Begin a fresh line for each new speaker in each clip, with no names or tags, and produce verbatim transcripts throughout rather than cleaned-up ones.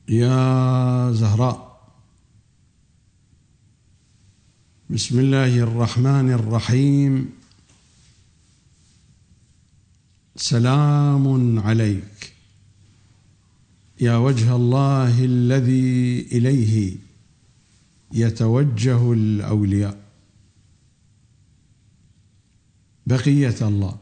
يا زهراء، بسم الله الرحمن الرحيم. سلام عليك يا وجه الله الذي إليه يتوجه الأولياء. بقية الله،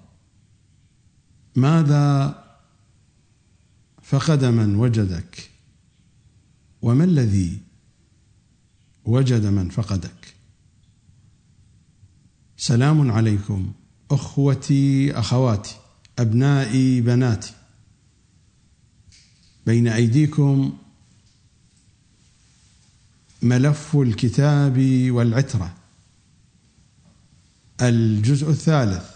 ماذا فقد من وجدك؟ وما الذي وجد من فقدك؟ سلام عليكم أخوتي أخواتي أبنائي بناتي. بين أيديكم ملف الكتاب والعترة، الجزء الثالث،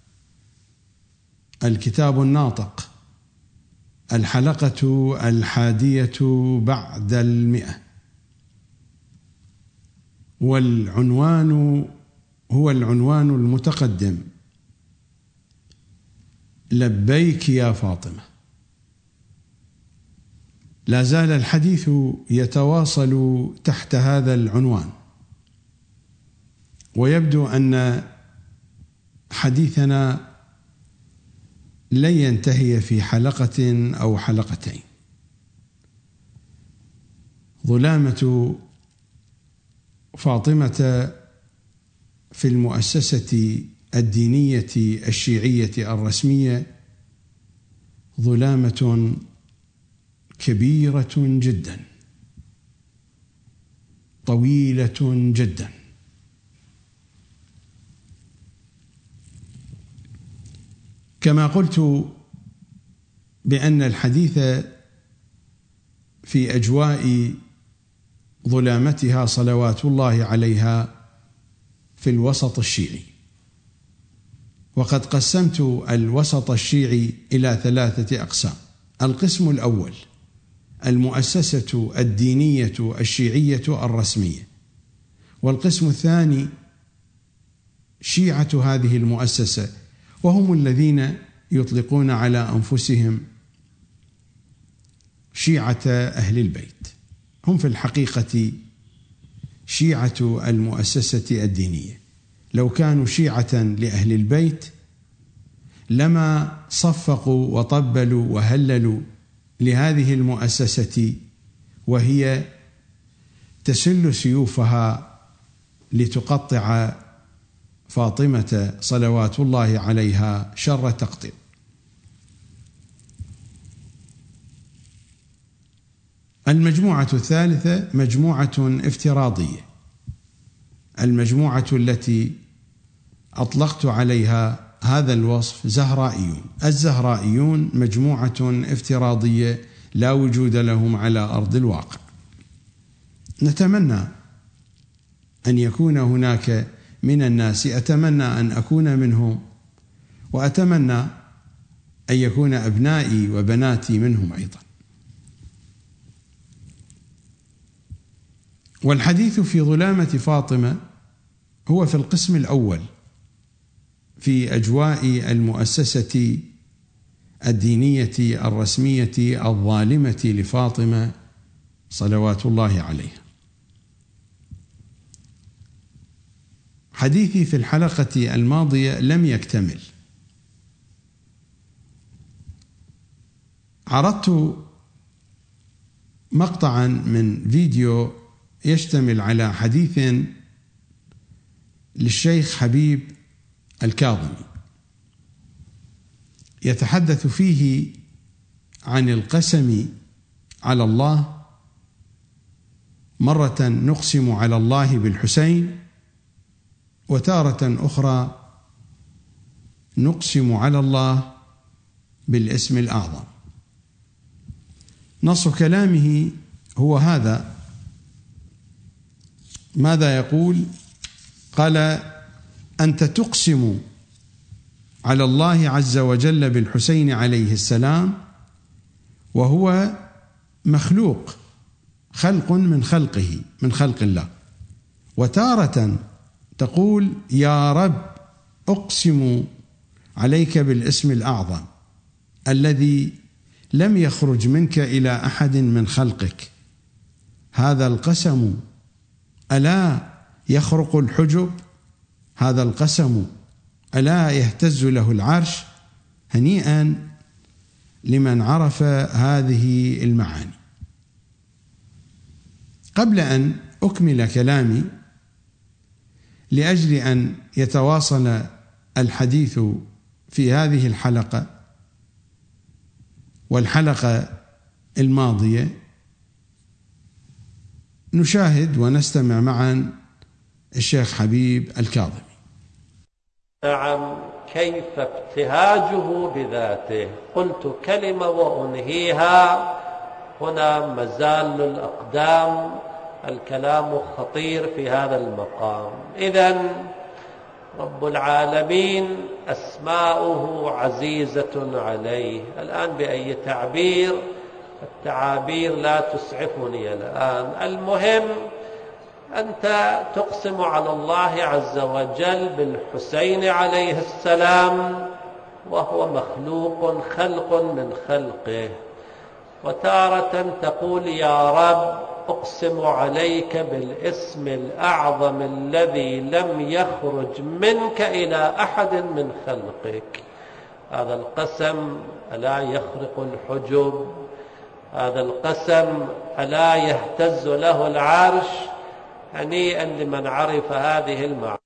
الكتاب الناطق، الحلقة الحادية بعد المئة، والعنوان هو العنوان المتقدم: لبيك يا فاطمة. لا زال الحديث يتواصل تحت هذا العنوان، ويبدو أن حديثنا لن ينتهي في حلقة أو حلقتين. ظلامة فاطمة في المؤسسة الدينية الشيعية الرسمية ظلامة كبيرة جدا، طويلة جدا. كما قلت بأن الحديث في أجواء ظلامتها صلوات الله عليها في الوسط الشيعي، وقد قسمت الوسط الشيعي إلى ثلاثة أقسام. القسم الأول المؤسسة الدينية الشيعية الرسمية، والقسم الثاني شيعة هذه المؤسسة، وهم الذين يطلقون على أنفسهم شيعة أهل البيت. هم في الحقيقة شيعة المؤسسة الدينية. لو كانوا شيعة لأهل البيت لما صفقوا وطبلوا وهللوا لهذه المؤسسة وهي تسل سيوفها لتقطع فاطمة صلوات الله عليها شر تقطيع. المجموعة الثالثة مجموعة افتراضية، المجموعة التي أطلقت عليها هذا الوصف زهرائيون. الزهرائيون مجموعة افتراضية لا وجود لهم على أرض الواقع. نتمنى أن يكون هناك من الناس، أتمنى أن أكون منهم، وأتمنى أن يكون أبنائي وبناتي منهم أيضا. والحديث في ظلامة فاطمة هو في القسم الأول في أجواء المؤسسة الدينية الرسمية الظالمة لفاطمة صلوات الله عليها. حديثي في الحلقة الماضية لم يكتمل. عرضت مقطعا من فيديو يشتمل على حديث للشيخ حبيب الكاظمي يتحدث فيه عن القسم على الله، مرة نقسم على الله بالحسين، وتارة أخرى نقسم على الله بالاسم الأعظم. نص كلامه هو هذا. ماذا يقول؟ قال: أنت تقسم على الله عز وجل بالحسين عليه السلام وهو مخلوق، خلق من خلقه، من خلق الله، وتارة تقول: يا رب أقسم عليك بالاسم الأعظم الذي لم يخرج منك إلى أحد من خلقك. هذا القسم ألا يخرق الحجب؟ هذا القسم ألا يهتز له العرش؟ هنيئا لمن عرف هذه المعاني. قبل أن أكمل كلامي، لأجل أن يتواصل الحديث في هذه الحلقة والحلقة الماضية، نشاهد ونستمع معا الشيخ حبيب الكاظمي.
نعم، كيف ابتهاجه بذاته. قلت كلمة وأنهيها، هنا مزال الأقدام، الكلام خطير في هذا المقام. إذن رب العالمين أسماؤه عزيزة عليه. الآن بأي تعبير؟ التعابير لا تسعفني الآن. المهم أنت تقسم على الله عز وجل بالحسين عليه السلام وهو مخلوق خلق من خلقه، وتارة تقول يا رب أقسم عليك بالاسم الأعظم الذي لم يخرج منك إلى أحد من خلقك. هذا القسم ألا يخرق الحجب؟ هذا القسم ألا يهتز له العرش؟ هنيئا لمن عرف هذه المعاني.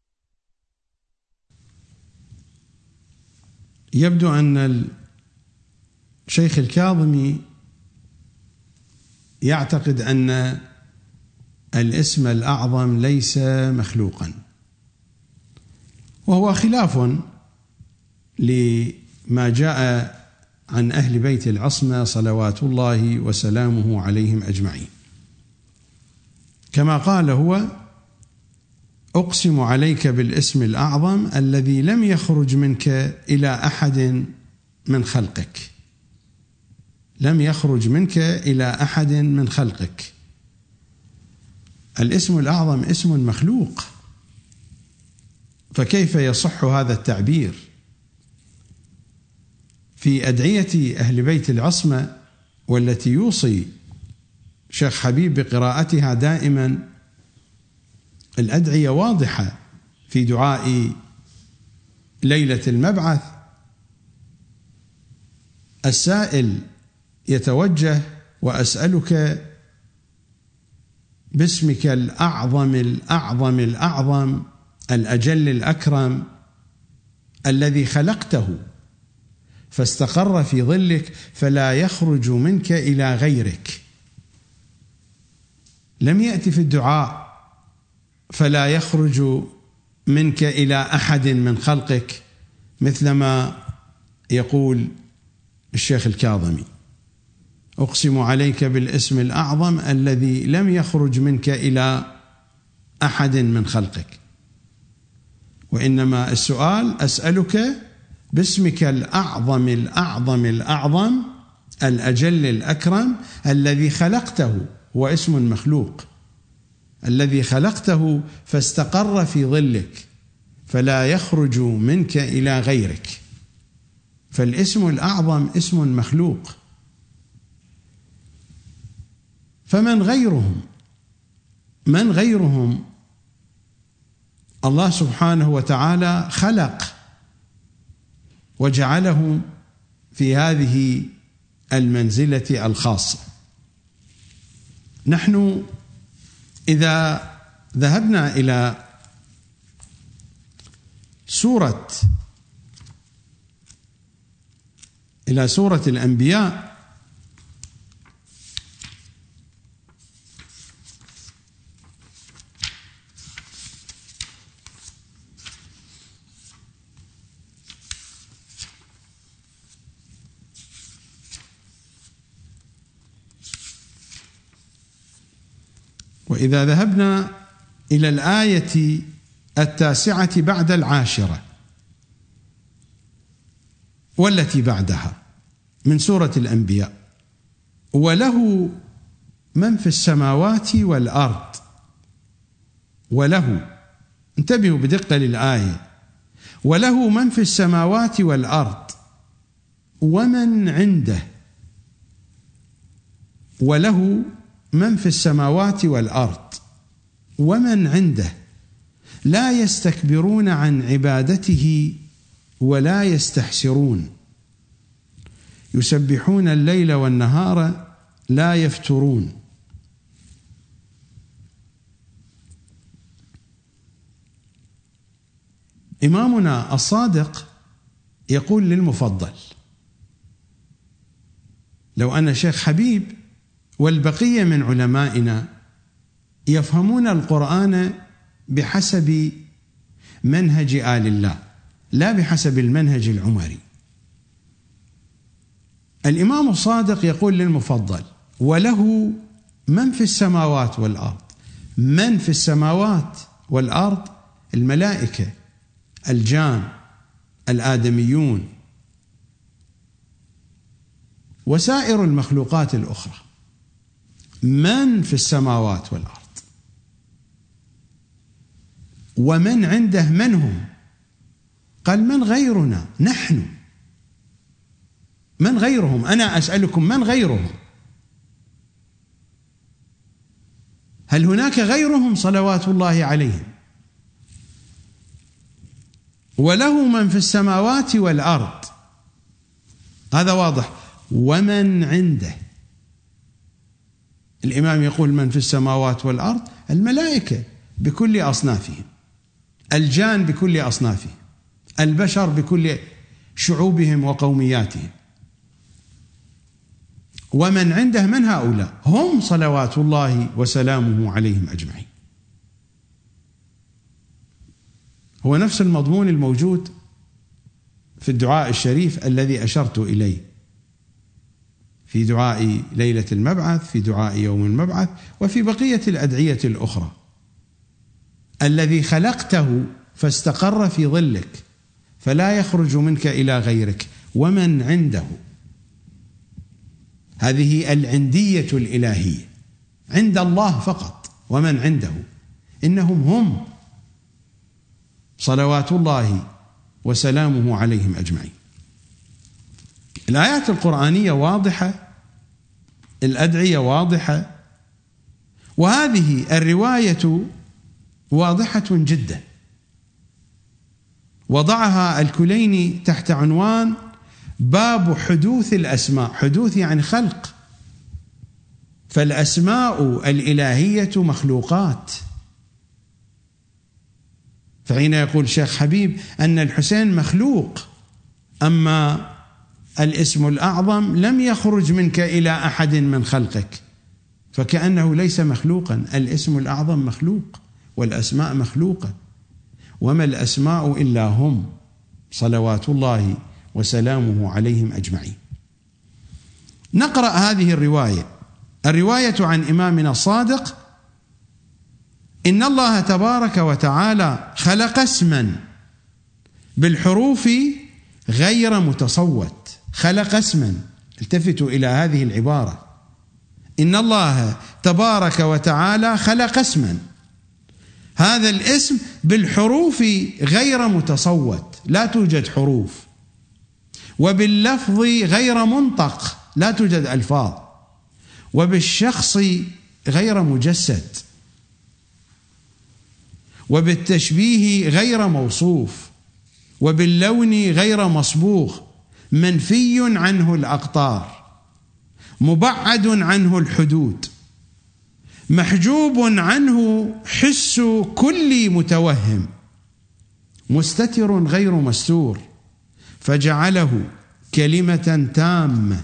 يبدو أن الشيخ الكاظمي يعتقد أن الاسم الأعظم ليس مخلوقا، وهو خلاف لما جاء عن أهل بيت العصمة صلوات الله وسلامه عليهم أجمعين. كما قال هو: أقسم عليك بالاسم الأعظم الذي لم يخرج منك إلى أحد من خلقك. لم يخرج منك إلى أحد من خلقك. الاسم الأعظم اسم مخلوق، فكيف يصح هذا التعبير؟ في أدعية أهل بيت العصمة، والتي يوصي شيخ حبيب بقراءتها دائما، الأدعية واضحة في دعاء ليلة المبعث. السائل يتوجه: وأسألك باسمك الأعظم الأعظم الأعظم الأجل الأكرم الذي خلقته فاستقر في ظلك فلا يخرج منك إلى غيرك. لم يأتي في الدعاء فلا يخرج منك إلى أحد من خلقك مثلما يقول الشيخ الكاظمي: أقسم عليك بالاسم الأعظم الذي لم يخرج منك إلى أحد من خلقك. وإنما السؤال: أسألك باسمك الأعظم الأعظم الأعظم الأجل الأكرم الذي خلقته، هو اسم مخلوق، الذي خلقته فاستقر في ظلك فلا يخرج منك إلى غيرك. فالاسم الأعظم اسم مخلوق، فمن غيرهم من غيرهم الله سبحانه وتعالى خلق وجعله في هذه المنزلة الخاصة. نحن إذا ذهبنا إلى سورة إلى سورة الأنبياء، وإذا ذهبنا إلى الآية التاسعة بعد العاشرة والتي بعدها من سورة الأنبياء: وله من في السماوات والأرض. وله، انتبهوا بدقة للآية: وله من في السماوات والأرض ومن عنده وله من في السماوات والأرض ومن عنده لا يستكبرون عن عبادته ولا يستحسرون يسبحون الليل والنهار لا يفترون. إمامنا الصادق يقول للمفضل: لو أن شيخ حبيب والبقية من علمائنا يفهمون القرآن بحسب منهج آل الله لا بحسب المنهج العمري. الإمام الصادق يقول للمفضل: وله من في السماوات والأرض. من في السماوات والأرض الملائكة، الجان، الآدميون، وسائر المخلوقات الأخرى. من في السماوات والأرض. ومن عنده من هم؟ قال: من غيرنا نحن. من غيرهم؟ أنا أسألكم من غيرهم؟ هل هناك غيرهم صلوات الله عليهم؟ وله من في السماوات والأرض، هذا واضح. ومن عنده، الإمام يقول من في السماوات والأرض الملائكة بكل أصنافهم، الجان بكل أصنافهم، البشر بكل شعوبهم وقومياتهم. ومن عنده من هؤلاء؟ هم صلوات الله وسلامه عليهم أجمعين. هو نفس المضمون الموجود في الدعاء الشريف الذي أشرت إليه في دعاء ليلة المبعث، في دعاء يوم المبعث، وفي بقية الأدعية الأخرى. الذي خلقته فاستقر في ظلك فلا يخرج منك إلى غيرك. ومن عنده، هذه العندية الإلهية عند الله فقط. ومن عنده إنهم هم صلوات الله وسلامه عليهم أجمعين. الآيات القرآنية واضحة، الأدعية واضحة، وهذه الرواية واضحة جدا. وضعها الكليني تحت عنوان باب حدوث الأسماء. حدوث يعني خلق، فالأسماء الإلهية مخلوقات. فحين يقول شيخ حبيب أن الحسين مخلوق، أما الاسم الأعظم لم يخرج منك إلى أحد من خلقك، فكأنه ليس مخلوقا. الاسم الأعظم مخلوق والأسماء مخلوقة، وما الأسماء إلا هم صلوات الله وسلامه عليهم أجمعين. نقرأ هذه الرواية. الرواية عن إمامنا الصادق: إن الله تبارك وتعالى خلق اسما بالحروف غير متصوت. خلق اسما، التفتوا إلى هذه العبارة: إن الله تبارك وتعالى خلق اسما، هذا الاسم بالحروف غير متصوت، لا توجد حروف، وباللفظ غير منطق، لا توجد ألفاظ، وبالشخص غير مجسد، وبالتشبيه غير موصوف، وباللون غير مصبوغ، منفي عنه الأقطار، مبعد عنه الحدود، محجوب عنه حس كل متوهم، مستتر غير مستور، فجعله كلمة تامة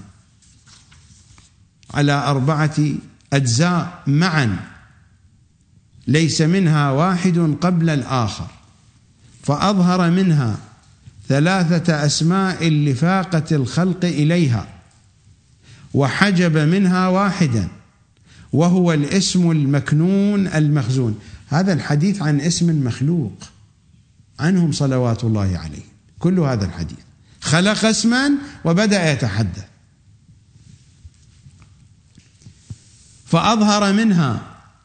على أربعة أجزاء معا، ليس منها واحد قبل الآخر، فأظهر منها ثلاثة أسماء لفاقة الخلق إليها، وحجب منها واحدا وهو الاسم المكنون المخزون. هذا الحديث عن اسم مخلوق عنهم صلوات الله عليه، كل هذا الحديث خلق اسما وبدأ يتحدث. فأظهر منها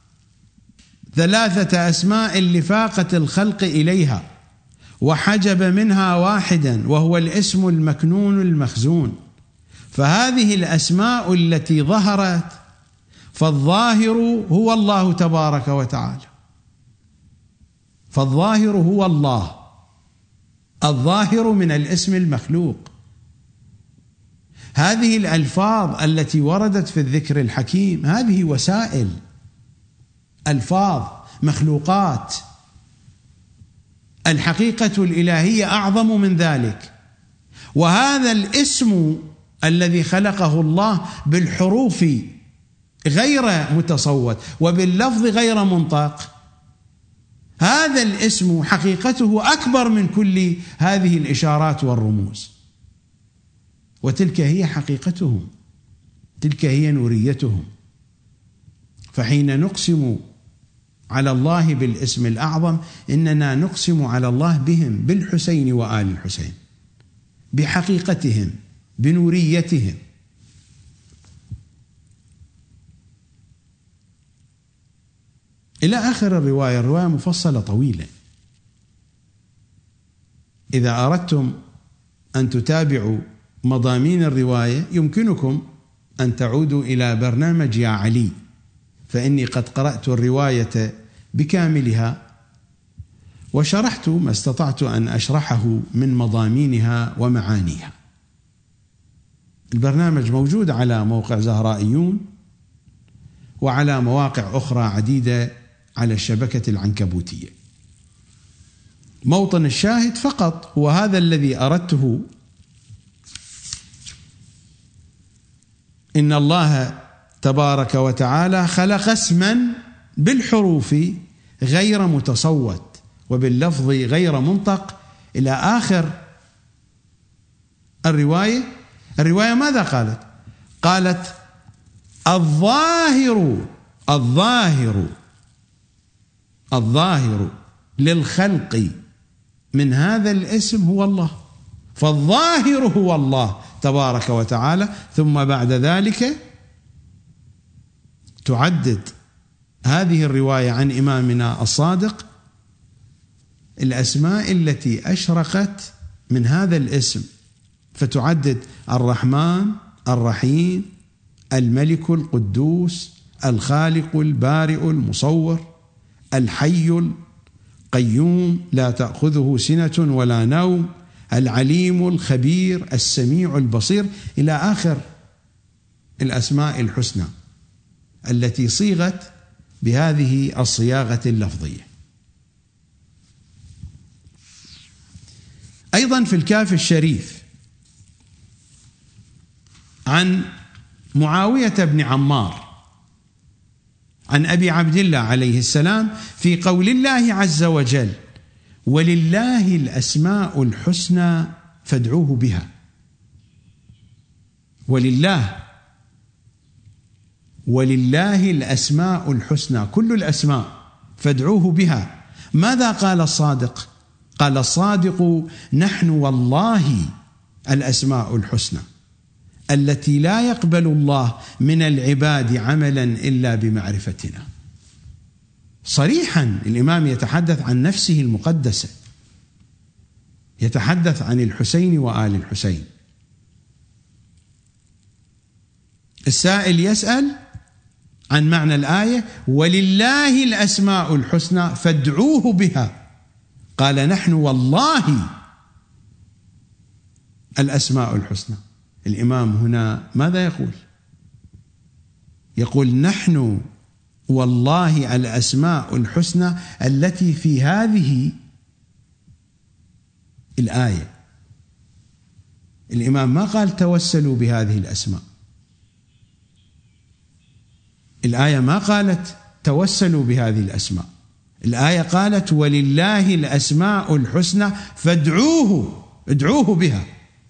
ثلاثة أسماء لفاقة الخلق إليها، وحجب منها واحدا وهو الاسم المكنون المخزون. فهذه الأسماء التي ظهرت فالظاهر هو الله تبارك وتعالى، فالظاهر هو الله، الظاهر من الاسم المخلوق. هذه الألفاظ التي وردت في الذكر الحكيم هذه وسائل، ألفاظ مخلوقات. الحقيقة الإلهية أعظم من ذلك، وهذا الاسم الذي خلقه الله بالحروف غير متصوت وباللفظ غير منطق، هذا الاسم حقيقته أكبر من كل هذه الإشارات والرموز، وتلك هي حقيقتهم، تلك هي نوريتهم. فحين نقسم على الله بالاسم الأعظم إننا نقسم على الله بهم، بالحسين وآل الحسين، بحقيقتهم، بنوريتهم. إلى آخر الرواية. الرواية مفصلة طويلة، إذا أردتم أن تتابعوا مضامين الرواية يمكنكم أن تعودوا إلى برنامج يا علي، فإني قد قرأت الرواية بكاملها وشرحت ما استطعت أن أشرحه من مضامينها ومعانيها. البرنامج موجود على موقع زهرائيون وعلى مواقع أخرى عديدة على الشبكة العنكبوتية. موطن الشاهد فقط هو هذا الذي أردته: إن الله تبارك وتعالى خلق اسما بالحروف غير متصوت وباللفظ غير منطق، إلى آخر الرواية. الرواية ماذا قالت؟ قالت الظاهر الظاهر الظاهر للخلق من هذا الاسم هو الله، فالظاهر هو الله تبارك وتعالى. ثم بعد ذلك تعدد هذه الرواية عن إمامنا الصادق الأسماء التي أشرقت من هذا الاسم، فتعدد الرحمن، الرحيم، الملك القدوس، الخالق البارئ المصور، الحي القيوم لا تأخذه سنة ولا نوم، العليم الخبير السميع البصير، إلى آخر الأسماء الحسنى التي صيغت بهذه الصياغة اللفظية. أيضا في الكافي الشريف عن معاوية بن عمار عن أبي عبد الله عليه السلام في قول الله عز وجل: ولله الأسماء الحسنى فادعوه بها. ولله ولله الأسماء الحسنى، كل الأسماء، فادعوه بها. ماذا قال الصادق؟ قال الصادق: نحن والله الأسماء الحسنى التي لا يقبل الله من العباد عملا إلا بمعرفتنا. صريحا الإمام يتحدث عن نفسه المقدسة، يتحدث عن الحسين وآل الحسين. السائل يسأل عن معنى الآية: ولله الأسماء الحسنى فادعوه بها. قال: نحن والله الأسماء الحسنى. الإمام هنا ماذا يقول؟ يقول: نحن والله الأسماء الحسنى التي في هذه الآية. الإمام ما قال توسلوا بهذه الأسماء، الآية ما قالت توسلوا بهذه الأسماء، الآية قالت ولله الأسماء الحسنى فادعوه، ادعوه بها.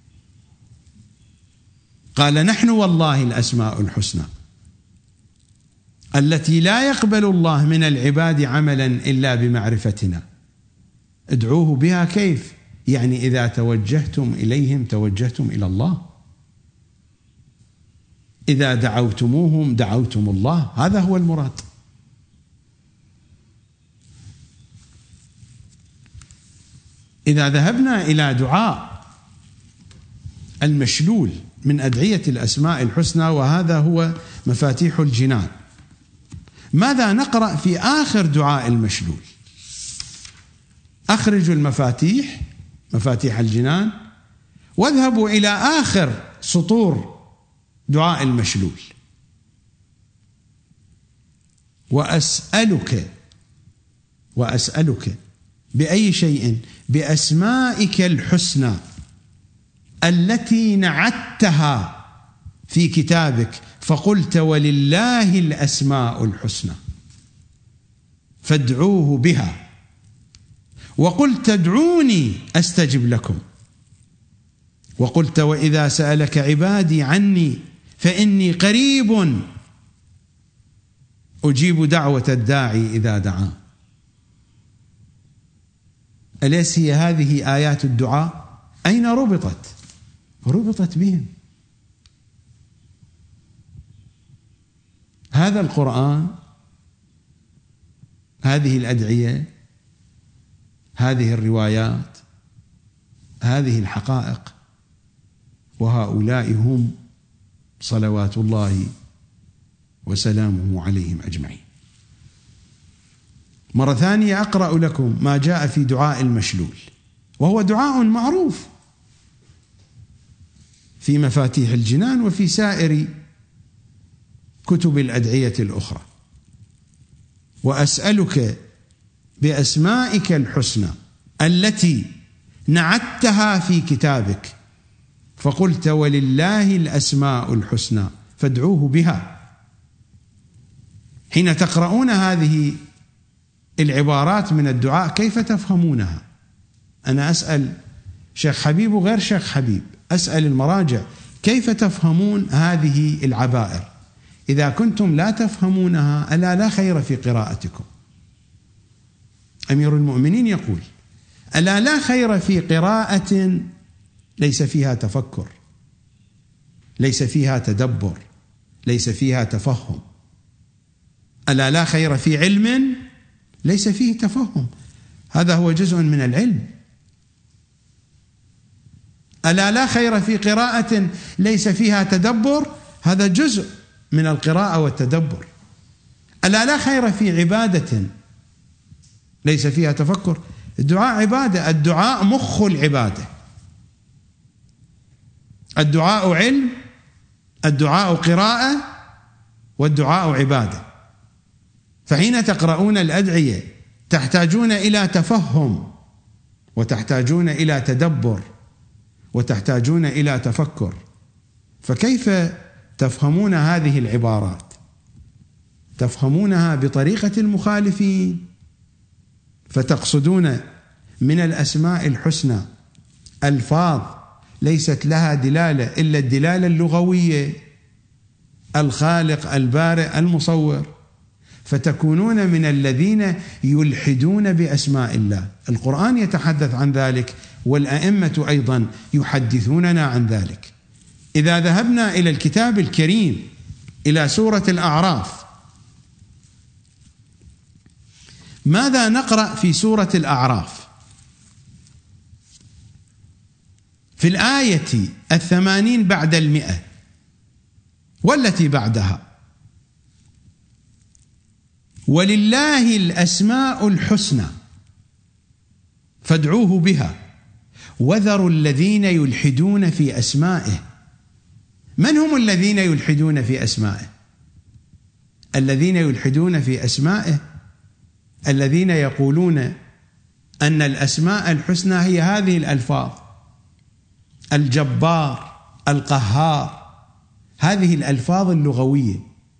قال: نحن والله الأسماء الحسنى التي لا يقبل الله من العباد عملا إلا بمعرفتنا. ادعوه بها كيف؟ يعني إذا توجهتم إليهم توجهتم إلى الله، إذا دعوتموهم دعوتم الله، هذا هو المراد. إذا ذهبنا إلى دعاء المشلول من أدعية الأسماء الحسنى، وهذا هو مفاتيح الجنان، ماذا نقرأ في آخر دعاء المشلول؟ أخرجوا المفاتيح، مفاتيح الجنان، واذهبوا إلى آخر سطور دعاء المشلول: وأسألك وأسألك بأي شيء؟ بأسمائك الحسنى التي نعتها في كتابك، فقلت ولله الأسماء الحسنى فادعوه بها، وقلت ادعوني أستجب لكم، وقلت وإذا سألك عبادي عني فإني قريب أجيب دعوة الداعي إذا دعان. أليس هي هذه آيات الدعاء؟ أين ربطت؟ ربطت بهم. هذا القرآن، هذه الأدعية، هذه الروايات، هذه الحقائق، وهؤلاء هم صلوات الله وسلامه عليهم أجمعين. مرة ثانية أقرأ لكم ما جاء في دعاء المشلول، وهو دعاء معروف في مفاتيح الجنان وفي سائر كتب الأدعية الأخرى: وأسألك بأسمائك الحسنى التي نعتها في كتابك، فقلت ولله الأسماء الحسنى فادعوه بها. حين تقرؤون هذه العبارات من الدعاء كيف تفهمونها؟ أنا أسأل شيخ حبيب وغير شيخ حبيب، أسأل المراجع كيف تفهمون هذه العبائر؟ إذا كنتم لا تفهمونها ألا لا خير في قراءتكم. أمير المؤمنين يقول: ألا لا خير في قراءة ليس فيها تفكر، ليس فيها تدبر، ليس فيها تفهم. ألا لا خير في علم ليس فيه تفهم، هذا هو جزء من العلم. ألا لا خير في قراءة ليس فيها تدبر، هذا جزء من القراءة والتدبر. ألا لا خير في عبادة ليس فيها تفكر، الدعاء عبادة، الدعاء مخ العبادة، الدعاء علم، الدعاء قراءة، والدعاء عبادة. فحين تقرؤون الأدعية تحتاجون إلى تفهم، وتحتاجون إلى تدبر، وتحتاجون إلى تفكر. فكيف تفهمون هذه العبارات؟ تفهمونها بطريقة المخالفين، فتقصدون من الأسماء الحسنى ألفاظ ليست لها دلالة إلا الدلالة اللغوية: الخالق، البارئ، المصور، فتكونون من الذين يلحدون بأسماء الله. القرآن يتحدث عن ذلك، والأئمة أيضا يحدثوننا عن ذلك. إذا ذهبنا إلى الكتاب الكريم إلى سورة الأعراف، ماذا نقرأ في سورة الأعراف؟ في الآية الثمانين بعد المئة والتي بعدها: ولله الأسماء الحسنى فادعوه بها وذروا الذين يلحدون في أسمائه. من هم الذين يلحدون في أسمائه؟ الذين يلحدون في أسمائه الذين يقولون أن الأسماء الحسنى هي هذه الألفاظ: الجبار، القهار، هذه الألفاظ اللغوية.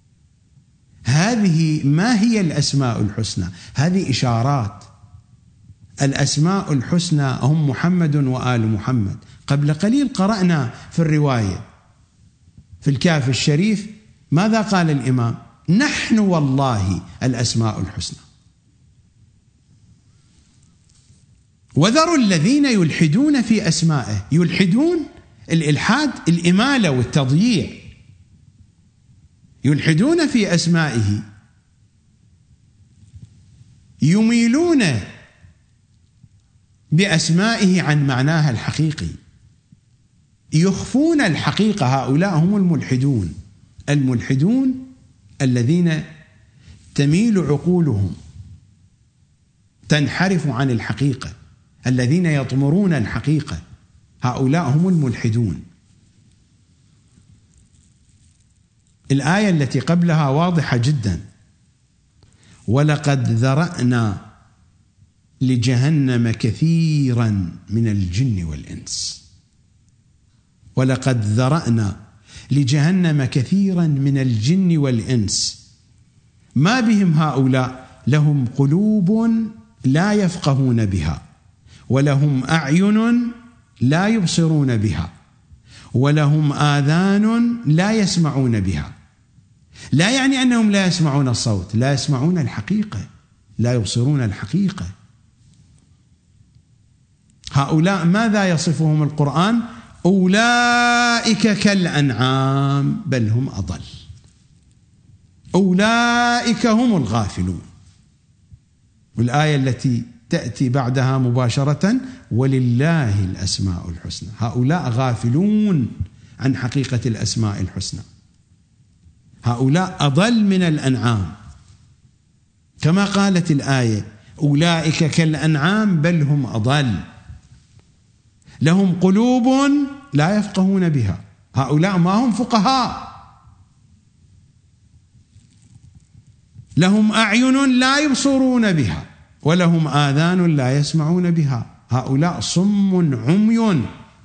هذه ما هي الأسماء الحسنى؟ هذه إشارات. الأسماء الحسنى هم محمد وآل محمد. قبل قليل قرأنا في الرواية في الكهف الشريف ماذا قال الإمام؟ نحن والله الأسماء الحسنى. وذروا الذين يلحدون في أسمائه. يلحدون، الإلحاد الإمالة والتضييع، يلحدون في أسمائه، يميلون بأسمائه عن معناها الحقيقي، يخفون الحقيقة. هؤلاء هم الملحدون. الملحدون الذين تميل عقولهم، تنحرف عن الحقيقة. الذين يطمرون الحقيقة هؤلاء هم الملحدون. الآية التي قبلها واضحة جدا: ولقد ذرأنا لجهنم كثيرا من الجن والإنس. ولقد ذرأنا لجهنم كثيرا من الجن والإنس. ما بهم هؤلاء؟ لهم قلوب لا يفقهون بها، ولهم أعين لا يبصرون بها، ولهم آذان لا يسمعون بها. لا يعني أنهم لا يسمعون الصوت، لا يسمعون الحقيقة، لا يبصرون الحقيقة. هؤلاء ماذا يصفهم القرآن؟ أولئك كالأنعام بل هم أضل، أولئك هم الغافلون. والآية التي تأتي بعدها مباشرة: ولله الأسماء الحسنى. هؤلاء غافلون عن حقيقة الأسماء الحسنى، هؤلاء أضل من الأنعام، كما قالت الآية: أولئك كالأنعام بل هم أضل. لهم قلوب لا يفقهون بها، هؤلاء ما هم فقهاء. لهم أعين لا يبصرون بها، ولهم آذان لا يسمعون بها، هؤلاء صم عمي.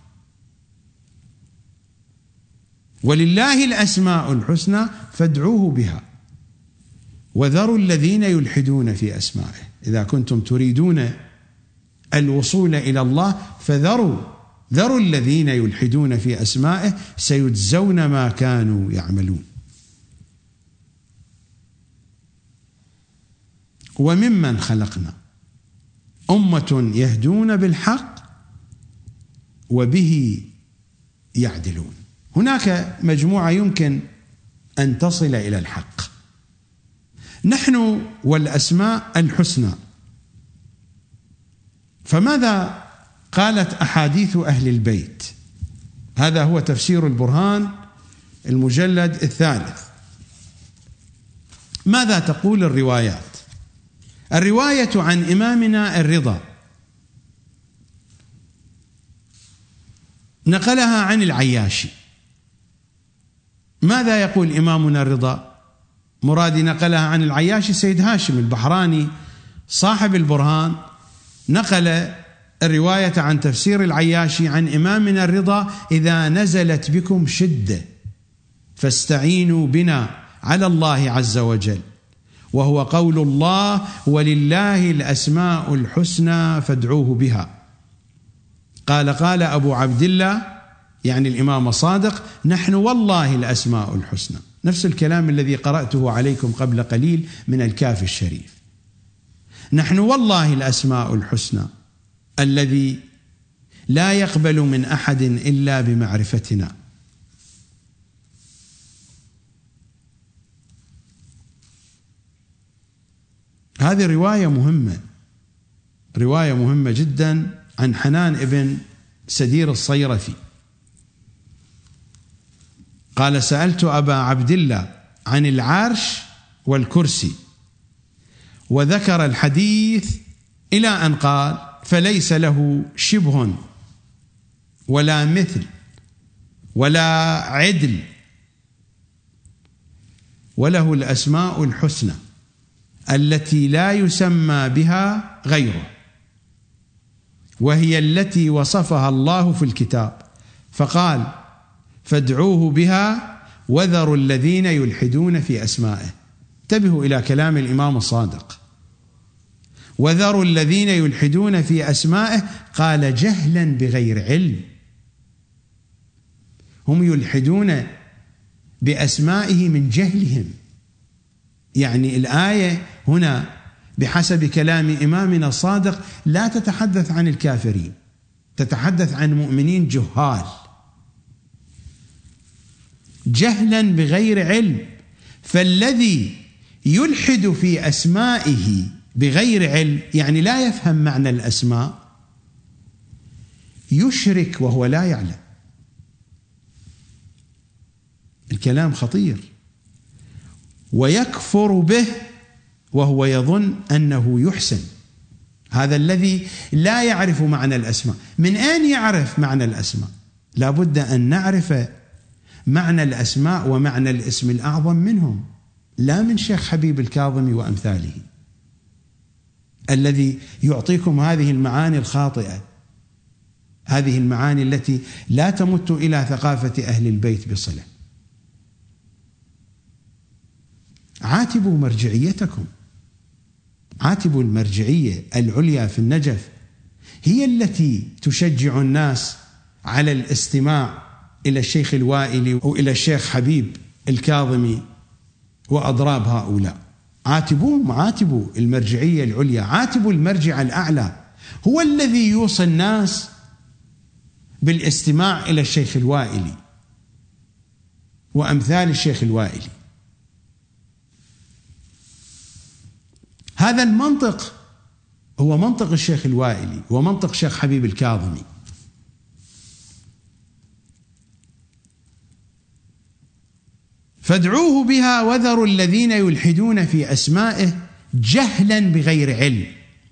ولله الأسماء الحسنى فادعوه بها وذروا الذين يلحدون في أسمائه. إذا كنتم تريدون الوصول إلى الله فذروا ذروا الذين يلحدون في أسمائه سيجزون ما كانوا يعملون. وممن خلقنا أمة يهدون بالحق وبه يعدلون. هناك مجموعة يمكن أن تصل إلى الحق. نحن والأسماء الحسنى. فماذا قالت أحاديث أهل البيت؟ هذا هو تفسير البرهان المجلد الثالث. ماذا تقول الروايات؟ الرواية عن إمامنا الرضا نقلها عن العياشي. ماذا يقول إمامنا الرضا؟ مرادي نقلها عن العياشي سيد هاشم البحراني صاحب البرهان، نقل الرواية عن تفسير العياشي عن إمامنا الرضا: إذا نزلت بكم شدة فاستعينوا بنا على الله عز وجل، وهو قول الله: ولله الأسماء الحسنى فادعوه بها. قال قال أبو عبد الله يعني الإمام الصادق: نحن والله الأسماء الحسنى. نفس الكلام الذي قرأته عليكم قبل قليل من الكافي الشريف. نحن والله الأسماء الحسنى الذي لا يقبل من أحد إلا بمعرفتنا. هذه رواية مهمة، رواية مهمة جدا عن حنان ابن سدير الصيرفي. قال: سألت أبا عبد الله عن العرش والكرسي، وذكر الحديث إلى أن قال: فليس له شبه ولا مثل ولا عدل، وله الأسماء الحسنى التي لا يسمى بها غيره، وهي التي وصفها الله في الكتاب، فقال: فادعوه بها وذروا الذين يلحدون في أسمائه. انتبهوا إلى كلام الإمام الصادق: وذروا الذين يلحدون في أسمائه. قال: جهلا بغير علم، هم يلحدون بأسمائه من جهلهم. يعني الآية هنا بحسب كلام إمامنا الصادق لا تتحدث عن الكافرين، تتحدث عن مؤمنين جهال، جهلا بغير علم. فالذي يلحد في أسمائه بغير علم يعني لا يفهم معنى الأسماء، يشرك وهو لا يعلم. الكلام خطير. ويكفر به وهو يظن أنه يحسن. هذا الذي لا يعرف معنى الأسماء. من أين يعرف معنى الأسماء؟ لا بد أن نعرف معنى الأسماء ومعنى الاسم الأعظم منهم، لا من شيخ حبيب الكاظمي وأمثاله الذي يعطيكم هذه المعاني الخاطئة، هذه المعاني التي لا تمت إلى ثقافة أهل البيت بصلة. عاتبوا مرجعيتكم، عاتبوا المرجعية العليا في النجف، هي التي تشجع الناس على الاستماع إلى الشيخ الوائلي وإلى الشيخ حبيب الكاظمي وأضراب هؤلاء. عاتبوهم، عاتبوا المرجعية العليا، عاتبوا المرجع الأعلى، هو الذي يوصي الناس بالاستماع إلى الشيخ الوائلي وأمثال الشيخ الوائلي. هذا المنطق هو منطق الشيخ الوائلي ومنطق الشيخ حبيب الكاظمي. فادعوه بها وذروا الذين يلحدون في أسمائه جهلا بغير علم.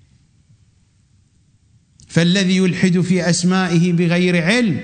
فالذي يلحد في أسمائه بغير علم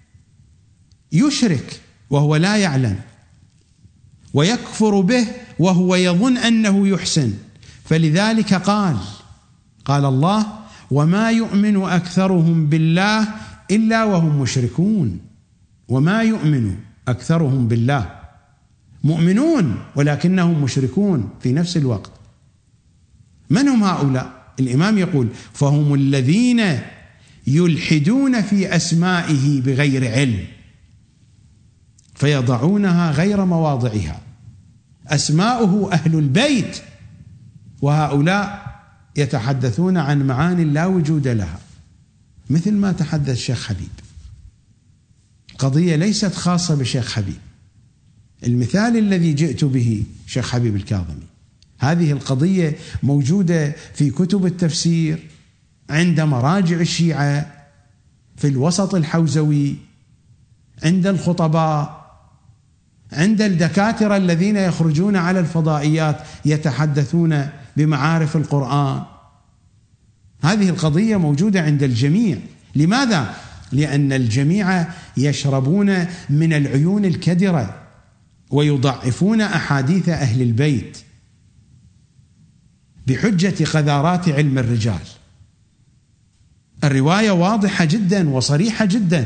يشرك وهو لا يعلم، ويكفر به وهو يظن أنه يحسن. فلذلك قال قال الله: وما يؤمن أكثرهم بالله إلا وهم مشركون. وما يؤمن أكثرهم بالله، مؤمنون ولكنهم مشركون في نفس الوقت. من هم هؤلاء؟ الإمام يقول: فهم الذين يلحدون في أسمائه بغير علم فيضعونها غير مواضعها. أسماؤه أهل البيت، وهؤلاء يتحدثون عن معاني لا وجود لها، مثل ما تحدث الشيخ حبيب. قضية ليست خاصة بشيخ حبيب. المثال الذي جئت به شيخ حبيب الكاظمي، هذه القضية موجودة في كتب التفسير عند مراجع الشيعة، في الوسط الحوزوي، عند الخطباء، عند الدكاترة الذين يخرجون على الفضائيات يتحدثون بمعارف القرآن. هذه القضية موجودة عند الجميع. لماذا؟ لأن الجميع يشربون من العيون الكدرة ويضعفون أحاديث أهل البيت بحجة قذارات علم الرجال. الرواية واضحة جدا وصريحة جدا: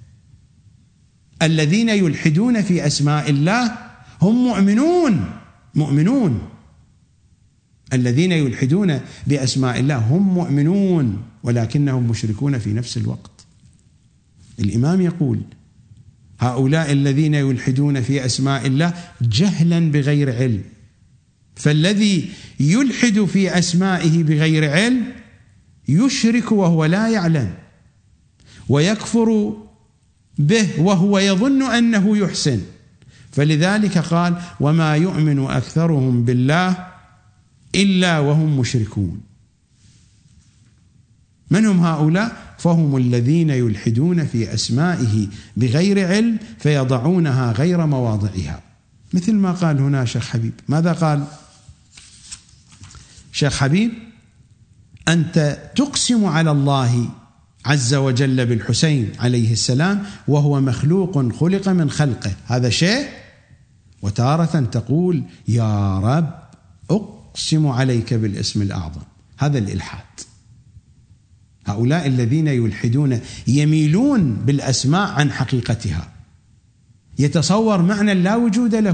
الذين يلحدون في أسماء الله هم مؤمنون مؤمنون الذين يلحدون بأسماء الله هم مؤمنون ولكنهم مشركون في نفس الوقت. الإمام يقول: هؤلاء الذين يلحدون في أسماء الله جهلا بغير علم. فالذي يلحد في أسمائه بغير علم يشرك وهو لا يعلم، ويكفر به وهو يظن أنه يحسن. فلذلك قال: وما يؤمن أكثرهم بالله إلا وهم مشركون. من هم هؤلاء؟ فهم الذين يلحدون في أسمائه بغير علم فيضعونها غير مواضعها، مثل ما قال هنا شيخ حبيب. ماذا قال شيخ حبيب؟ أنت تقسم على الله عز وجل بالحسين عليه السلام وهو مخلوق خلق من خلقه، هذا شيء. وتارة تقول: يا رب أقسم عليك بالاسم الأعظم، هذا الإلحاد. هؤلاء الذين يلحدون يميلون بالأسماء عن حقيقتها، يتصور معنى لا وجود له.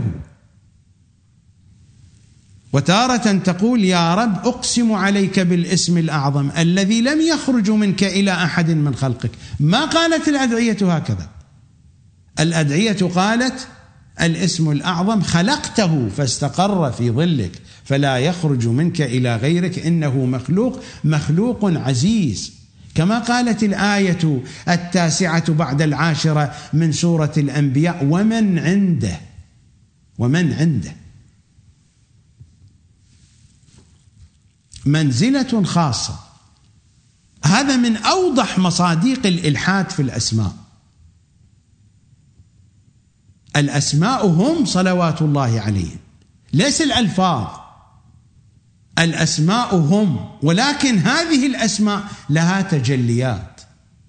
وتارة تقول: يا رب أقسم عليك بالاسم الأعظم الذي لم يخرج منك إلى أحد من خلقك. ما قالت الأدعية هكذا. الأدعية قالت: الاسم الأعظم خلقته فاستقر في ظلك فلا يخرج منك إلى غيرك، إنه مخلوق مخلوق عزيز، كما قالت الآية التاسعة بعد العاشرة من سورة الأنبياء: ومن عنده ومن عنده. منزلة خاصة. هذا من أوضح مصادق الإلحاد في الأسماء. الأسماء هم صلوات الله عليهم، ليس الألفاظ. الأسماء هم، ولكن هذه الأسماء لها تجليات.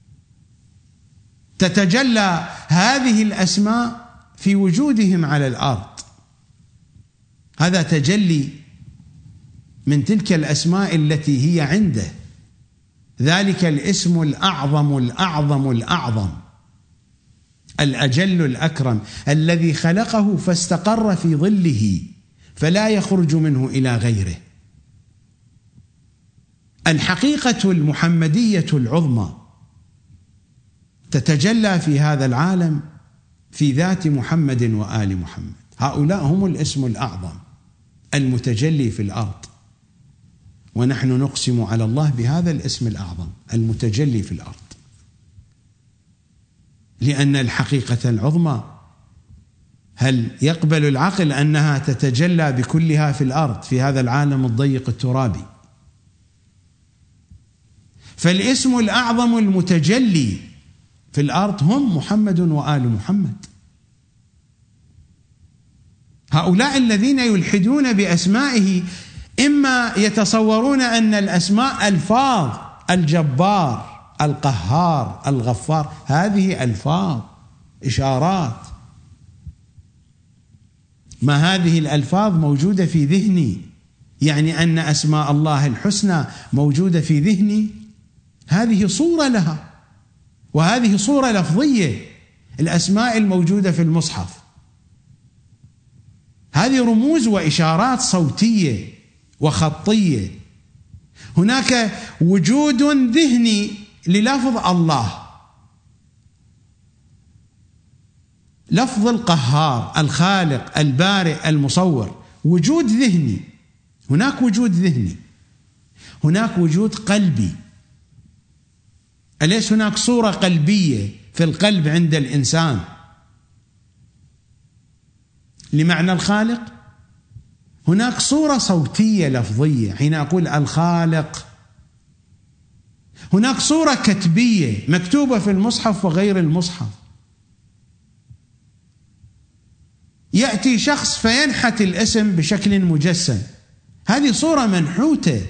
تتجلى هذه الأسماء في وجودهم على الأرض، هذا تجلي من تلك الأسماء التي هي عنده، ذلك الاسم الأعظم الأعظم الأعظم الأجل الأكرم الذي خلقه فاستقر في ظله فلا يخرج منه إلى غيره. الحقيقة المحمدية العظمى تتجلى في هذا العالم في ذات محمد وآل محمد، هؤلاء هم الاسم الأعظم المتجلي في الأرض، ونحن نقسم على الله بهذا الاسم الأعظم المتجلي في الأرض، لأن الحقيقة العظمى هل يقبل العقل أنها تتجلى بكلها في الأرض في هذا العالم الضيق الترابي؟ فالاسم الأعظم المتجلي في الأرض هم محمد وآل محمد. هؤلاء الذين يلحدون بأسمائه إما يتصورون أن الأسماء ألفاظ، الجبار، القهار، الغفار، هذه ألفاظ إشارات، ما هذه الألفاظ موجودة في ذهني، يعني أن أسماء الله الحسنى موجودة في ذهني، هذه صورة لها، وهذه صورة لفظية. الأسماء الموجودة في المصحف هذه رموز وإشارات صوتية وخطية. هناك وجود ذهني للفظ الله، لفظ القهار، الخالق، البارئ، المصور، وجود ذهني. هناك وجود ذهني، هناك وجود قلبي. أليس هناك صورة قلبية في القلب عند الإنسان لمعنى الخالق؟ هناك صورة صوتية لفظية حين أقول الخالق. هناك صورة كتبية مكتوبة في المصحف وغير المصحف. يأتي شخص فينحت الاسم بشكل مجسم، هذه صورة منحوتة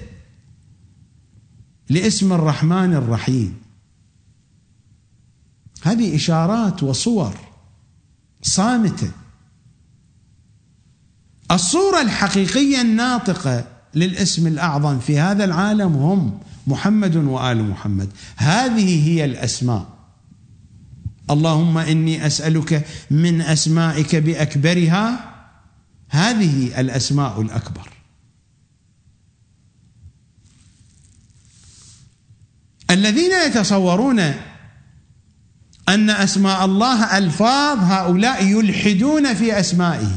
لاسم الرحمن الرحيم. هذه إشارات وصور صامتة. الصورة الحقيقية الناطقة للاسم الأعظم في هذا العالم هم محمد وآل محمد. هذه هي الأسماء. اللهم إني أسألك من أسمائك بأكبرها، هذه الأسماء الأكبر. الذين يتصورون أن أسماء الله ألفاظ، هؤلاء يلحدون في أسمائه.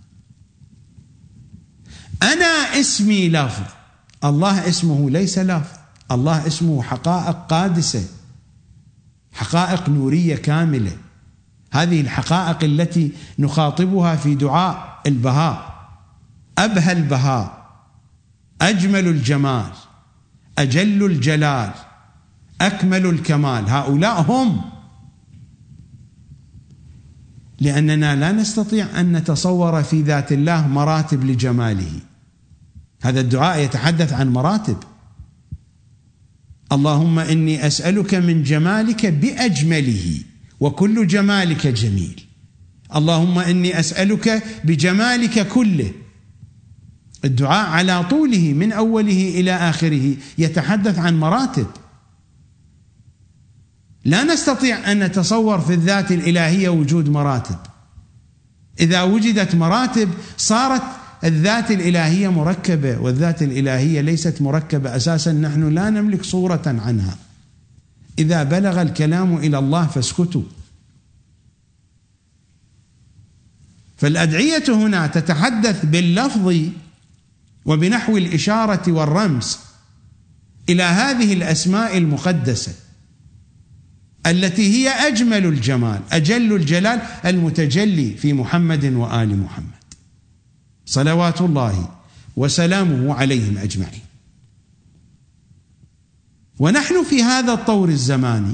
أنا اسمي لفظ، الله اسمه ليس لفظ، الله اسمه حقائق قادسة، حقائق نورية كاملة. هذه الحقائق التي نخاطبها في دعاء البهاء: أبهى البهاء، أجمل الجمال، أجل الجلال، أكمل الكمال، هؤلاء هم. لأننا لا نستطيع أن نتصور في ذات الله مراتب لجماله. هذا الدعاء يتحدث عن مراتب. اللهم إني أسألك من جمالك بأجمله، وكل جمالك جميل. اللهم إني أسألك بجمالك كله. الدعاء على طوله من أوله إلى آخره يتحدث عن مراتب. لا نستطيع أن نتصور في الذات الإلهية وجود مراتب. إذا وجدت مراتب صارت الذات الإلهية مركبة، والذات الإلهية ليست مركبة أساسا، نحن لا نملك صورة عنها. إذا بلغ الكلام إلى الله فاسكتوا. فالأدعية هنا تتحدث باللفظ وبنحو الإشارة والرمز إلى هذه الأسماء المقدسة التي هي أجمل الجمال، أجل الجلال، المتجلي في محمد وآل محمد صلوات الله وسلامه عليهم أجمعين. ونحن في هذا الطور الزماني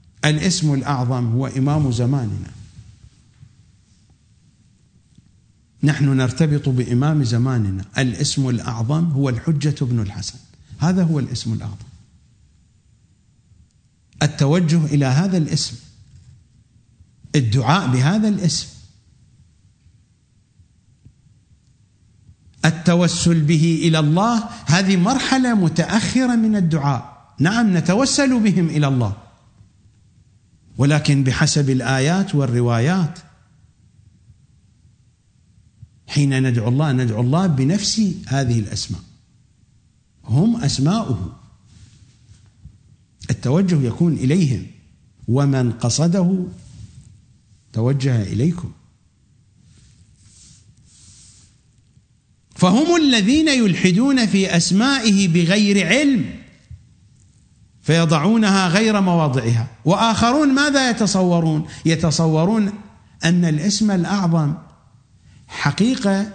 الاسم الأعظم هو إمام زماننا. نحن نرتبط بإمام زماننا، الاسم الأعظم هو الحجة بن الحسن، هذا هو الاسم الأعظم. التوجه إلى هذا الاسم، الدعاء بهذا الاسم، التوسل به إلى الله، هذه مرحلة متأخرة من الدعاء. نعم نتوسل بهم إلى الله، ولكن بحسب الآيات والروايات. حين ندعو الله ندعو الله بنفس هذه الأسماء، هم أسماؤه، التوجه يكون إليهم، ومن قصده توجه إليكم. فهم الذين يلحدون في أسمائه بغير علم فيضعونها غير مواضعها. وآخرون ماذا يتصورون؟ يتصورون أن الاسم الأعظم حقيقة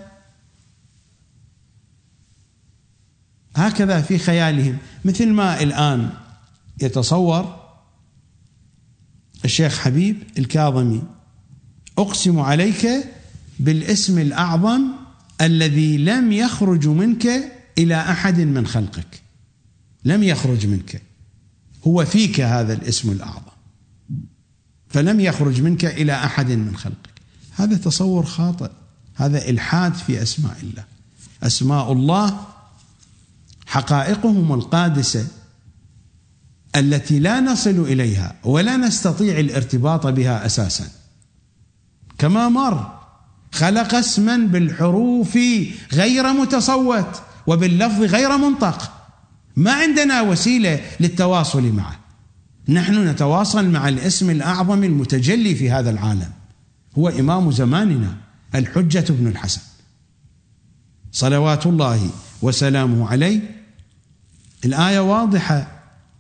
هكذا في خيالهم، مثل ما الآن يتصور الشيخ حبيب الكاظمي: أقسم عليك بالاسم الأعظم الذي لم يخرج منك إلى أحد من خلقك. لم يخرج منك، هو فيك هذا الاسم الأعظم، فلم يخرج منك إلى أحد من خلقك. هذا تصور خاطئ، هذا إلحاد في أسماء الله. أسماء الله حقائقهم القادسة التي لا نصل إليها ولا نستطيع الارتباط بها أساسا. كما مر خلق اسما بالحروف غير متصوت وباللفظ غير منطق، ما عندنا وسيلة للتواصل معه. نحن نتواصل مع الاسم الأعظم المتجلي في هذا العالم، هو إمام زماننا الحجة بن الحسن صلوات الله وسلامه عليه. الآية واضحة،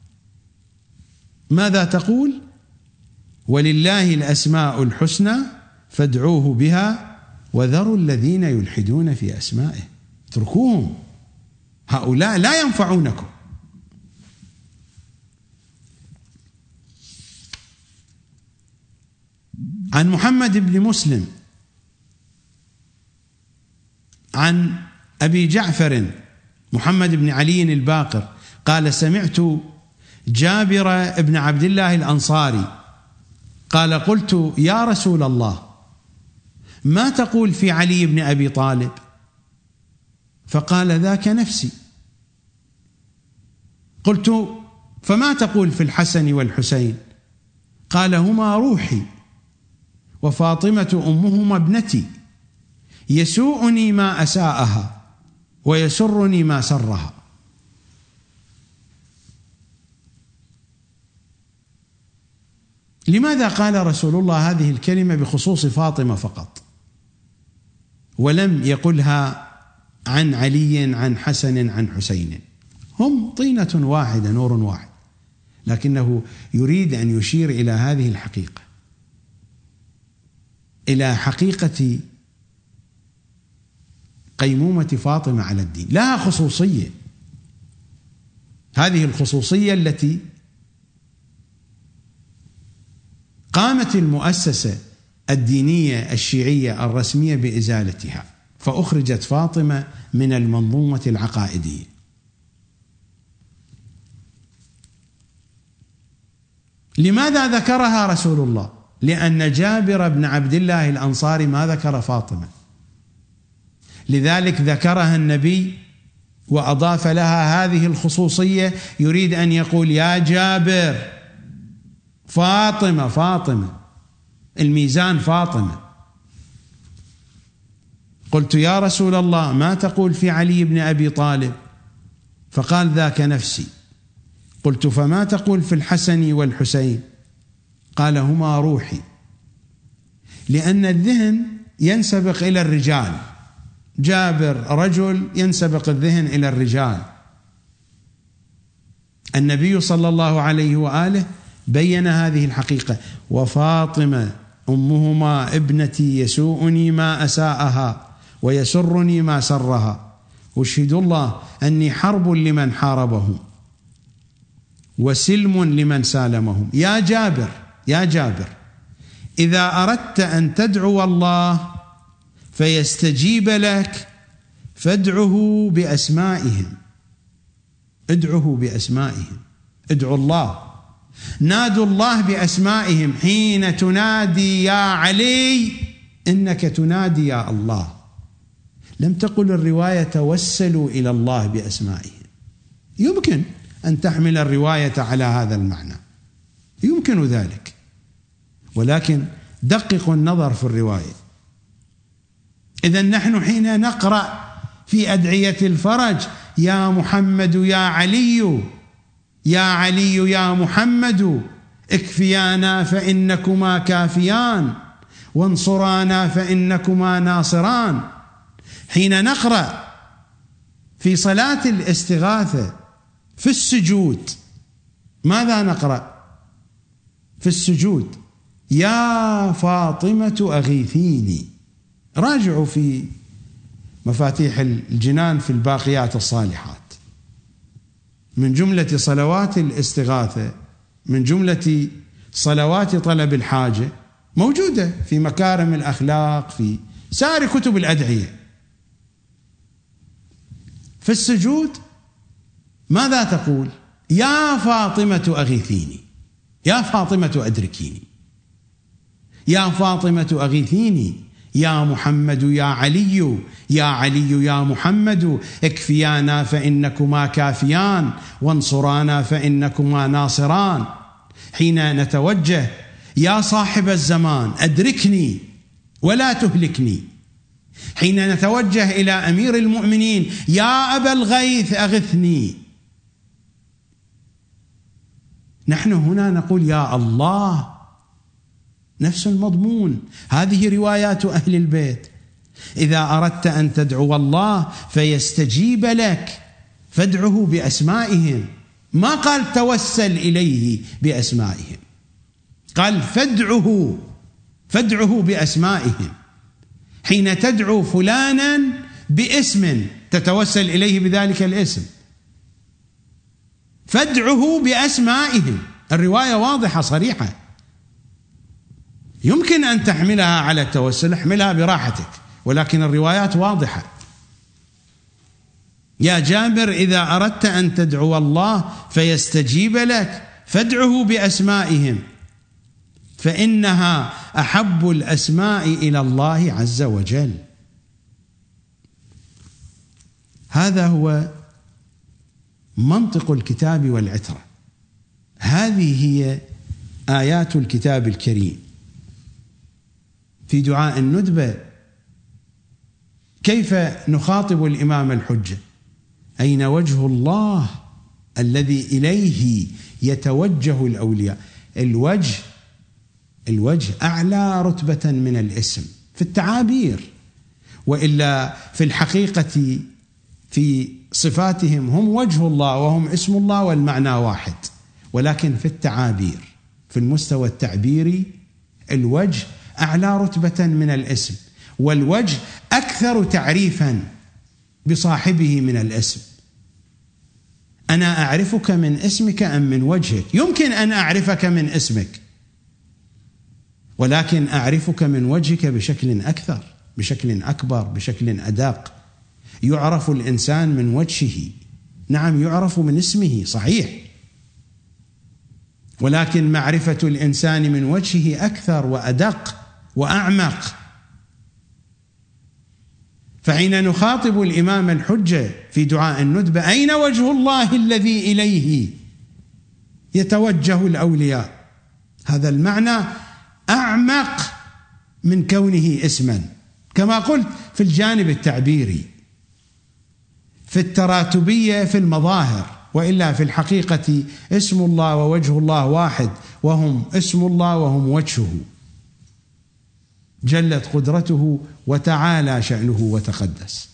ماذا تقول؟ ولله الأسماء الحسنى فادعوه بها وذروا الذين يلحدون في أسمائه. اتركوهم، هؤلاء لا ينفعونكم. عن محمد بن مسلم عن أبي جعفر محمد بن علي الباقر قال: سمعت جابر بن عبد الله الأنصاري قال: قلت يا رسول الله ما تقول في علي بن أبي طالب؟ فقال: ذاك نفسي. قلت: فما تقول في الحسن والحسين؟ قال: هما روحي وفاطمة أمهما ابنتي، يسوءني ما أساءها ويسرني ما سرها. لماذا قال رسول الله هذه الكلمة بخصوص فاطمة فقط، ولم يقلها عن علي عن حسن عن حسين؟ هم طينة واحدة نور واحد، لكنه يريد أن يشير إلى هذه الحقيقة، إلى حقيقة قيمومة فاطمة على الدين. لها خصوصية، هذه الخصوصية التي قامت المؤسسة الدينية الشيعية الرسمية بإزالتها، فأخرجت فاطمة من المنظومة العقائدية. لماذا ذكرها رسول الله؟ لأن جابر بن عبد الله الأنصاري ما ذكر فاطمة، لذلك ذكرها النبي وأضاف لها هذه الخصوصية، يريد أن يقول: يا جابر، فاطمة فاطمة، الميزان فاطمة. قلت: يا رسول الله ما تقول في علي بن أبي طالب؟ فقال: ذاك نفسي. قلت: فما تقول في الحسن والحسين؟ قال: هما روحي. لأن الذهن ينسبق إلى الرجال، جابر رجل ينسبق الذهن إلى الرجال. النبي صلى الله عليه وآله بين هذه الحقيقة: وفاطمة أمهما ابنتي يسوءني ما أساءها ويسرني ما سرها، أشهد الله أني حرب لمن حاربهم وسلم لمن سالمهم. يا جابر، يا جابر، إذا أردت أن تدعو الله فيستجيب لك فادعه بأسمائهم. ادعه بأسمائهم، ادعوا الله، نادوا الله بأسمائهم. حين تنادي يا علي إنك تنادي يا الله. لم تقل الرواية توسلوا إلى الله بأسمائهم. يمكن أن تحمل الرواية على هذا المعنى، يمكن ذلك، ولكن دققوا النظر في الرواية. إذن نحن حين نقرأ في أدعية الفرج يا محمد يا علي، يا علي يا محمد اكفيانا فإنكما كافيان وانصرانا فإنكما ناصران. حين نقرأ في صلاة الاستغاثة في السجود ماذا نقرأ في السجود؟ يا فاطمة أغيثيني. راجعوا في مفاتيح الجنان في الباقيات الصالحات، من جملة صلوات الاستغاثة، من جملة صلوات طلب الحاجة، موجودة في مكارم الأخلاق، في سائر كتب الأدعية. في السجود ماذا تقول؟ يا فاطمة أغيثيني، يا فاطمة أدركيني، يا فاطمة أغيثيني، يا محمد يا علي، يا علي يا محمد اكفيانا فإنكما كافيان وانصرانا فإنكما ناصران. حين نتوجه يا صاحب الزمان أدركني ولا تهلكني. حين نتوجه إلى أمير المؤمنين يا أبا الغيث أغثني. نحن هنا نقول يا الله، نفس المضمون. هذه روايات أهل البيت. إذا أردت أن تدعو الله فيستجيب لك فادعه بأسمائهم. ما قال توسل إليه بأسمائهم، قال فادعه، فادعه بأسمائهم. حين تدعو فلانا باسم تتوسل إليه بذلك الاسم، فادعه بأسمائهم. الرواية واضحة صريحة، يمكن أن تحملها على التوسل، احملها براحتك، ولكن الروايات واضحة. يا جابر إذا أردت أن تدعو الله فيستجيب لك فادعه بأسمائهم فإنها أحب الأسماء إلى الله عز وجل. هذا هو منطق الكتاب والعترة، هذه هي آيات الكتاب الكريم. في دعاء الندبة كيف نخاطب الإمام الحجة؟ أين وجه الله الذي إليه يتوجه الأولياء؟ الوجه الوجه أعلى رتبة من الاسم في التعابير، وإلا في الحقيقة في صفاتهم هم وجه الله وهم اسم الله والمعنى واحد، ولكن في التعابير في المستوى التعبيري الوجه أعلى رتبة من الاسم، والوجه أكثر تعريفا بصاحبه من الاسم. أنا أعرفك من اسمك أم من وجهك؟ يمكن أن أعرفك من اسمك، ولكن أعرفك من وجهك بشكل أكثر، بشكل أكبر، بشكل أدق. يعرف الإنسان من وجهه، نعم يعرف من اسمه صحيح، ولكن معرفة الإنسان من وجهه أكثر وأدق وأعمق. فحين نخاطب الإمام الحجة في دعاء الندبة أين وجه الله الذي إليه يتوجه الأولياء؟ هذا المعنى أعمق من كونه اسما، كما قلت في الجانب التعبيري في التراتبية في المظاهر، وإلا في الحقيقة اسم الله ووجه الله واحد، وهم اسم الله وهم وجهه، جلت قدرته وتعالى شأنه وتقدس.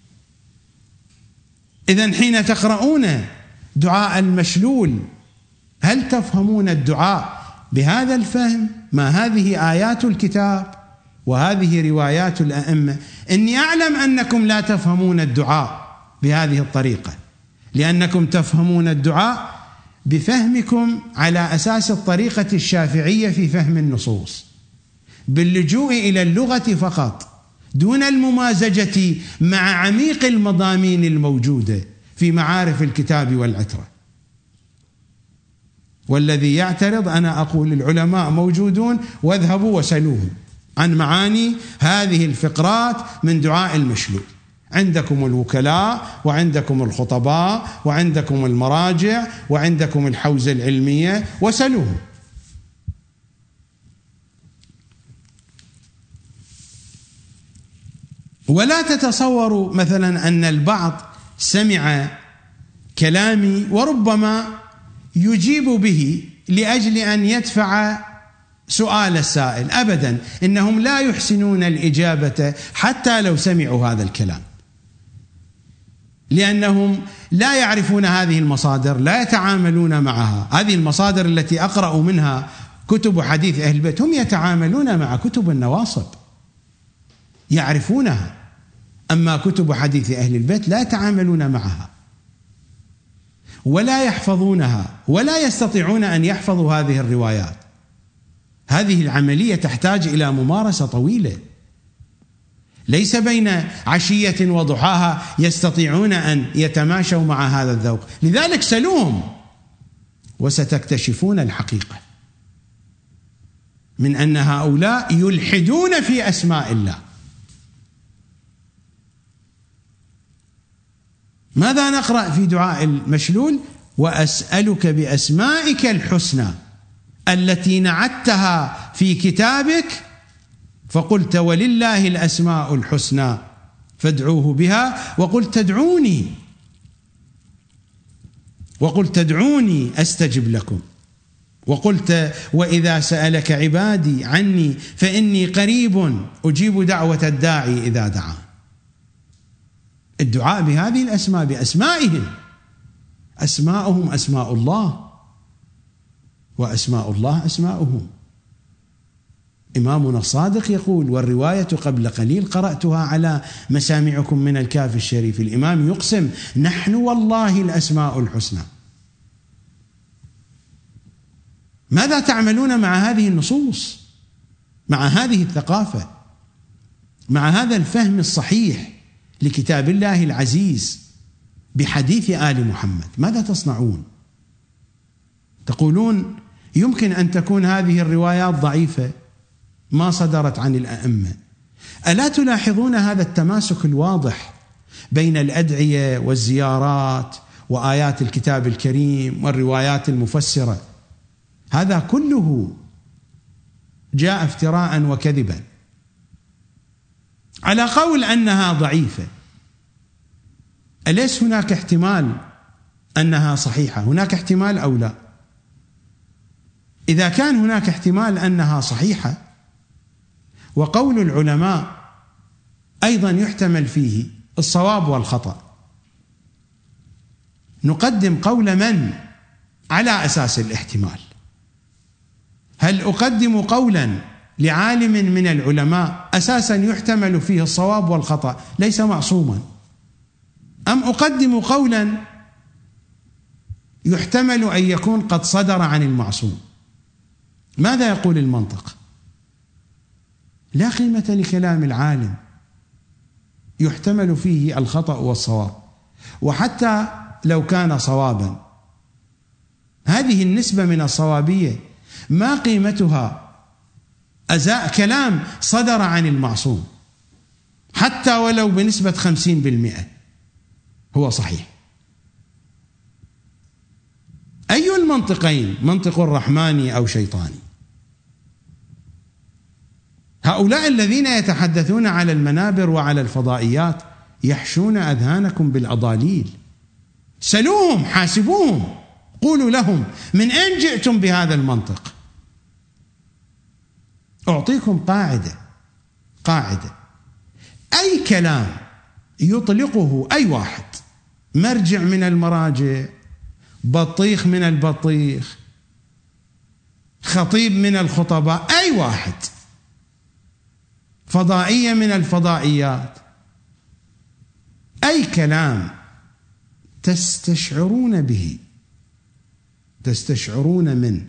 إذن حين تقرؤون دعاء المشلول هل تفهمون الدعاء بهذا الفهم؟ ما هذه آيات الكتاب وهذه روايات الأئمة. إني أعلم أنكم لا تفهمون الدعاء بهذه الطريقة، لأنكم تفهمون الدعاء بفهمكم على أساس الطريقة الشافعية في فهم النصوص، باللجوء إلى اللغة فقط، دون الممازجة مع عميق المضامين الموجودة في معارف الكتاب والعترة. والذي يعترض أنا أقول العلماء موجودون واذهبوا وسلوهم عن معاني هذه الفقرات من دعاء المشلول. عندكم الوكلاء وعندكم الخطباء وعندكم المراجع وعندكم الحوزة العلمية وسلوهم. ولا تتصوروا مثلا أن البعض سمع كلامي وربما يجيب به لأجل أن يدفع سؤال السائل، أبدا، إنهم لا يحسنون الإجابة حتى لو سمعوا هذا الكلام، لأنهم لا يعرفون هذه المصادر، لا يتعاملون معها. هذه المصادر التي أقرأ منها كتب حديث أهل البيت هم يتعاملون مع كتب النواصب، يعرفونها، أما كتب حديث أهل البيت لا يتعاملون معها ولا يحفظونها ولا يستطيعون أن يحفظوا هذه الروايات. هذه العملية تحتاج إلى ممارسة طويلة، ليس بين عشية وضحاها يستطيعون أن يتماشوا مع هذا الذوق. لذلك سلوهم وستكتشفون الحقيقة من أن هؤلاء يلحدون في أسماء الله. ماذا نقرأ في دعاء المشلول؟ وأسألك بأسمائك الحسنى التي نعتها في كتابك فقلت ولله الأسماء الحسنى فادعوه بها، وقلت تدعوني وقلت تدعوني أستجب لكم، وقلت وإذا سألك عبادي عني فإني قريب أجيب دعوة الداعي إذا دعا. الدعاء بهذه الأسماء، بأسمائهم، أسماؤهم أسماء الله وأسماء الله أسماؤهم. إمامنا الصادق يقول: والرواية قبل قليل قرأتها على مسامعكم من الكافي الشريف. الإمام يقسم: نحن والله الأسماء الحسنى. ماذا تعملون مع هذه النصوص، مع هذه الثقافة، مع هذا الفهم الصحيح لكتاب الله العزيز بحديث آل محمد؟ ماذا تصنعون؟ تقولون يمكن أن تكون هذه الروايات ضعيفة ما صدرت عن الأئمة. ألا تلاحظون هذا التماسك الواضح بين الأدعية والزيارات وآيات الكتاب الكريم والروايات المفسرة؟ هذا كله جاء افتراء وكذبا على قول أنها ضعيفة. أليس هناك احتمال أنها صحيحة؟ هناك احتمال أو لا؟ إذا كان هناك احتمال أنها صحيحة، وقول العلماء أيضا يحتمل فيه الصواب والخطأ، نقدم قول من على أساس الاحتمال؟ هل أقدم قولا لعالم من العلماء أساسا يحتمل فيه الصواب والخطأ ليس معصوما، أم أقدم قولا يحتمل أن يكون قد صدر عن المعصوم؟ ماذا يقول المنطق؟ لا قيمة لكلام العالم يحتمل فيه الخطأ والصواب، وحتى لو كان صوابا هذه النسبة من الصوابية ما قيمتها أزاء كلام صدر عن المعصوم حتى ولو بنسبة خمسين بالمئة هو صحيح. أي المنطقين، منطق رحماني أو شيطاني؟ هؤلاء الذين يتحدثون على المنابر وعلى الفضائيات يحشون أذهانكم بالأضاليل. سلوهم، حاسبوهم، قولوا لهم من أين جئتم بهذا المنطق؟ أعطيكم قاعدة قاعدة أي كلام يطلقه أي واحد، مرجع من المراجع، بطيخ من البطيخ، خطيب من الخطباء، أي واحد، فضائية من الفضائيات، أي كلام تستشعرون به تستشعرون من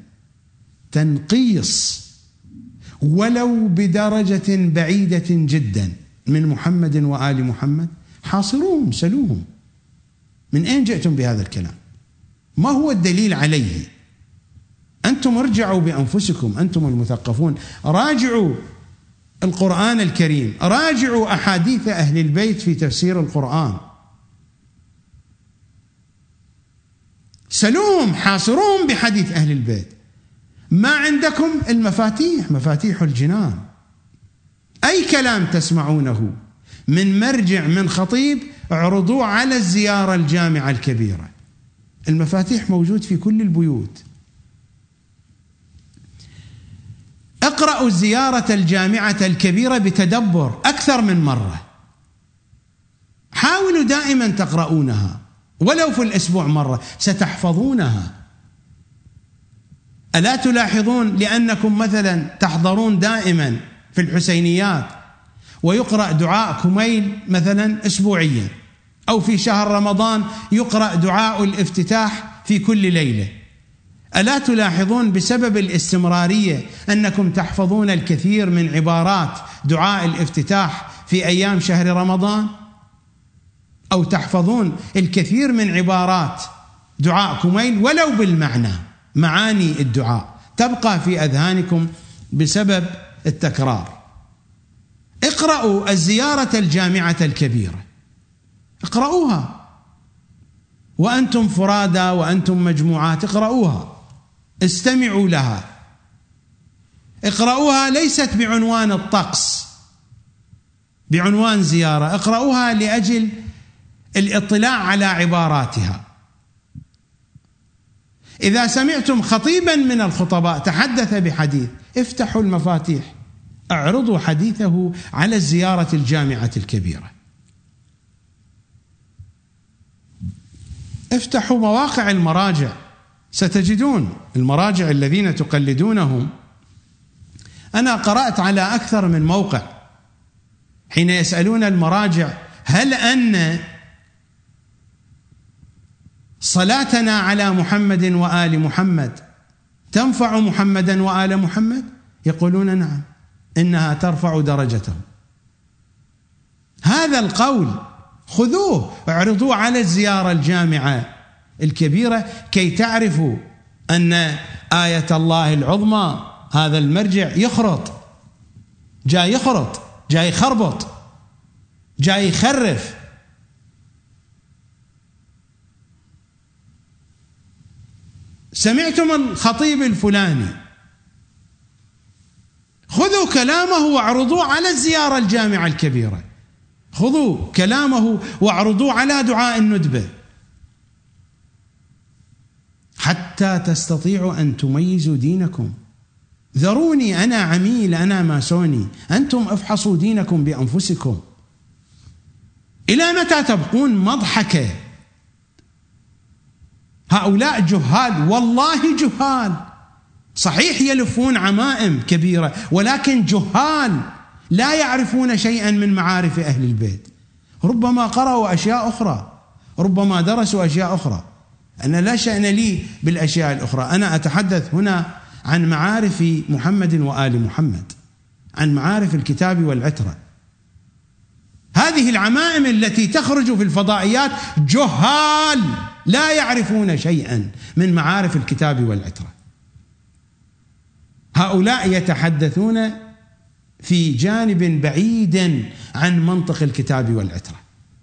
تنقيص ولو بدرجة بعيدة جدا من محمد وآل محمد؟ حاصروهم، سلوهم، من أين جئتم بهذا الكلام؟ ما هو الدليل عليه؟ أنتم ارجعوا بأنفسكم، أنتم المثقفون، راجعوا القرآن الكريم، راجعوا أحاديث أهل البيت في تفسير القرآن، سلوهم، حاصروهم بحديث أهل البيت. ما عندكم المفاتيح، مفاتيح الجنان، أي كلام تسمعونه من مرجع من خطيب اعرضوه على الزيارة الجامعة الكبيرة، المفاتيح موجود في كل البيوت. اقرأوا الزيارة الجامعة الكبيرة بتدبر أكثر من مرة، حاولوا دائما تقرؤونها ولو في الأسبوع مرة، ستحفظونها. ألا تلاحظون لأنكم مثلا تحضرون دائما في الحسينيات ويقرأ دعاء كميل مثلا أسبوعيا، أو في شهر رمضان يقرأ دعاء الافتتاح في كل ليلة، ألا تلاحظون بسبب الاستمرارية أنكم تحفظون الكثير من عبارات دعاء الافتتاح في أيام شهر رمضان، أو تحفظون الكثير من عبارات دعاء كميل ولو بالمعنى، معاني الدعاء تبقى في أذهانكم بسبب التكرار. اقرأوا الزيارة الجامعة الكبيرة، اقرأوها وأنتم فرادى وأنتم مجموعات، اقرأوها، استمعوا لها، اقرأوها ليست بعنوان الطقس، بعنوان زيارة، اقرأوها لأجل الاطلاع على عباراتها. إذا سمعتم خطيبا من الخطباء تحدث بحديث، افتحوا المفاتيح، اعرضوا حديثه على الزيارة الجامعة الكبيرة، افتحوا مواقع المراجع، ستجدون المراجع الذين تقلدونهم. أنا قرأت على أكثر من موقع حين يسألون المراجع هل أن صلاتنا على محمد وآل محمد تنفع محمدا وآل محمد؟ يقولون نعم، إنها ترفع درجتهم. هذا القول خذوه، اعرضوه على الزيارة الجامعة الكبيرة كي تعرفوا أن آية الله العظمى هذا المرجع يخرط، جاي يخرط، جاي يخربط، جاي يخرف. سمعتم الخطيب الفلاني، خذوا كلامه واعرضوه على الزيارة الجامعة الكبيرة، خذوا كلامه واعرضوه على دعاء الندبة حتى تستطيعوا أن تميزوا دينكم. ذروني أنا عميل، أنا ماسوني، أنتم افحصوا دينكم بأنفسكم. إلى متى تبقون مضحكة؟ هؤلاء جهال، والله جهال، صحيح يلفون عمائم كبيرة ولكن جهال، لا يعرفون شيئا من معارف أهل البيت. ربما قرأوا أشياء أخرى، ربما درسوا أشياء أخرى، أنا لا شأن لي بالأشياء الأخرى، أنا أتحدث هنا عن معارف محمد وآل محمد، عن معارف الكتاب والعترة. هذه العمائم التي تخرج في الفضائيات جهال، لا يعرفون شيئا من معارف الكتاب والعترة. هؤلاء يتحدثون في جانب بعيد عن منطق الكتاب والعترة،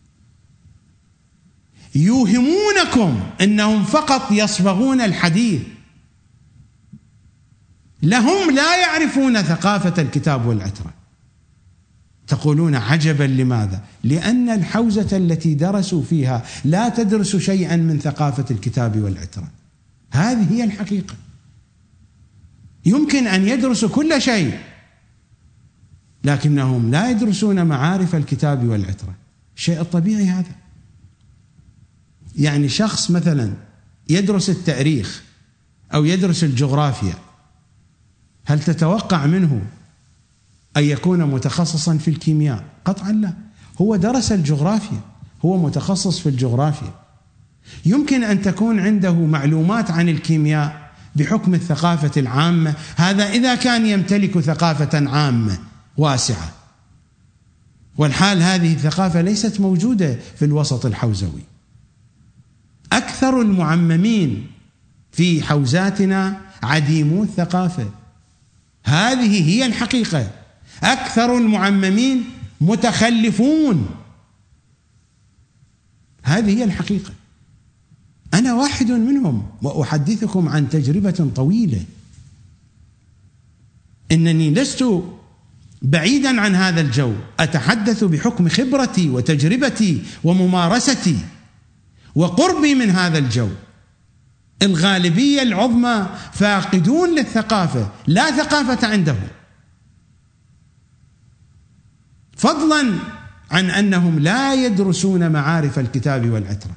يوهمونكم أنهم فقط يصبغون الحديث، لهم لا يعرفون ثقافة الكتاب والعترة. تقولون عجبا، لماذا؟ لأن الحوزة التي درسوا فيها لا تدرس شيئا من ثقافة الكتاب والعترة. هذه هي الحقيقة. يمكن أن يدرسوا كل شيء لكنهم لا يدرسون معارف الكتاب والعترة، الشيء الطبيعي هذا. يعني شخص مثلا يدرس التاريخ أو يدرس الجغرافيا، هل تتوقع منه أن يكون متخصصا في الكيمياء؟ قطعا لا، هو درس الجغرافيا، هو متخصص في الجغرافيا. يمكن أن تكون عنده معلومات عن الكيمياء بحكم الثقافة العامة، هذا إذا كان يمتلك ثقافة عامة واسعة. والحال هذه الثقافة ليست موجودة في الوسط الحوزوي. أكثر المعممين في حوزاتنا عديمو الثقافة، هذه هي الحقيقة. أكثر المعممين متخلفون، هذه هي الحقيقة. أنا واحد منهم وأحدثكم عن تجربة طويلة. إنني لست بعيدا عن هذا الجو، أتحدث بحكم خبرتي وتجربتي وممارستي وقربي من هذا الجو. الغالبية العظمى فاقدون للثقافة، لا ثقافة عندهم، فضلا عن أنهم لا يدرسون معارف الكتاب والعترة.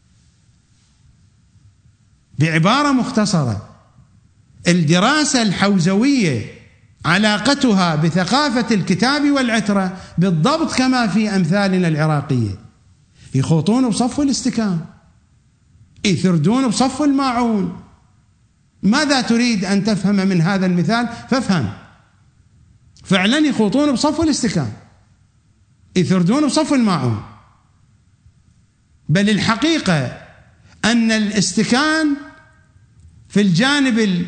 بعبارة مختصرة، الدراسة الحوزوية علاقتها بثقافة الكتاب والعترة بالضبط كما في أمثالنا العراقية، يخوطون بصف الاستكان، يثردون بصف الماعون. ماذا تريد أن تفهم من هذا المثال؟ فافهم. فعلا يخوطون بصف الاستكان، يثردون بصف الماعون. بل الحقيقة أن الاستكان في الجانب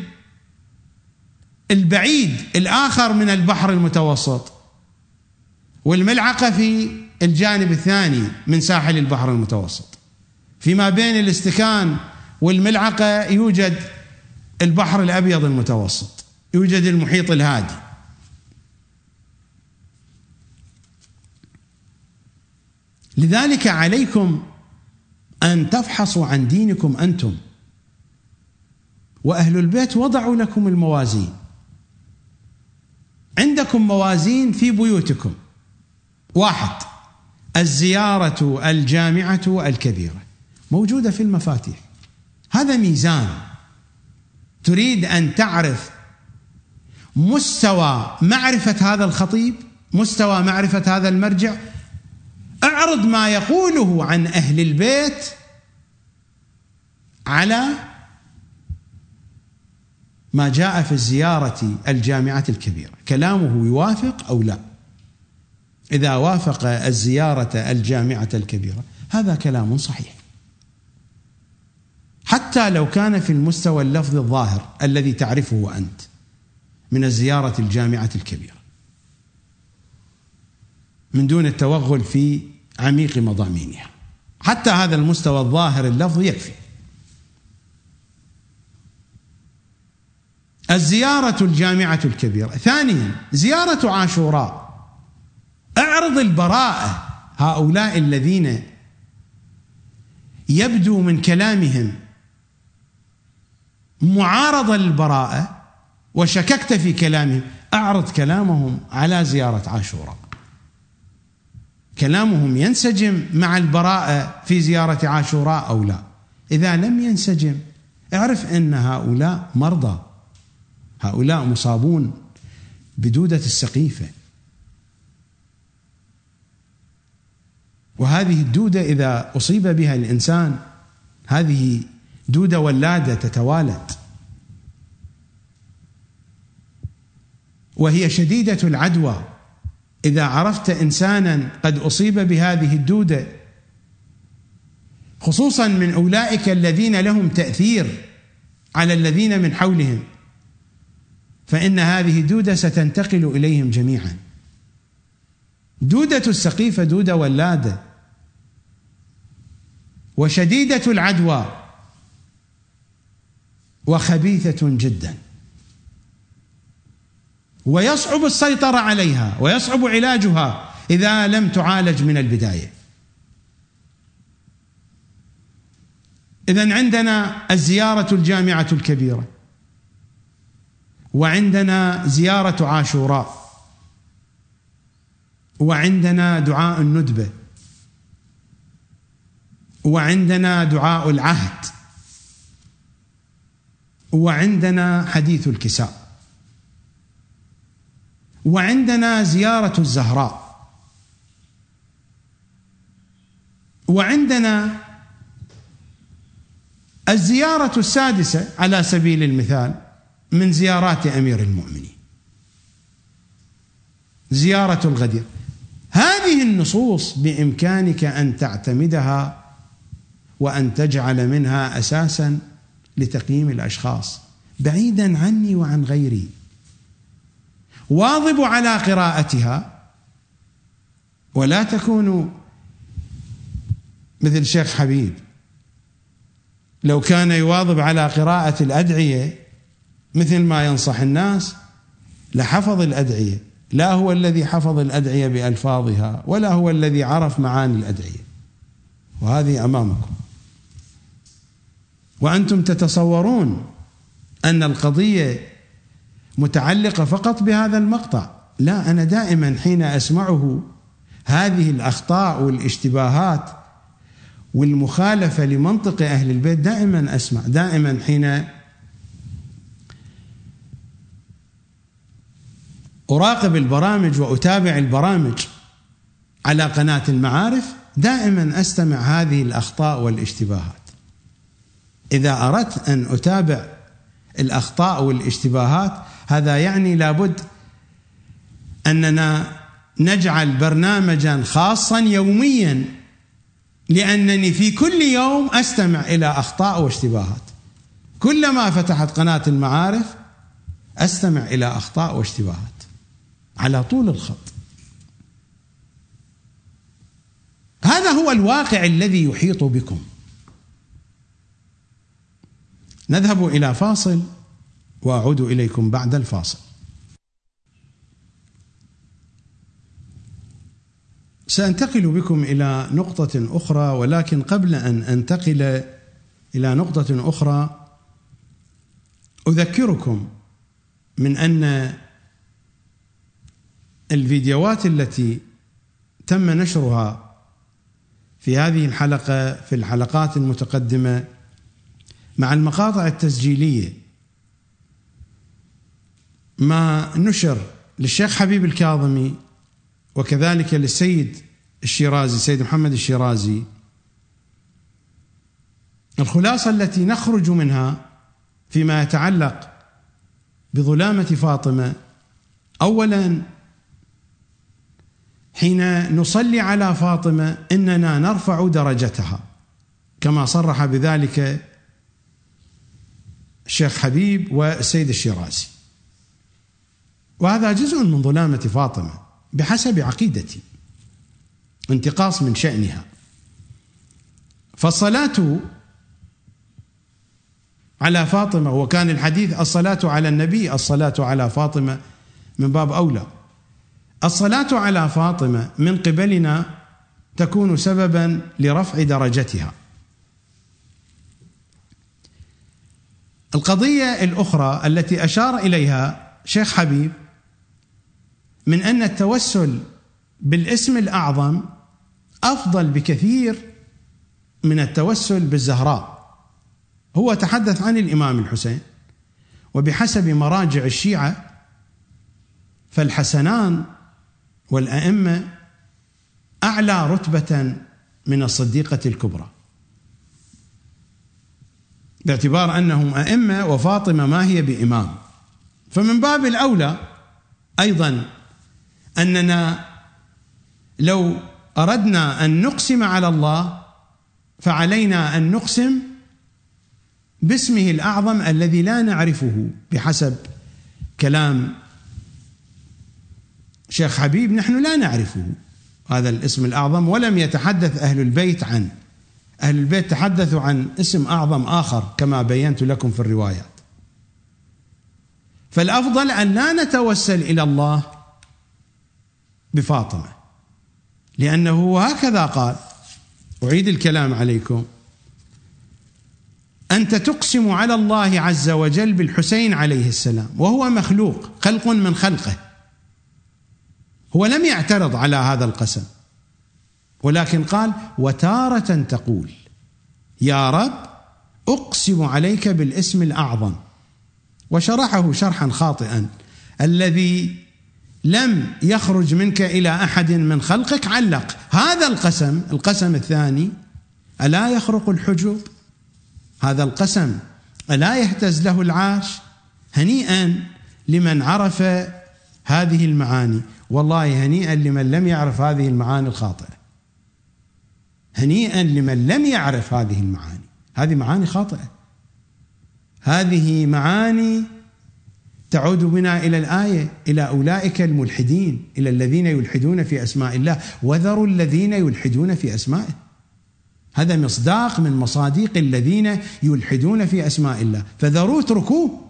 البعيد الآخر من البحر المتوسط، والملعقة في الجانب الثاني من ساحل البحر المتوسط. فيما بين الاستكان والملعقة يوجد البحر الأبيض المتوسط، يوجد المحيط الهادي. لذلك عليكم أن تفحصوا عن دينكم أنتم، وأهل البيت وضعوا لكم الموازين. عندكم موازين في بيوتكم. واحد، الزيارة الجامعة الكبيرة موجودة في المفاتيح، هذا ميزان. تريد أن تعرف مستوى معرفة هذا الخطيب، مستوى معرفة هذا المرجع، اعرض ما يقوله عن أهل البيت على ما جاء في الزيارة الجامعة الكبيرة، كلامه يوافق أو لا. إذا وافق الزيارة الجامعة الكبيرة هذا كلام صحيح، حتى لو كان في المستوى اللفظي الظاهر الذي تعرفه أنت من الزيارة الجامعة الكبيرة، من دون التوغل في عميق مضامينها. حتى هذا المستوى الظاهر اللفظي يكفي. الزيارة الجامعة الكبيرة. ثانيا، زيارة عاشوراء، اعرض البراءة. هؤلاء الذين يبدو من كلامهم معارضة للبراءة وشككت في كلامهم، اعرض كلامهم على زيارة عاشوراء. كلامهم ينسجم مع البراءة في زيارة عاشوراء أو لا؟ إذا لم ينسجم اعرف أن هؤلاء مرضى، هؤلاء مصابون بدودة السقيفة، وهذه الدودة إذا أصيب بها الإنسان هذه دودة ولادة تتوالد، وهي شديدة العدوى. إذا عرفت إنسانا قد أصيب بهذه الدودة، خصوصا من أولئك الذين لهم تأثير على الذين من حولهم، فإن هذه الدودة ستنتقل إليهم جميعا. دودة السقيفة دودة ولادة وشديدة العدوى وخبيثة جدا، ويصعب السيطرة عليها ويصعب علاجها إذا لم تعالج من البداية. إذن عندنا الزيارة الجامعة الكبيرة، وعندنا زيارة عاشوراء، وعندنا دعاء الندبة، وعندنا دعاء العهد، وعندنا حديث الكساء، وعندنا زيارة الزهراء، وعندنا الزيارة السادسة على سبيل المثال من زيارات أمير المؤمنين، زيارة الغدير. هذه النصوص بإمكانك أن تعتمدها وأن تجعل منها أساسا لتقييم الأشخاص بعيدا عني وعن غيري. واظبوا على قراءتها ولا تكونوا مثل الشيخ حبيب. لو كان يواظب على قراءة الأدعية مثل ما ينصح الناس لحفظ الأدعية، لا هو الذي حفظ الأدعية بألفاظها ولا هو الذي عرف معاني الأدعية، وهذه أمامكم. وأنتم تتصورون أن القضية متعلقة فقط بهذا المقطع. لا، أنا دائما حين أسمعه هذه الأخطاء والاشتباهات والمخالفة لمنطق أهل البيت دائما أسمع، دائما حين أراقب البرامج وأتابع البرامج على قناة المعارف دائما أستمع هذه الأخطاء والاشتباهات. إذا أردت أن أتابع الأخطاء والاشتباهات هذا يعني لابد أننا نجعل برنامجا خاصا يوميا، لأنني في كل يوم أستمع إلى أخطاء واشتباهات. كلما فتحت قناة المعارف أستمع إلى أخطاء واشتباهات على طول الخط. هذا هو الواقع الذي يحيط بكم. نذهب إلى فاصل وأعود إليكم بعد الفاصل. سأنتقل بكم إلى نقطة أخرى، ولكن قبل أن أنتقل إلى نقطة أخرى أذكركم من أن الفيديوهات التي تم نشرها في هذه الحلقة في الحلقات المتقدمة مع المقاطع التسجيلية ما نشر للشيخ حبيب الكاظمي وكذلك للسيد الشيرازي سيد محمد الشيرازي، الخلاصة التي نخرج منها فيما يتعلق بظلامة فاطمة: أولا، حين نصلي على فاطمة إننا نرفع درجتها كما صرح بذلك الشيخ حبيب والسيد الشيرازي، وهذا جزء من ظلامة فاطمة بحسب عقيدتي، انتقاص من شأنها. فالصلاة على فاطمة، وكان الحديث الصلاة على النبي الصلاة على فاطمة من باب أولى، الصلاة على فاطمة من قبلنا تكون سببا لرفع درجتها. القضية الأخرى التي أشار إليها شيخ حبيب من أن التوسل بالاسم الأعظم أفضل بكثير من التوسل بالزهراء. هو تحدث عن الإمام الحسين، وبحسب مراجع الشيعة فالحسنان والأئمة أعلى رتبة من الصديقة الكبرى، باعتبار أنهم أئمة وفاطمة ما هي بإمام. فمن باب الأولى أيضا أننا لو أردنا أن نقسم على الله فعلينا أن نقسم باسمه الأعظم الذي لا نعرفه بحسب كلام شيخ حبيب. نحن لا نعرفه هذا الاسم الأعظم، ولم يتحدث أهل البيت عنه. أهل البيت تحدثوا عن اسم أعظم آخر كما بينت لكم في الروايات. فالأفضل أن لا نتوسل إلى الله بفاطمة، لأنه هكذا قال، أعيد الكلام عليكم: أنت تقسم على الله عز وجل بالحسين عليه السلام وهو مخلوق، خلق من خلقه. هو لم يعترض على هذا القسم، ولكن قال: وتارة تقول يا رب أقسم عليك بالاسم الأعظم، وشرحه شرحا خاطئا: الذي لم يخرج منك إلى أحد من خلقك. علق هذا القسم، القسم الثاني: ألا يخرق الحجب؟ هذا القسم ألا يهتز له العاش؟ هنيئا لمن عرف هذه المعاني. والله هنيئا لمن لم يعرف هذه المعاني الخاطئة، هنيئا لمن لم يعرف هذه المعاني. هذه معاني خاطئة، هذه معاني تعود بنا إلى الآية، إلى أولئك الملحدين، إلى الذين يلحدون في أسماء الله، وذروا الذين يلحدون في أسمائه. هذا مصداق من مصاديق الذين يلحدون في أسماء الله، فذروا اتركوه.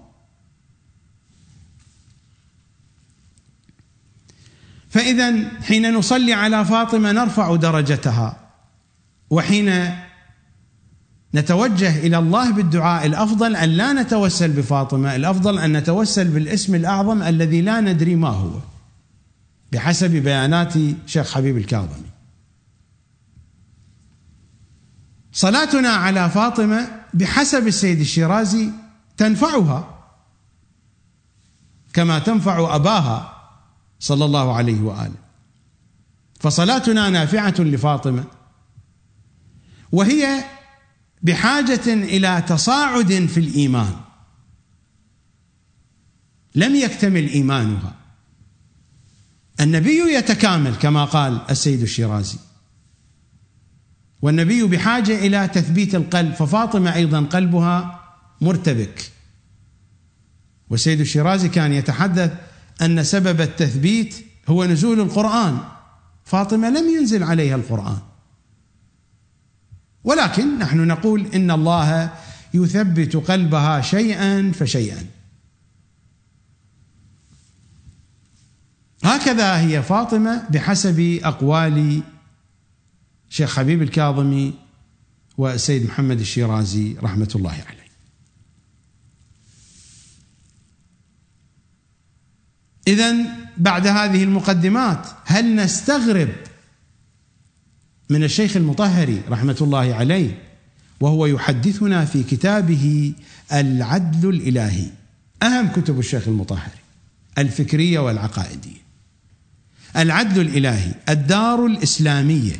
فإذا حين نصلي على فاطمة نرفع درجتها، وحين نتوجه إلى الله بالدعاء الأفضل أن لا نتوسل بفاطمة، الأفضل أن نتوسل بالاسم الأعظم الذي لا ندري ما هو بحسب بيانات شيخ حبيب الكاظمي. صلاتنا على فاطمة بحسب السيد الشيرازي تنفعها كما تنفع أباها صلى الله عليه وآله، فصلاتنا نافعة لفاطمة، وهي بحاجة إلى تصاعد في الإيمان، لم يكتمل إيمانها. النبي يتكامل كما قال السيد الشيرازي، والنبي بحاجة إلى تثبيت القلب، ففاطمة أيضا قلبها مرتبك. والسيد الشيرازي كان يتحدث أن سبب التثبيت هو نزول القرآن، فاطمة لم ينزل عليها القرآن، ولكن نحن نقول إن الله يثبت قلبها شيئا فشيئا. هكذا هي فاطمة بحسب أقوال شيخ حبيب الكاظمي والسيد محمد الشيرازي رحمة الله عليه. إذن بعد هذه المقدمات هل نستغرب من الشيخ المطهري رحمة الله عليه وهو يحدثنا في كتابه العدل الإلهي، أهم كتب الشيخ المطهري الفكرية والعقائدية، العدل الإلهي، الدار الإسلامية،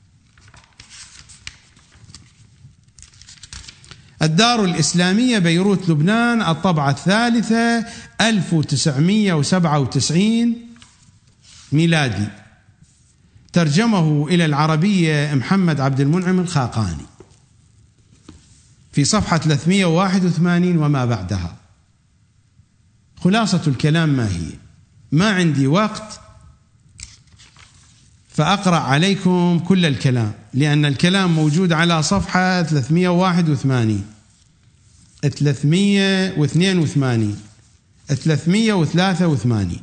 الدار الإسلامية بيروت لبنان، الطبعة الثالثة ألف وتسعمائة وسبعة وتسعين ميلادي، ترجمه إلى العربية محمد عبد المنعم الخاقاني في صفحة ثلاثمائة وواحد وثمانين وما بعدها. خلاصة الكلام ما هي؟ ما عندي وقت فأقرأ عليكم كل الكلام، لأن الكلام موجود على صفحة ثلاثمائة وواحد وثمانين، ثلاثمائة واثنين وثمانين، ثلاثمائة وثلاثة وثمانين.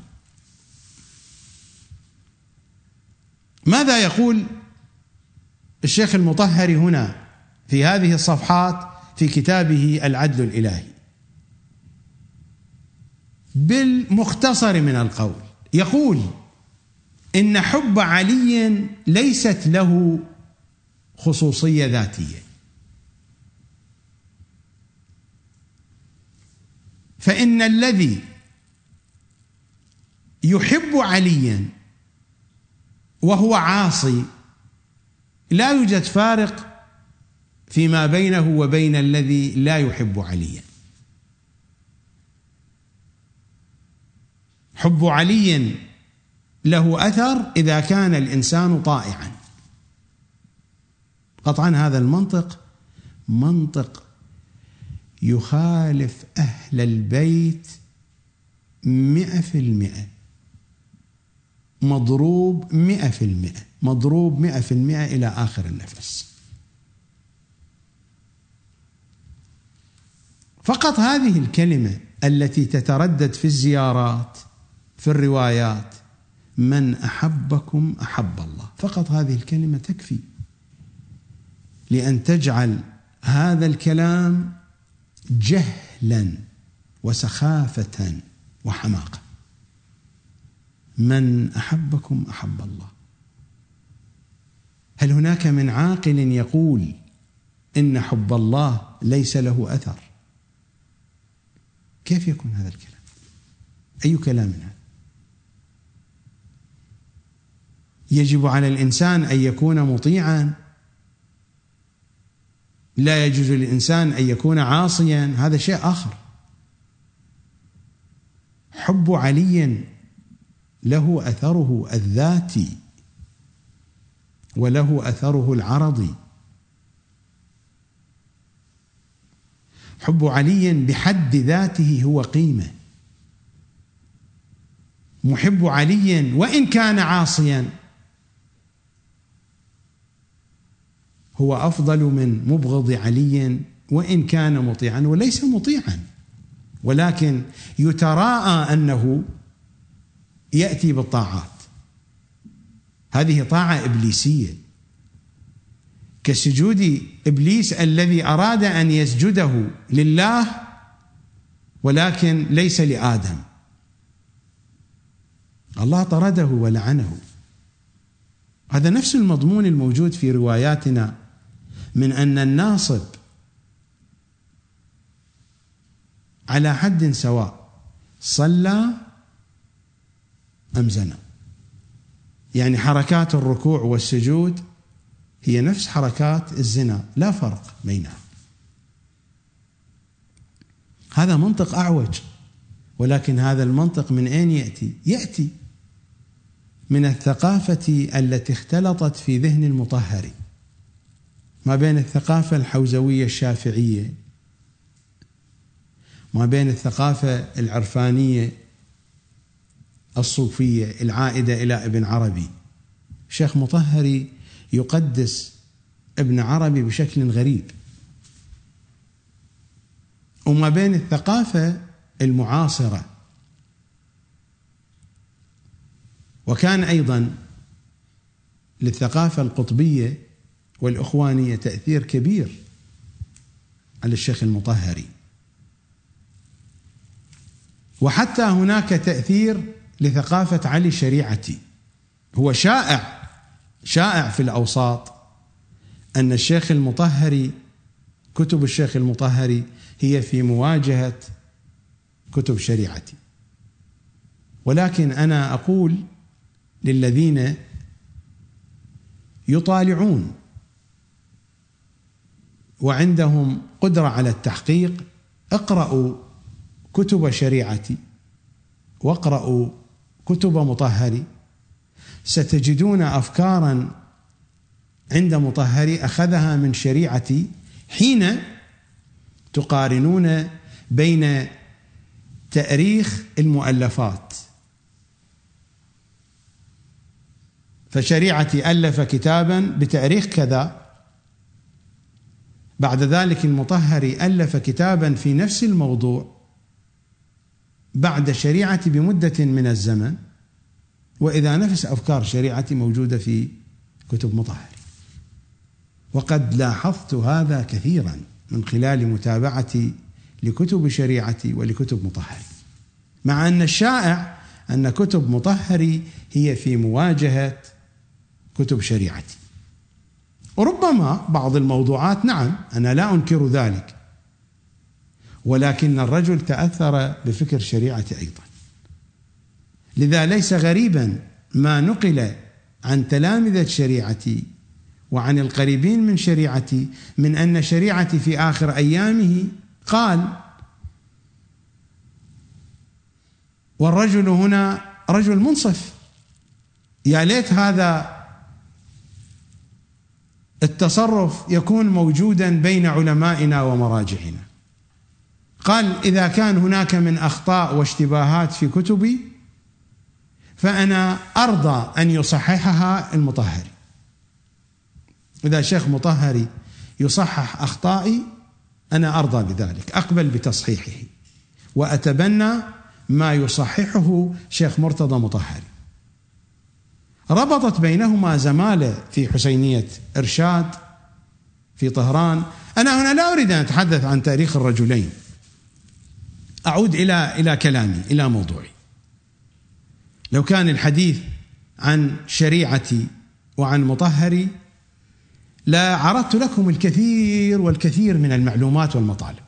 ماذا يقول الشيخ المطهري هنا في هذه الصفحات في كتابه العدل الإلهي؟ بالمختصر من القول يقول إن حب علي ليست له خصوصية ذاتية، فإن الذي يحب عليا وهو عاصي لا يوجد فارق فيما بينه وبين الذي لا يحب عليا. حب علي له أثر إذا كان الإنسان طائعا. قطعا هذا المنطق منطق يخالف أهل البيت مئة في المئة، مضروب مئة في المئة، مضروب مئة في المئة إلى آخر النفس. فقط هذه الكلمة التي تتردد في الزيارات في الروايات، من أحبكم أحب الله، فقط هذه الكلمة تكفي لأن تجعل هذا الكلام جهلا وسخافة وحماقة. من أحبكم أحب الله. هل هناك من عاقل يقول إن حب الله ليس له أثر؟ كيف يكون هذا الكلام؟ أي كلام هذا؟ يجب على الإنسان أن يكون مطيعا، لا يجوز للإنسان أن يكون عاصيا، هذا شيء آخر. حب علي له أثره الذاتي وله أثره العرضي. حب علي بحد ذاته هو قيمة. محب علي وإن كان عاصيا هو أفضل من مبغض علي وإن كان مطيعا وليس مطيعا، ولكن يتراءى أنه يأتي بالطاعات. هذه طاعة إبليسية، كسجود إبليس الذي أراد أن يسجده لله ولكن ليس لآدم، الله طرده ولعنه. هذا نفس المضمون الموجود في رواياتنا من أن الناصب على حد سواء صلى أم زنى، يعني حركات الركوع والسجود هي نفس حركات الزنا، لا فرق بينها. هذا منطق أعوج، ولكن هذا المنطق من أين يأتي؟ يأتي من الثقافة التي اختلطت في ذهن المطهري ما بين الثقافة الحوزوية الشافعية، ما بين الثقافة العرفانية الصوفية العائدة إلى ابن عربي. شيخ مطهري يقدس ابن عربي بشكل غريب، وما بين الثقافة المعاصرة. وكان أيضا للثقافة القطبية والإخوانية تأثير كبير على الشيخ المطهري، وحتى هناك تأثير لثقافة علي الشريعتي. هو شائع شائع في الأوساط أن الشيخ المطهري كتب الشيخ المطهري هي في مواجهة كتب شريعتي، ولكن أنا أقول للذين يطالعون وعندهم قدرة على التحقيق: اقرأوا كتب شريعتي واقرأوا كتب مطهري، ستجدون أفكارا عند مطهري أخذها من شريعتي حين تقارنون بين تأريخ المؤلفات. فشريعتي ألف كتابا بتاريخ كذا، بعد ذلك المطهري ألف كتابا في نفس الموضوع بعد شريعتي بمدة من الزمن، وإذا نفس أفكار شريعتي موجودة في كتب مطهري. وقد لاحظت هذا كثيرا من خلال متابعتي لكتب شريعتي ولكتب مطهري، مع أن الشائع أن كتب مطهري هي في مواجهة كتب شريعتي. وربما بعض الموضوعات نعم، أنا لا أنكر ذلك، ولكن الرجل تأثر بفكر شريعتي أيضا. لذا ليس غريبا ما نقل عن تلامذة شريعتي وعن القريبين من شريعتي من أن شريعتي في آخر أيامه قال: والرجل هنا رجل منصف، يا ليت هذا التصرف يكون موجودا بين علمائنا ومراجعنا. قال: إذا كان هناك من أخطاء واشتباهات في كتبي فأنا أرضى أن يصححها المطهري. إذا شيخ مطهري يصحح أخطائي أنا أرضى بذلك، أقبل بتصحيحه وأتبنى ما يصححه شيخ مرتضى مطهري. ربطت بينهما زمالة في حسينية إرشاد في طهران. أنا هنا لا أريد أن أتحدث عن تاريخ الرجلين، أعود إلى إلى كلامي إلى موضوعي. لو كان الحديث عن شريعتي وعن مطهري لا عرضت لكم الكثير والكثير من المعلومات والمطالب،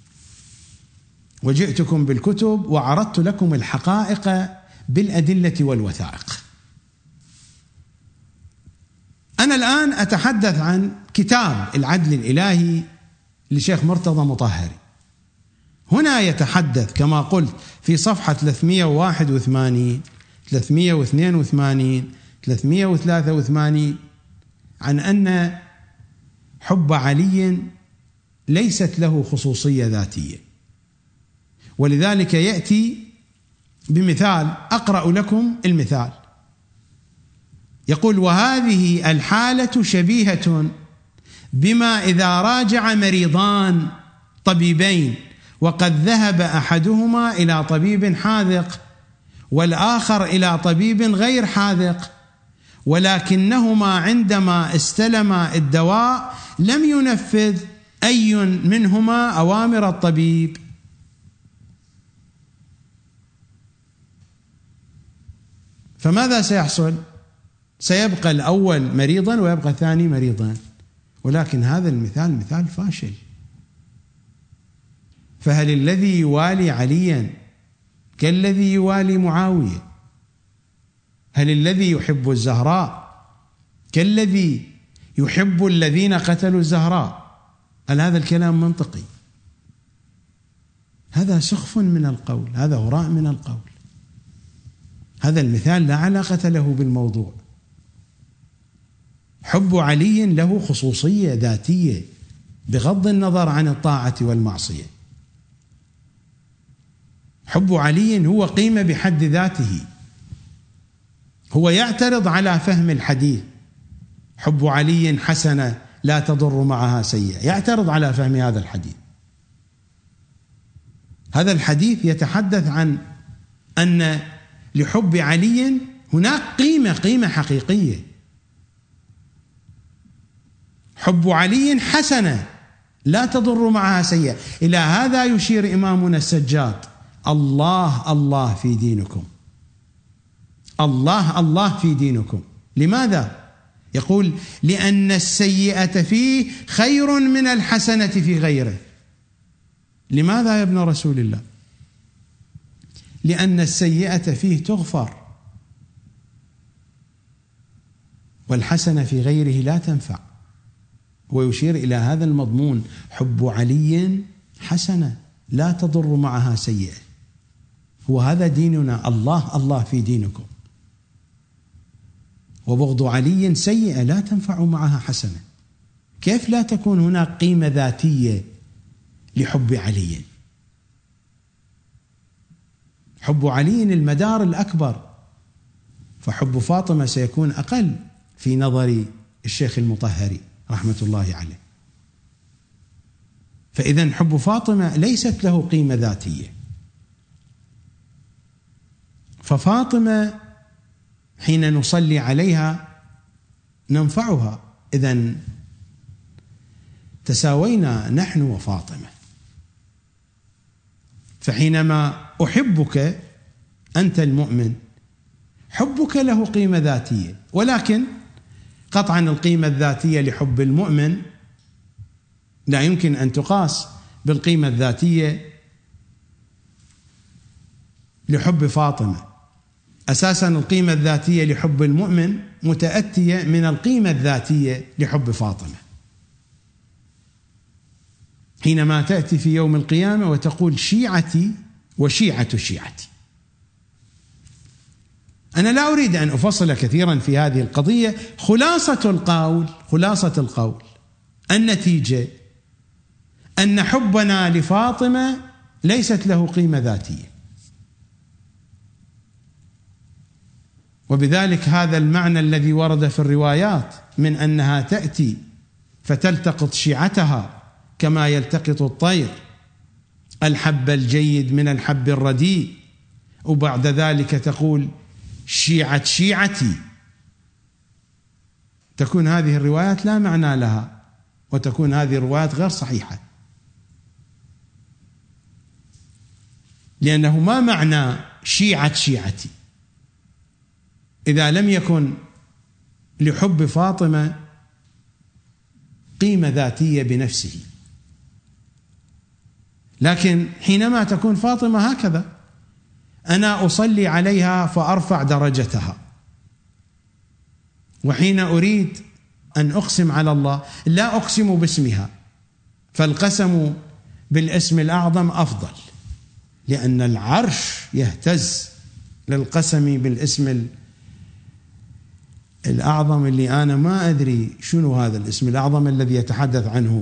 وجئتكم بالكتب وعرضت لكم الحقائق بالأدلة والوثائق. أنا الآن أتحدث عن كتاب العدل الإلهي لشيخ مرتضى مطهري. هنا يتحدث كما قلت في صفحة ثلاثمئة وواحد وثمانين ثلاثمئة واثنين وثمانين ثلاثمئة وثلاثة وثمانين عن أن حب علي ليست له خصوصية ذاتية، ولذلك يأتي بمثال. أقرأ لكم المثال. يقول: وهذه الحالة شبيهة بما إذا راجع مريضان طبيبين وقد ذهب أحدهما إلى طبيب حاذق والآخر إلى طبيب غير حاذق، ولكنهما عندما استلما الدواء لم ينفذ أي منهما أوامر الطبيب. فماذا سيحصل؟ سيبقى الأول مريضا ويبقى الثاني مريضا، ولكن هذا المثال مثال فاشل. فهل الذي يوالي عليا كالذي يوالي معاوية؟ هل الذي يحب الزهراء كالذي يحب الذين قتلوا الزهراء؟ هل هذا الكلام منطقي؟ هذا سخف من القول، هذا هراء من القول. هذا المثال لا علاقة له بالموضوع. حب علي له خصوصية ذاتية بغض النظر عن الطاعة والمعصية. حب علي هو قيمة بحد ذاته، هو يعترض على فهم الحديث: حب علي حسنة لا تضر معها سيئة، يعترض على فهم هذا الحديث. هذا الحديث يتحدث عن أن لحب علي هناك قيمة قيمة حقيقية. حب علي حسنة لا تضر معها سيئة. إلى هذا يشير إمامنا السجاد: الله الله في دينكم، الله الله في دينكم. لماذا؟ يقول: لأن السيئة فيه خير من الحسنة في غيره. لماذا يا ابن رسول الله؟ لأن السيئة فيه تغفر والحسنة في غيره لا تنفع. ويشير إلى هذا المضمون: حب علي حسنة لا تضر معها سيئة. هو هذا ديننا، الله الله في دينكم. وبغض علي سيئة لا تنفع معها حسنة. كيف لا تكون هناك قيمة ذاتية لحب علي؟ حب علي المدار الأكبر، فحب فاطمة سيكون أقل في نظر الشيخ المطهري رحمة الله عليه. فإذا حب فاطمة ليست له قيمة ذاتية. ففاطمة حين نصلي عليها ننفعها، إذن تساوينا نحن وفاطمة. فحينما أحبك أنت المؤمن، حبك له قيمة ذاتية، ولكن قطعا القيمة الذاتية لحب المؤمن لا يمكن أن تقاس بالقيمة الذاتية لحب فاطمة. أساسا القيمة الذاتية لحب المؤمن متأتية من القيمة الذاتية لحب فاطمة. حينما تأتي في يوم القيامة وتقول: شيعتي وشيعة شيعتي. أنا لا أريد أن أفصل كثيرا في هذه القضية. خلاصة القول خلاصة القول النتيجة أن حبنا لفاطمة ليست له قيمة ذاتية، وبذلك هذا المعنى الذي ورد في الروايات من أنها تأتي فتلتقط شيعتها كما يلتقط الطير الحب الجيد من الحب الرديء، وبعد ذلك تقول: شيعة شيعتي. تكون هذه الروايات لا معنى لها، وتكون هذه الروايات غير صحيحة. لأنه ما معنى شيعة شيعتي إذا لم يكن لحب فاطمة قيمة ذاتية بنفسه؟ لكن حينما تكون فاطمة هكذا: أنا أصلي عليها فأرفع درجتها، وحين أريد أن أقسم على الله لا أقسم باسمها، فالقسم بالاسم الأعظم أفضل، لأن العرش يهتز للقسم بالاسم الأعظم اللي أنا ما أدري شنو هذا الاسم الأعظم الذي يتحدث عنه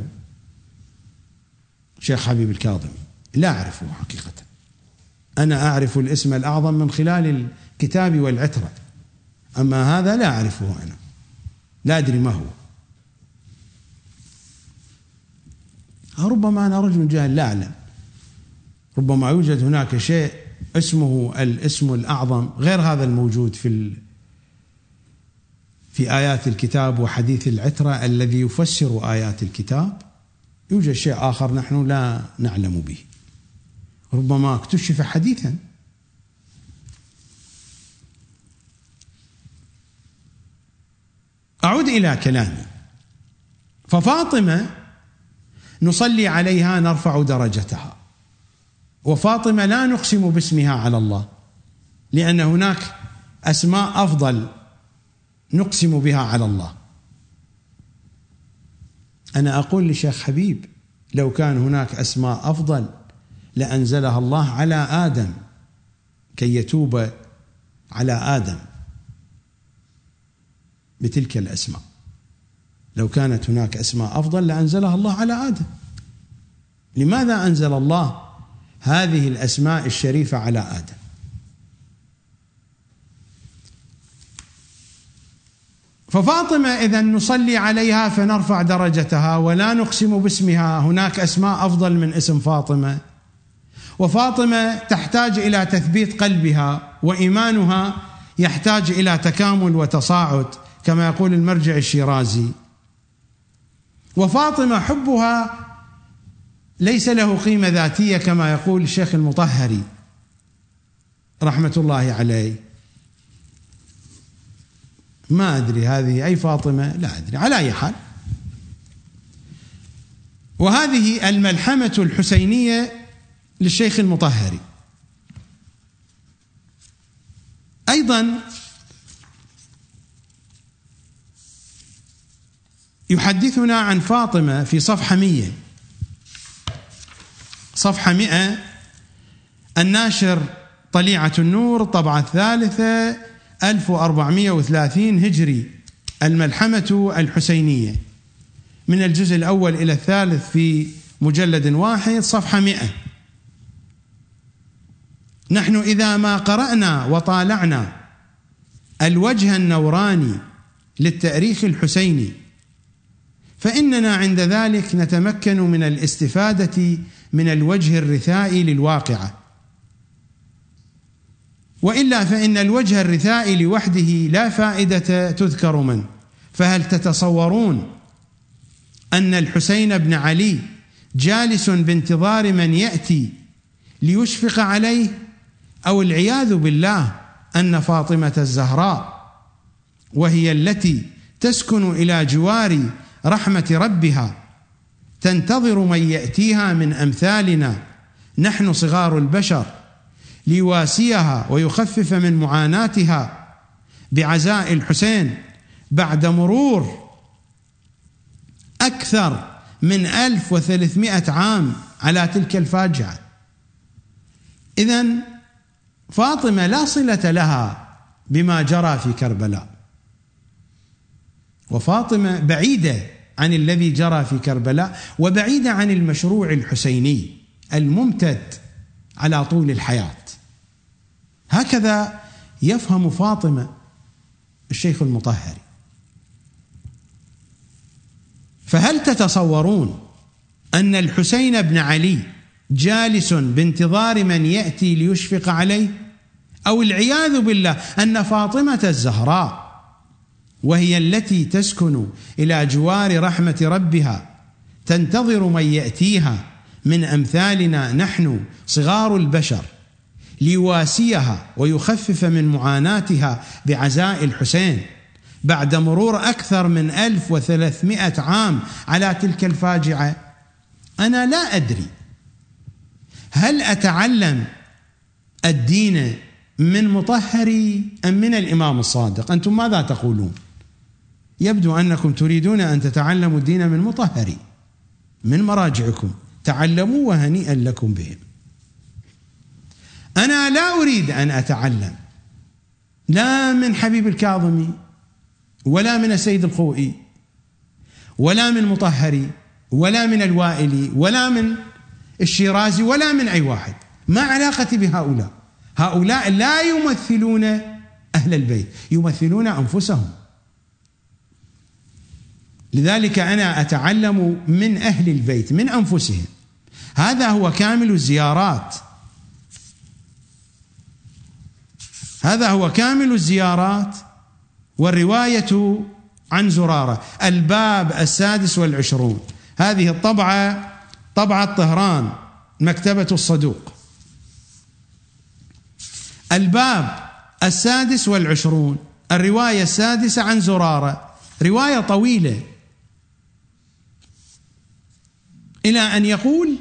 شيخ حبيب الكاظمي، لا أعرفه حقيقة. أنا أعرف الاسم الأعظم من خلال الكتاب والعترة، أما هذا لا أعرفه، أنا لا أدري ما هو. ربما أنا رجل جاهل لا أعلم، ربما يوجد هناك شيء اسمه الاسم الأعظم غير هذا الموجود في في آيات الكتاب وحديث العترة الذي يفسر آيات الكتاب. يوجد شيء آخر نحن لا نعلم به، ربما اكتشف حديثا. أعود إلى كلامي. ففاطمة نصلي عليها نرفع درجتها، وفاطمة لا نقسم باسمها على الله، لأن هناك أسماء أفضل نقسم بها على الله. أنا أقول لشيخ حبيب لو كان هناك أسماء أفضل لأنزلها الله على آدم كي يتوب على آدم بتلك الأسماء. لو كانت هناك أسماء أفضل لأنزلها الله على آدم. لماذا أنزل الله هذه الأسماء الشريفة على آدم؟ ففاطمة إذن نصلي عليها فنرفع درجتها ولا نقسم باسمها، هناك أسماء أفضل من اسم فاطمة. وفاطمة تحتاج إلى تثبيت قلبها، وإيمانها يحتاج إلى تكامل وتصاعد كما يقول المرجع الشيرازي. وفاطمة حبها ليس له قيمة ذاتية كما يقول الشيخ المطهري رحمة الله عليه. ما أدري هذه أي فاطمة، لا أدري، على أي حال. وهذه الملحمة الحسينية للشيخ المطهري. أيضا يحدثنا عن فاطمة في صفحة مئة صفحة مئة الناشر طليعة النور الطبعة الثالثة ألف وأربعمائة وثلاثين هجري، الملحمة الحسينية، من الجزء الأول إلى الثالث في مجلد واحد صفحة مئة. نحن إذا ما قرأنا وطالعنا الوجه النوراني للتأريخ الحسيني فإننا عند ذلك نتمكن من الاستفادة من الوجه الرثائي للواقعة، وإلا فإن الوجه الرثائي لوحده لا فائدة تذكر منه. فهل تتصورون أن الحسين بن علي جالس بانتظار من يأتي ليشفق عليه؟ أو العياذ بالله أن فاطمة الزهراء وهي التي تسكن إلى جوار رحمة ربها تنتظر من يأتيها من أمثالنا نحن صغار البشر ليواسيها ويخفف من معاناتها بعزاء الحسين بعد مرور أكثر من ألف وثلاثمائة عام على تلك الفاجعة. إذن فاطمة لا صلة لها بما جرى في كربلاء، وفاطمة بعيدة عن الذي جرى في كربلاء، وبعيدة عن المشروع الحسيني الممتد على طول الحياة. هكذا يفهم فاطمة الشيخ المطهري. فهل تتصورون أن الحسين بن علي جالس بانتظار من يأتي ليشفق عليه؟ أو العياذ بالله أن فاطمة الزهراء وهي التي تسكن إلى جوار رحمة ربها تنتظر من يأتيها من أمثالنا نحن صغار البشر ليواسيها ويخفف من معاناتها بعزاء الحسين بعد مرور أكثر من ألف وثلاثمائة عام على تلك الفاجعة؟ أنا لا أدري هل أتعلم الدين من مطهري أم من الإمام الصادق؟ أنتم ماذا تقولون؟ يبدو أنكم تريدون أن تتعلموا الدين من مطهري، من مراجعكم، تعلموا وهنيئا لكم بهم. أنا لا أريد أن أتعلم لا من حبيب الكاظمي ولا من السيد الخوئي ولا من مطهري ولا من الوائلي ولا من الشيرازي ولا من أي واحد. ما علاقتي بهؤلاء؟ هؤلاء لا يمثلون أهل البيت، يمثلون أنفسهم. لذلك أنا أتعلم من أهل البيت من أنفسهم. هذا هو كامل الزيارات، هذا هو كامل الزيارات. والرواية عن زرارة، الباب السادس والعشرون، هذه الطبعة طبعة طهران مكتبة الصدوق. الباب السادس والعشرون، الرواية السادسة عن زرارة، رواية طويلة، إلى أن يقول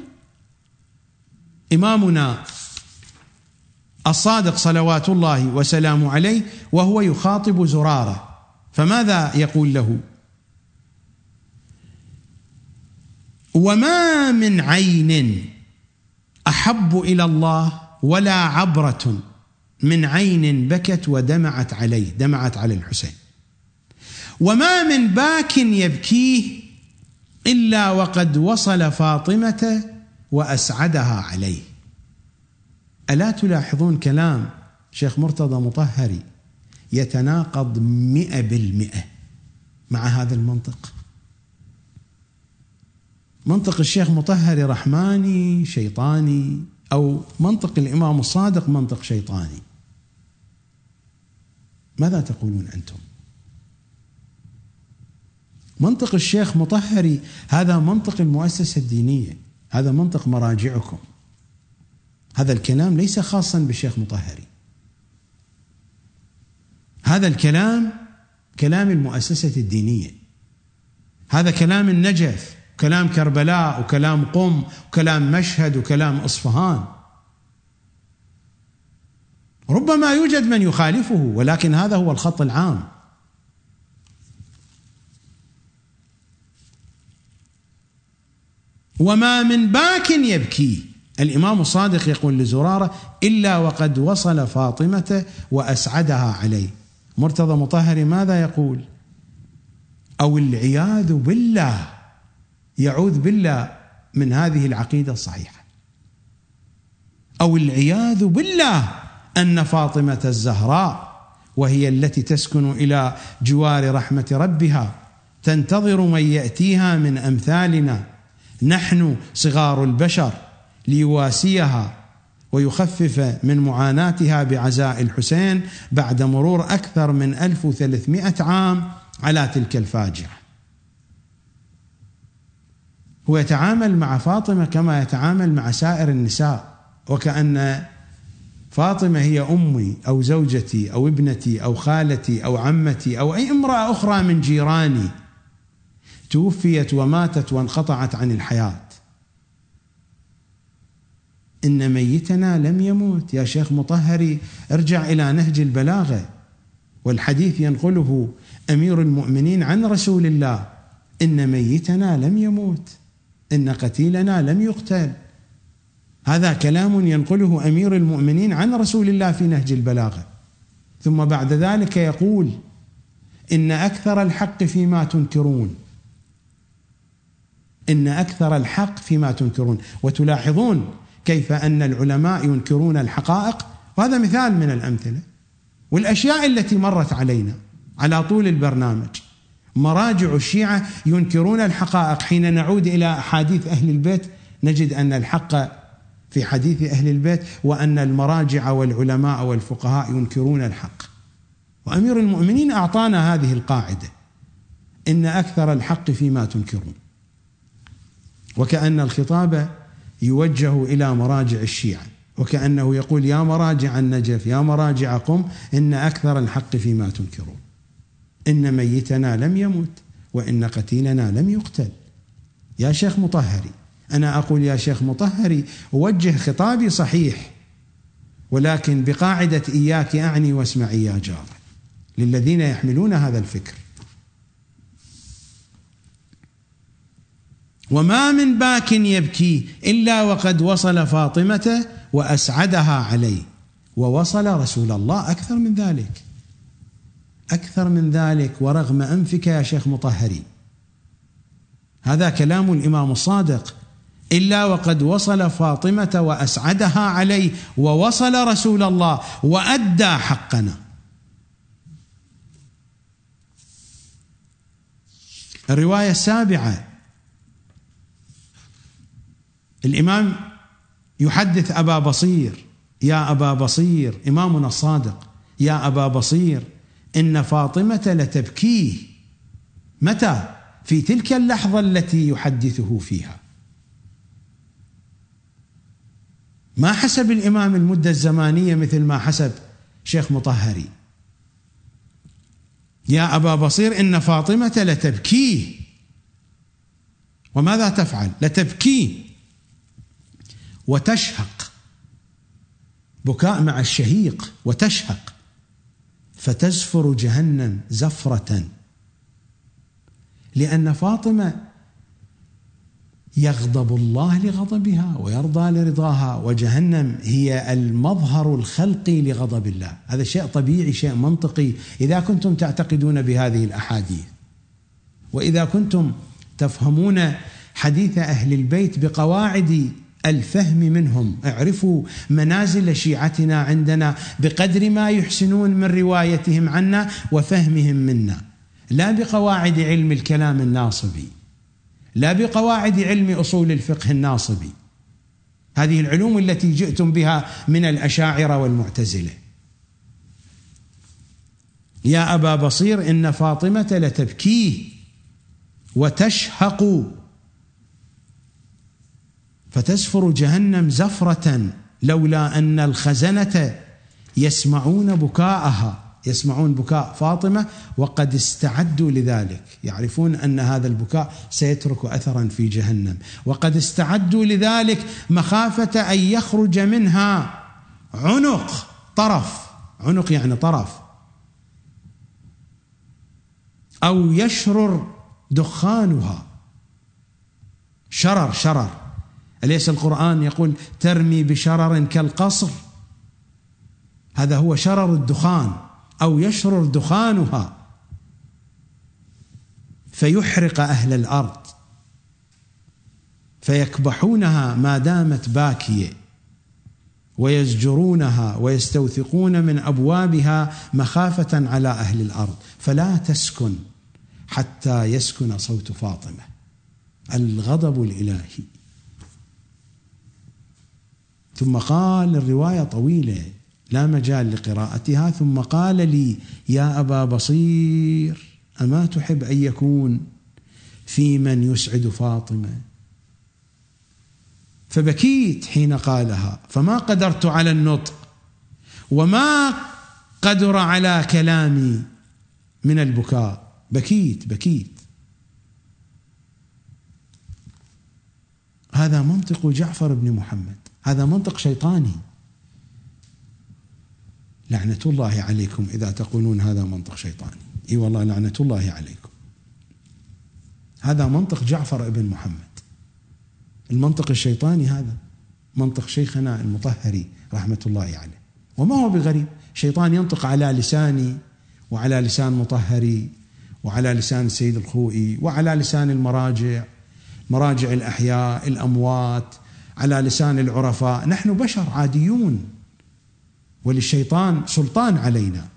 إمامنا الصادق صلوات الله وسلامه عليه وهو يخاطب زرارة، فماذا يقول له؟ وما من عين أحب إلى الله ولا عبرة من عين بكت ودمعت عليه، دمعت على الحسين، وما من باك يبكيه إلا وقد وصل فاطمة وأسعدها عليه. ألا تلاحظون كلام شيخ مرتضى مطهري يتناقض مئة بالمئة مع هذا المنطق؟ منطق الشيخ مطهري رحماني شيطاني، أو منطق الإمام الصادق منطق شيطاني. ماذا تقولون أنتم؟ منطق الشيخ مطهري هذا منطق المؤسسة الدينية، هذا منطق مراجعكم. هذا الكلام ليس خاصا بالشيخ مطهري، هذا الكلام كلام المؤسسة الدينية، هذا كلام النجف، كلام كربلاء، وكلام قم، وكلام مشهد، وكلام أصفهان. ربما يوجد من يخالفه، ولكن هذا هو الخط العام. وما من باك يبكي، الإمام الصادق يقول لزرارة إلا وقد وصل فاطمة وأسعدها عليه. مرتضى مطهري ماذا يقول؟ أو العياذ بالله، يعوذ بالله من هذه العقيدة الصحيحة، أو العياذ بالله أن فاطمة الزهراء وهي التي تسكن إلى جوار رحمة ربها تنتظر من يأتيها من أمثالنا نحن صغار البشر ليواسيها ويخفف من معاناتها بعزاء الحسين بعد مرور أكثر من ألف وثلاثمائة عام على تلك الفاجعة. هو يتعامل مع فاطمة كما يتعامل مع سائر النساء، وكأن فاطمة هي أمي أو زوجتي أو ابنتي أو خالتي أو عمتي أو أي امرأة أخرى من جيراني توفيت وماتت وانقطعت عن الحياة. إن ميتنا لم يموت. يا شيخ مطهري ارجع إلى نهج البلاغة، والحديث ينقله أمير المؤمنين عن رسول الله: إن ميتنا لم يموت، إن قتيلنا لم يقتل. هذا كلام ينقله أمير المؤمنين عن رسول الله في نهج البلاغة. ثم بعد ذلك يقول: إن أكثر الحق فيما تنكرون، إن أكثر الحق فيما تنكرون. وتلاحظون كيف أن العلماء ينكرون الحقائق، وهذا مثال من الأمثلة. والأشياء التي مرت علينا على طول البرنامج، مراجع الشيعة ينكرون الحقائق. حين نعود إلى أحاديث أهل البيت نجد أن الحق في حديث أهل البيت، وأن المراجع والعلماء والفقهاء ينكرون الحق. وأمير المؤمنين أعطانا هذه القاعدة: إن أكثر الحق فيما تنكرون. وكأن الخطاب يوجه إلى مراجع الشيعة، وكأنه يقول: يا مراجع النجف، يا مراجع قم، إن أكثر الحق فيما تنكرون، إن ميتنا لم يمت وإن قتيلنا لم يقتل. يا شيخ مطهري، أنا أقول يا شيخ مطهري وجه خطابي صحيح، ولكن بقاعدة إياك أعني واسمعي يا جار، للذين يحملون هذا الفكر. وما من باك يبكي إلا وقد وصل فاطمة وأسعدها عليه، ووصل رسول الله أكثر من ذلك. أكثر من ذلك ورغم أنفك يا شيخ مطهري. هذا كلام الإمام الصادق: إلا وقد وصل فاطمة وأسعدها عليه، ووصل رسول الله وأدى حقنا. الرواية السابعة: الإمام يحدث أبا بصير: يا أبا بصير، إمامنا الصادق، يا أبا بصير إن فاطمة لتبكيه. متى؟ في تلك اللحظة التي يحدثه فيها. ما حسب الإمام المدة الزمانية مثل ما حسب شيخ مطهري. يا أبا بصير إن فاطمة لتبكيه. وماذا تفعل؟ لتبكيه وتشهق، بكاء مع الشهيق، وتشهق، فتزفر جهنم زفرة، لأن فاطمة يغضب الله لغضبها ويرضى لرضاها، وجهنم هي المظهر الخلقي لغضب الله. هذا شيء طبيعي، شيء منطقي إذا كنتم تعتقدون بهذه الأحاديث، وإذا كنتم تفهمون حديث أهل البيت بقواعد الفهم منهم. اعرفوا منازل شيعتنا عندنا بقدر ما يحسنون من روايتهم عنا وفهمهم منا، لا بقواعد علم الكلام الناصبي، لا بقواعد علم أصول الفقه الناصبي، هذه العلوم التي جئتم بها من الأشاعرة والمعتزلة. يا أبا بصير إن فاطمة لتبكيه وتشهق، فتزفر جهنم زفرة، لولا أن الخزنة يسمعون بكاءها، يسمعون بكاء فاطمة وقد استعدوا لذلك، يعرفون أن هذا البكاء سيترك أثرا في جهنم، وقد استعدوا لذلك مخافة أن يخرج منها عنق طرف، عنق يعني طرف، أو يشرر دخانها. شرر شرر، أليس القرآن يقول ترمي بشرر كالقصر؟ هذا هو شرر الدخان، أو يشرر دخانها فيحرق أهل الأرض فيكبحونها ما دامت باكية، ويزجرونها ويستوثقون من أبوابها مخافة على أهل الأرض، فلا تسكن حتى يسكن صوت فاطمة. الغضب الإلهي. ثم قال، الرواية طويلة لا مجال لقراءتها، ثم قال لي: يا أبا بصير، أما تحب أن يكون في من يسعد فاطمة؟ فبكيت حين قالها، فما قدرت على النطق وما قدر على كلامي من البكاء، بكيت بكيت. هذا منطق جعفر بن محمد، هذا منطق شيطاني، لعنة الله عليكم إذا تقولون هذا منطق شيطاني. إي والله لعنة الله عليكم. هذا منطق جعفر بن محمد، المنطق الشيطاني، هذا منطق شيخنا المطهري رحمة الله عليه. وما هو بغريب، شيطان ينطق على لساني وعلى لسان مطهري وعلى لسان السيد الخوئي وعلى لسان المراجع، مراجع الأحياء الأموات، على لسان العرفاء. نحن بشر عاديون، وللشيطان سلطان علينا.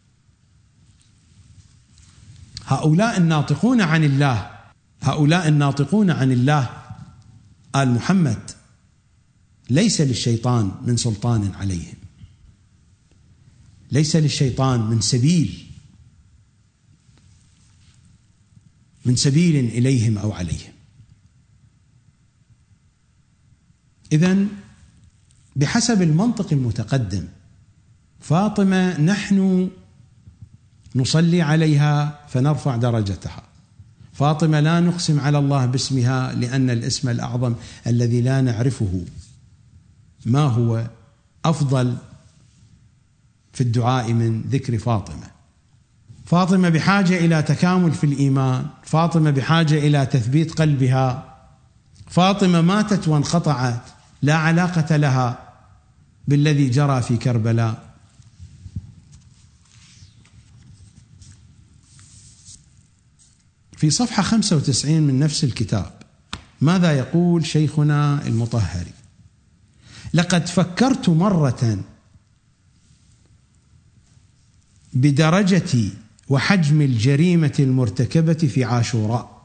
هؤلاء الناطقون عن الله، هؤلاء الناطقون عن الله آل محمد، ليس للشيطان من سلطان عليهم، ليس للشيطان من سبيل من سبيل إليهم أو عليهم. إذن بحسب المنطق المتقدم، فاطمة نحن نصلي عليها فنرفع درجتها. فاطمة لا نقسم على الله باسمها، لأن الاسم الأعظم الذي لا نعرفه ما هو أفضل في الدعاء من ذكر فاطمة. فاطمة بحاجة إلى تكامل في الإيمان، فاطمة بحاجة إلى تثبيت قلبها. فاطمة ماتت وانقطعت، لا علاقة لها بالذي جرى في كربلاء. في صفحة خمسة وتسعين من نفس الكتاب ماذا يقول شيخنا المطهري؟ لقد فكرت مرة بدرجة وحجم الجريمة المرتكبة في عاشوراء،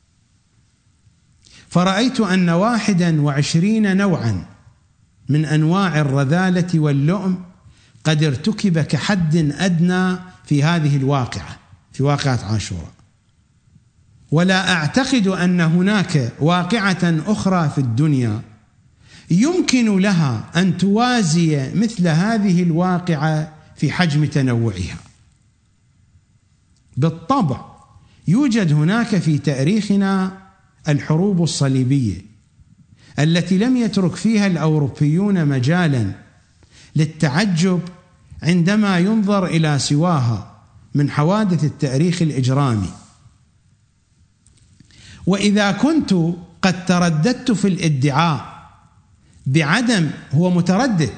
فرأيت أن واحدا وعشرين نوعا من أنواع الرذالة واللؤم قد ارتكب كحد أدنى في هذه الواقعة، في واقعة عاشوراء، ولا أعتقد أن هناك واقعة أخرى في الدنيا يمكن لها أن توازي مثل هذه الواقعة في حجم تنوعها. بالطبع يوجد هناك في تاريخنا الحروب الصليبية التي لم يترك فيها الأوروبيون مجالا للتعجب عندما ينظر إلى سواها من حوادث التاريخ الإجرامي. وإذا كنت قد ترددت في الادعاء بعدم هو متردد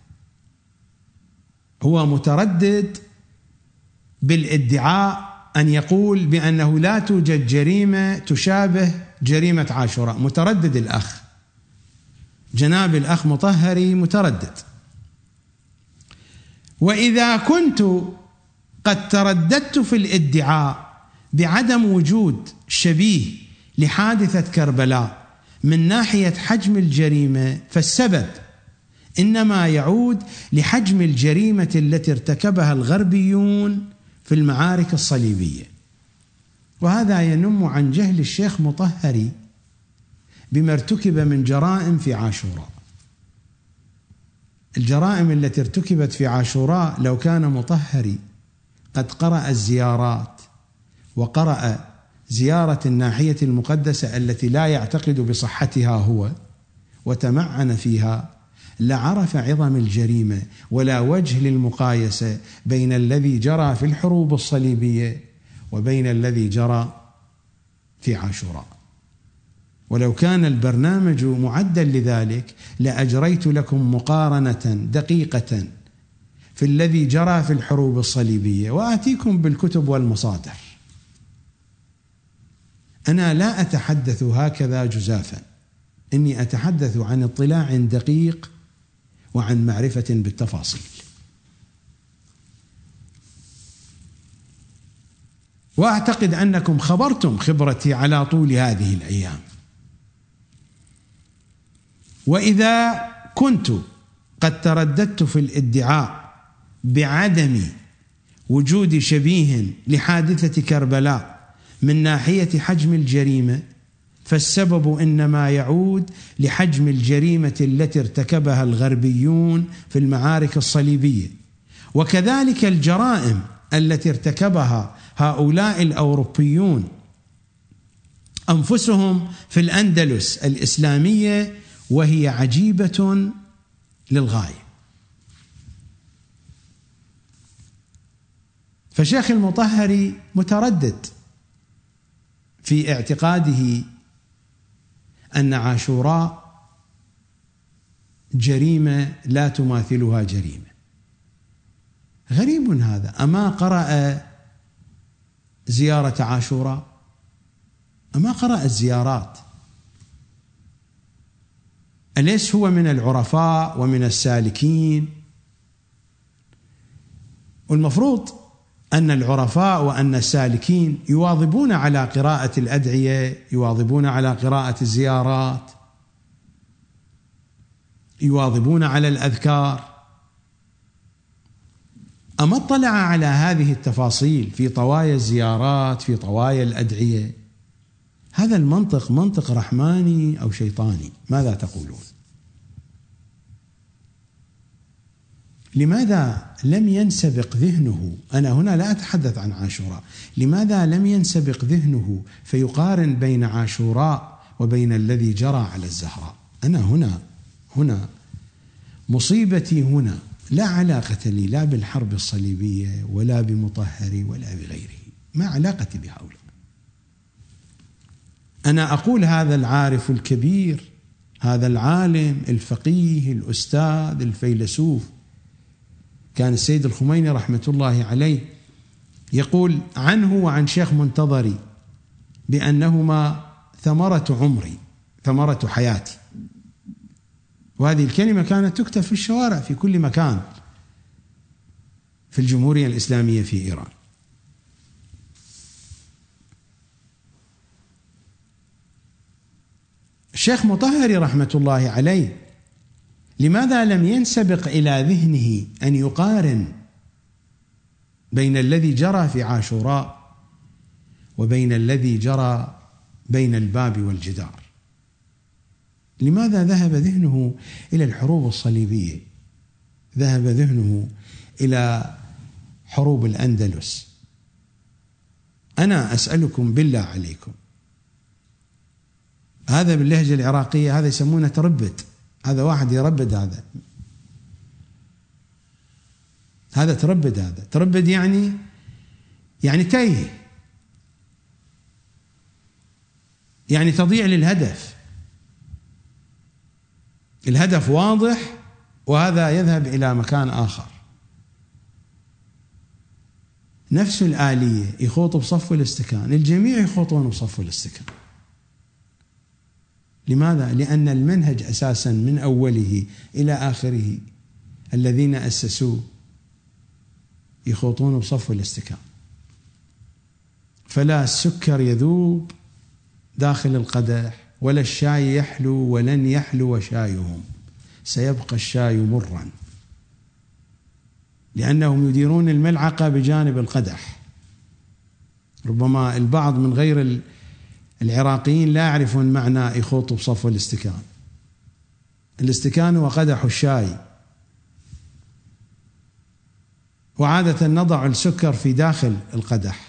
هو متردد بالادعاء أن يقول بأنه لا توجد جريمة تشابه جريمة عاشوراء، متردد الأخ جناب الأخ مطهري متردد. وإذا كنت قد ترددت في الادعاء بعدم وجود شبيه لحادثة كربلاء من ناحية حجم الجريمة، فالسبب إنما يعود لحجم الجريمة التي ارتكبها الغربيون في المعارك الصليبية. وهذا ينم عن جهل الشيخ مطهري بما ارتكب من جرائم في عاشوراء. الجرائم التي ارتكبت في عاشوراء لو كان مطهري قد قرأ الزيارات وقرأ زيارة الناحية المقدسة التي لا يعتقد بصحتها هو وتمعن فيها، لعرف عظم الجريمة ولا وجه للمقايسة بين الذي جرى في الحروب الصليبية وبين الذي جرى في عاشوراء. ولو كان البرنامج معدا لذلك لأجريت لكم مقارنة دقيقة في الذي جرى في الحروب الصليبية وآتيكم بالكتب والمصادر. أنا لا أتحدث هكذا جزافا، إني أتحدث عن اطلاع دقيق وعن معرفة بالتفاصيل. وأعتقد أنكم خبرتم خبرتي على طول هذه الأيام. وإذا كنت قد ترددت في الادعاء بعدم وجود شبيه لحادثة كربلاء من ناحية حجم الجريمة، فالسبب إنما يعود لحجم الجريمة التي ارتكبها الغربيون في المعارك الصليبية، وكذلك الجرائم التي ارتكبها هؤلاء الأوروبيون أنفسهم في الأندلس الإسلامية، وهي عجيبة للغاية. فشيخ المطهري متردد في اعتقاده أن عاشوراء جريمة لا تماثلها جريمة. غريب هذا. أما قرأ زيارة عاشوراء؟ أما قرأ الزيارات؟ أليس هو من العرفاء ومن السالكين؟ والمفروض أن العرفاء وأن السالكين يواظبون على قراءة الأدعية، يواظبون على قراءة الزيارات، يواظبون على الأذكار. أما اطلع على هذه التفاصيل في طوايا الزيارات، في طوايا الأدعية؟ هذا المنطق منطق رحماني أو شيطاني؟ ماذا تقولون؟ لماذا لم ينسبق ذهنه؟ أنا هنا لا أتحدث عن عاشوراء. لماذا لم ينسبق ذهنه فيقارن بين عاشوراء وبين الذي جرى على الزهراء؟ أنا هنا هنا مصيبتي هنا لا علاقة لي لا بالحرب الصليبية ولا بمطهري ولا بغيره، ما علاقتي بهؤلاء. أنا أقول هذا العارف الكبير، هذا العالم الفقيه الأستاذ الفيلسوف، كان السيد الخميني رحمة الله عليه يقول عنه وعن شيخ منتظري بأنهما ثمرة عمري، ثمرة حياتي. وهذه الكلمة كانت تكتب في الشوارع في كل مكان في الجمهورية الإسلامية في إيران. الشيخ مطهري رحمة الله عليه لماذا لم ينسبق إلى ذهنه أن يقارن بين الذي جرى في عاشوراء وبين الذي جرى بين الباب والجدار؟ لماذا ذهب ذهنه إلى الحروب الصليبية؟ ذهب ذهنه إلى حروب الأندلس. أنا أسألكم بالله عليكم، هذا باللهجة العراقية هذا يسمونه تربد، هذا واحد يربد، هذا هذا تربد، هذا تربد يعني يعني تايه، يعني تضيع للهدف. الهدف واضح وهذا يذهب إلى مكان آخر. نفس الآلية، يخوض بصف الاستكان، الجميع يخوضون بصف الاستكان. لماذا؟ لأن المنهج أساسا من أوله إلى آخره الذين أسسوه يخوضون بصف الاستكان. فلا السكر يذوب داخل القدح ولا الشاي يحلو ولن يحلو شايهم، سيبقى الشاي مرا، لأنهم يديرون الملعقة بجانب القدح. ربما البعض من غير العراقيين لا يعرفون معنى يخوض بصف الاستكان. الاستكان هو قدح الشاي، وعادة نضع السكر في داخل القدح،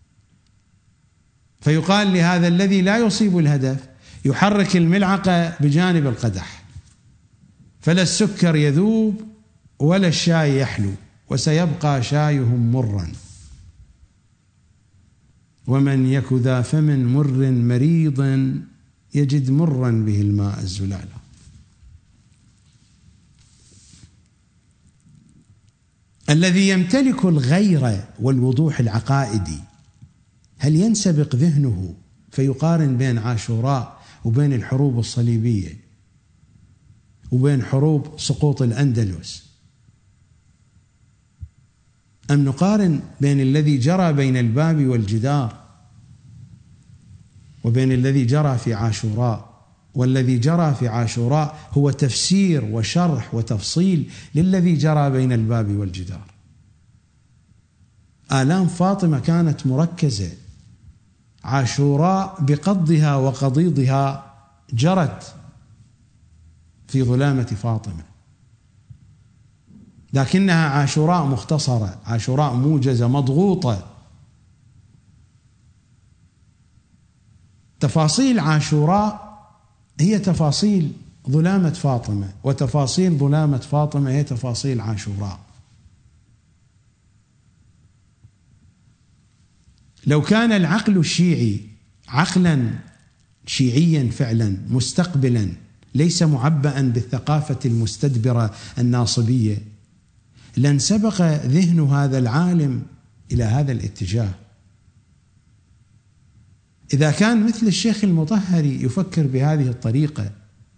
فيقال لهذا الذي لا يصيب الهدف يحرك الملعقة بجانب القدح، فلا السكر يذوب ولا الشاي يحلو وسيبقى شايهم مرا. ومن يك ذا فم مر مريض يجد مرا به الماء الزلالا. الذي يمتلك الغيرة والوضوح العقائدي هل ينسبق ذهنه فيقارن بين عاشوراء وبين الحروب الصليبية وبين حروب سقوط الأندلس، أم نقارن بين الذي جرى بين الباب والجدار وبين الذي جرى في عاشوراء؟ والذي جرى في عاشوراء هو تفسير وشرح وتفصيل للذي جرى بين الباب والجدار. آلام فاطمة كانت مركزة، عاشوراء بقضها وقضيضها جرت في ظلامة فاطمة، لكنها عاشوراء مختصرة، عاشوراء موجزة مضغوطة. تفاصيل عاشوراء هي تفاصيل ظلامة فاطمة، وتفاصيل ظلامة فاطمة هي تفاصيل عاشوراء. لو كان العقل الشيعي عقلا شيعيا فعلا مستقبلا ليس معبأ بالثقافة المستدبرة الناصبية لانسبق ذهن هذا العالم إلى هذا الاتجاه. إذا كان مثل الشيخ المطهري يفكر بهذه الطريقة،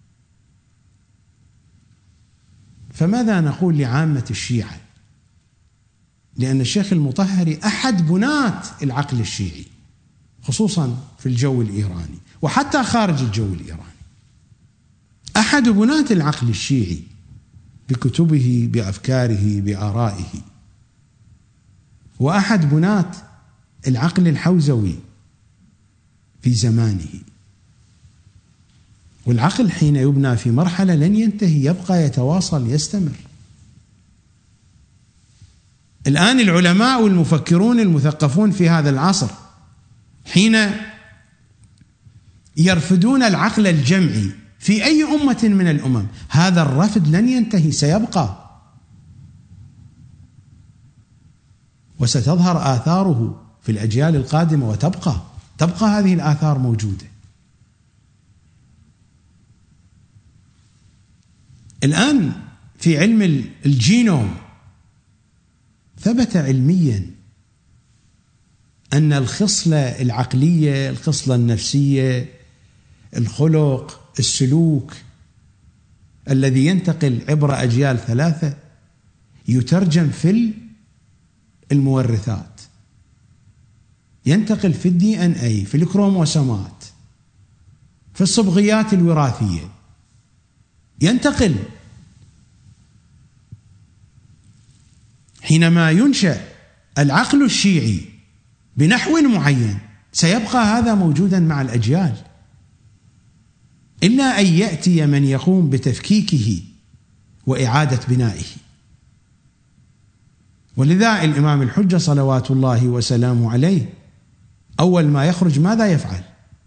فماذا نقول لعامة الشيعة؟ لأن الشيخ المطهري أحد بناة العقل الشيعي، خصوصا في الجو الإيراني وحتى خارج الجو الإيراني، أحد بناة العقل الشيعي بكتبه بأفكاره بآرائه، وأحد بناة العقل الحوزوي في زمانه. والعقل حين يبنى في مرحلة لن ينتهي، يبقى يتواصل يستمر. الآن العلماء والمفكرون المثقفون في هذا العصر حين يرفدون العقل الجمعي في أي أمة من الأمم، هذا الرفد لن ينتهي، سيبقى وستظهر آثاره في الأجيال القادمة، وتبقى تبقى هذه الآثار موجودة. الآن في علم الجينوم ثبت علميا أن الخصلة العقلية، الخصلة النفسية، الخلق، السلوك الذي ينتقل عبر أجيال ثلاثة يترجم في المورثات، ينتقل في الدي ان اي، في الكروموسومات، في الصبغيات الوراثية، ينتقل. حينما ينشأ العقل الشيعي بنحو معين سيبقى هذا موجودا مع الأجيال، إلا أن يأتي من يقوم بتفكيكه وإعادة بنائه. ولذا الإمام الحجة صلوات الله وسلامه عليه أول ما يخرج ماذا يفعل؟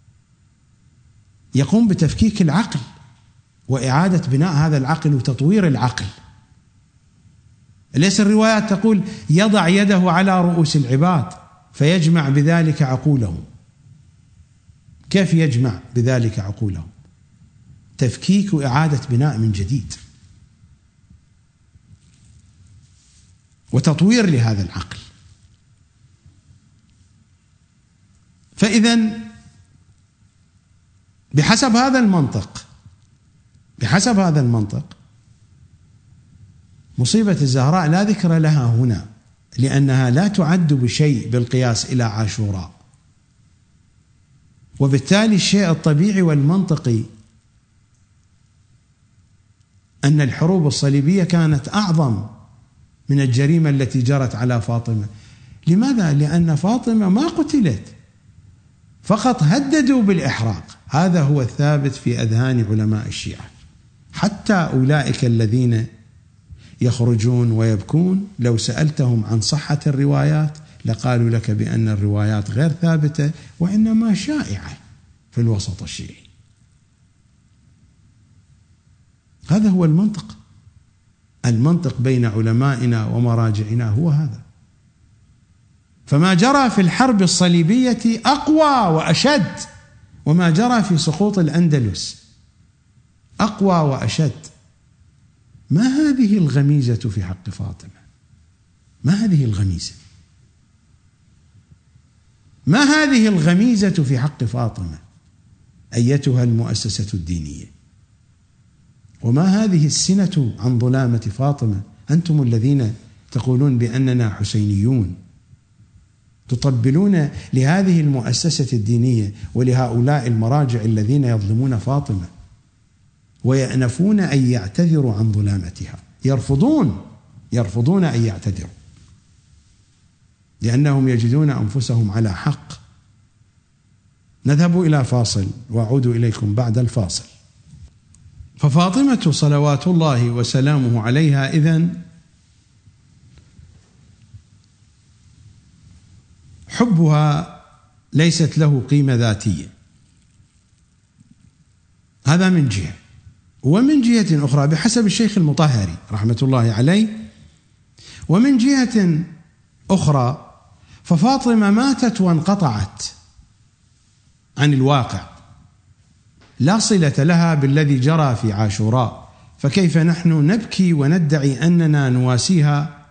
يقوم بتفكيك العقل وإعادة بناء هذا العقل وتطوير العقل. ليس الروايات تقول يضع يده على رؤوس العباد فيجمع بذلك عقولهم. كيف يجمع بذلك عقولهم؟ تفكيك وإعادة بناء من جديد وتطوير لهذا العقل. فإذن بحسب هذا المنطق بحسب هذا المنطق مصيبة الزهراء لا ذكر لها هنا، لأنها لا تعد بشيء بالقياس إلى عاشوراء، وبالتالي الشيء الطبيعي والمنطقي أن الحروب الصليبية كانت أعظم من الجريمة التي جرت على فاطمة. لماذا؟ لأن فاطمة ما قتلت، فقط هددوا بالإحراق. هذا هو الثابت في أذهان علماء الشيعة. حتى أولئك الذين يخرجون ويبكون لو سألتهم عن صحة الروايات لقالوا لك بأن الروايات غير ثابتة وإنما شائعة في الوسط الشيعي. هذا هو المنطق. المنطق بين علمائنا ومراجعنا هو هذا. فما جرى في الحرب الصليبية أقوى وأشد، وما جرى في سقوط الأندلس أقوى وأشد. ما هذه الغميزة في حق فاطمة؟ ما هذه الغميزة؟ ما هذه الغميزة في حق فاطمة أيتها المؤسسة الدينية؟ وما هذه السنة عن ظلامة فاطمة؟ أنتم الذين تقولون بأننا حسينيون، تطبلون لهذه المؤسسة الدينية ولهؤلاء المراجع الذين يظلمون فاطمة ويأنفون أن يعتذروا عن ظلامتها. يرفضون يرفضون أن يعتذروا لأنهم يجدون أنفسهم على حق. نذهب إلى فاصل وأعود إليكم بعد الفاصل. ففاطمة صلوات الله وسلامه عليها إذن حبها ليست له قيمة ذاتية، هذا من جهة. ومن جهة أخرى بحسب الشيخ المطهري رحمة الله عليه، ومن جهة أخرى ففاطمة ماتت وانقطعت عن الواقع، لا صلة لها بالذي جرى في عاشوراء، فكيف نحن نبكي وندعي أننا نواسيها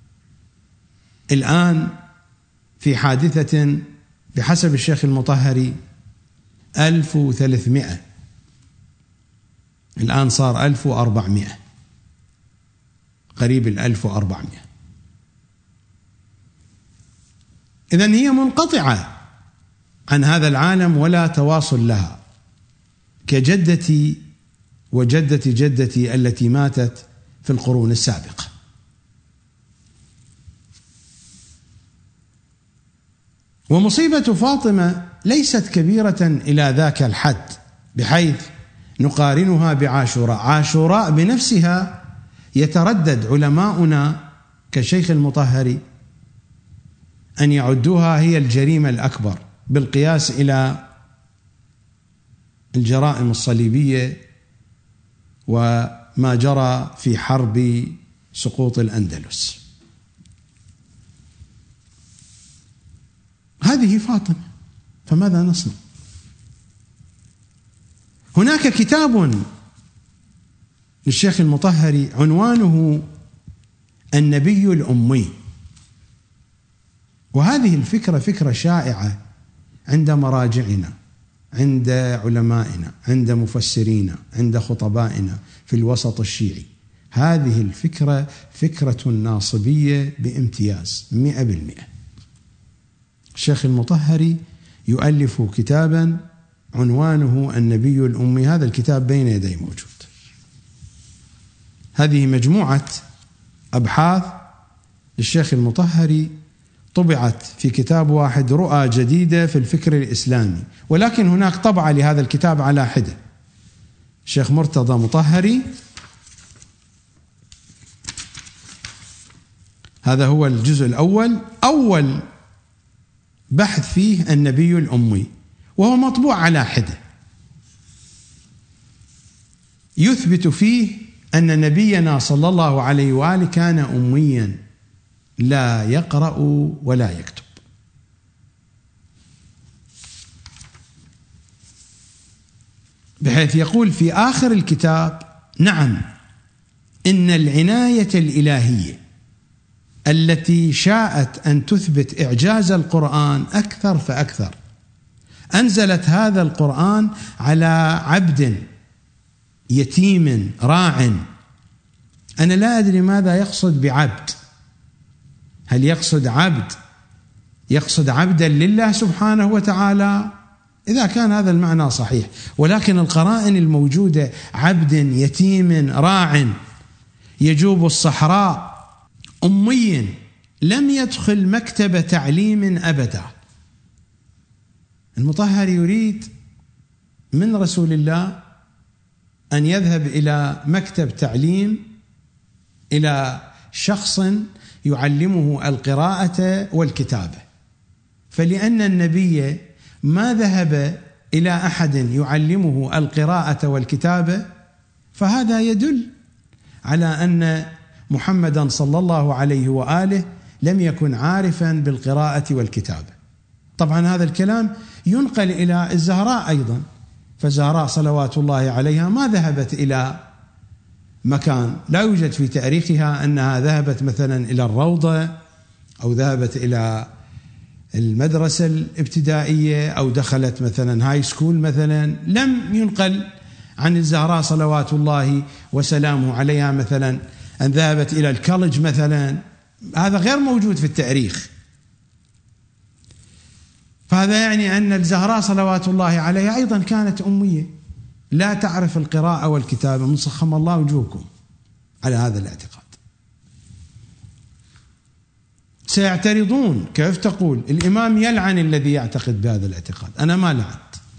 الآن في حادثة بحسب الشيخ المطهري ألف وثلاثمائة، الآن صار ألف وأربعمائة، قريب الألف وأربعمائة. إذن هي منقطعة عن هذا العالم ولا تواصل لها، كجدتي وجدة جدتي التي ماتت في القرون السابقة. ومصيبة فاطمة ليست كبيرة إلى ذاك الحد بحيث نقارنها بعاشوراء. عاشوراء بنفسها يتردد علماؤنا كشيخ المطهري أن يعدوها هي الجريمة الأكبر بالقياس إلى الجرائم الصليبية وما جرى في حرب سقوط الأندلس. هذه فاطمة، فماذا نصنع؟ هناك كتاب للشيخ المطهري عنوانه النبي الأمي، وهذه الفكرة فكرة شائعة عند مراجعنا، عند علمائنا، عند مفسرينا، عند خطبائنا في الوسط الشيعي. هذه الفكرة فكرة ناصبية بامتياز مئة بالمئة. الشيخ المطهري يؤلف كتابا عنوانه النبي الأمي، هذا الكتاب بين يدي موجود. هذه مجموعة أبحاث للشيخ المطهري طبعت في كتاب واحد، رؤى جديدة في الفكر الإسلامي، ولكن هناك طبعة لهذا الكتاب على حدة. الشيخ مرتضى مطهري، هذا هو الجزء الأول، أول بحث فيه النبي الأمي، وهو مطبوع على حدة، يثبت فيه أن نبينا صلى الله عليه وآله كان أميا لا يقرأ ولا يكتب. بحيث يقول في آخر الكتاب: نعم، إن العناية الإلهية التي شاءت أن تثبت إعجاز القرآن أكثر فأكثر أنزلت هذا القرآن على عبد يتيم راع. أنا لا أدري ماذا يقصد بعبد، هل يقصد عبد يقصد عبدا لله سبحانه وتعالى؟ إذا كان هذا المعنى صحيح، ولكن القرائن الموجودة عبد يتيم راع يجوب الصحراء أمي لم يدخل مكتب تعليم أبدا. المطهر يريد من رسول الله أن يذهب إلى مكتب تعليم، إلى شخص يعلمه القراءة والكتابة، فلأن النبي ما ذهب إلى أحد يعلمه القراءة والكتابة، فهذا يدل على أن محمدا صلى الله عليه وآله لم يكن عارفا بالقراءة والكتابة. طبعا هذا الكلام ينقل إلى الزهراء أيضا، فالزهراء صلوات الله عليها ما ذهبت إلى مكان، لا يوجد في تاريخها أنها ذهبت مثلا إلى الروضة أو ذهبت إلى المدرسة الابتدائية أو دخلت مثلا هاي سكول مثلا. لم ينقل عن الزهراء صلوات الله وسلامه عليها مثلا أن ذهبت إلى الكوليج مثلا، هذا غير موجود في التاريخ. فهذا يعني أن الزهراء صلوات الله عليها أيضا كانت أمية لا تعرف القراءة والكتابة. من سخم الله وجوهكم على هذا الاعتقاد. سيعترضون: كيف تقول الإمام يلعن الذي يعتقد بهذا الاعتقاد؟ أنا ما لعنت،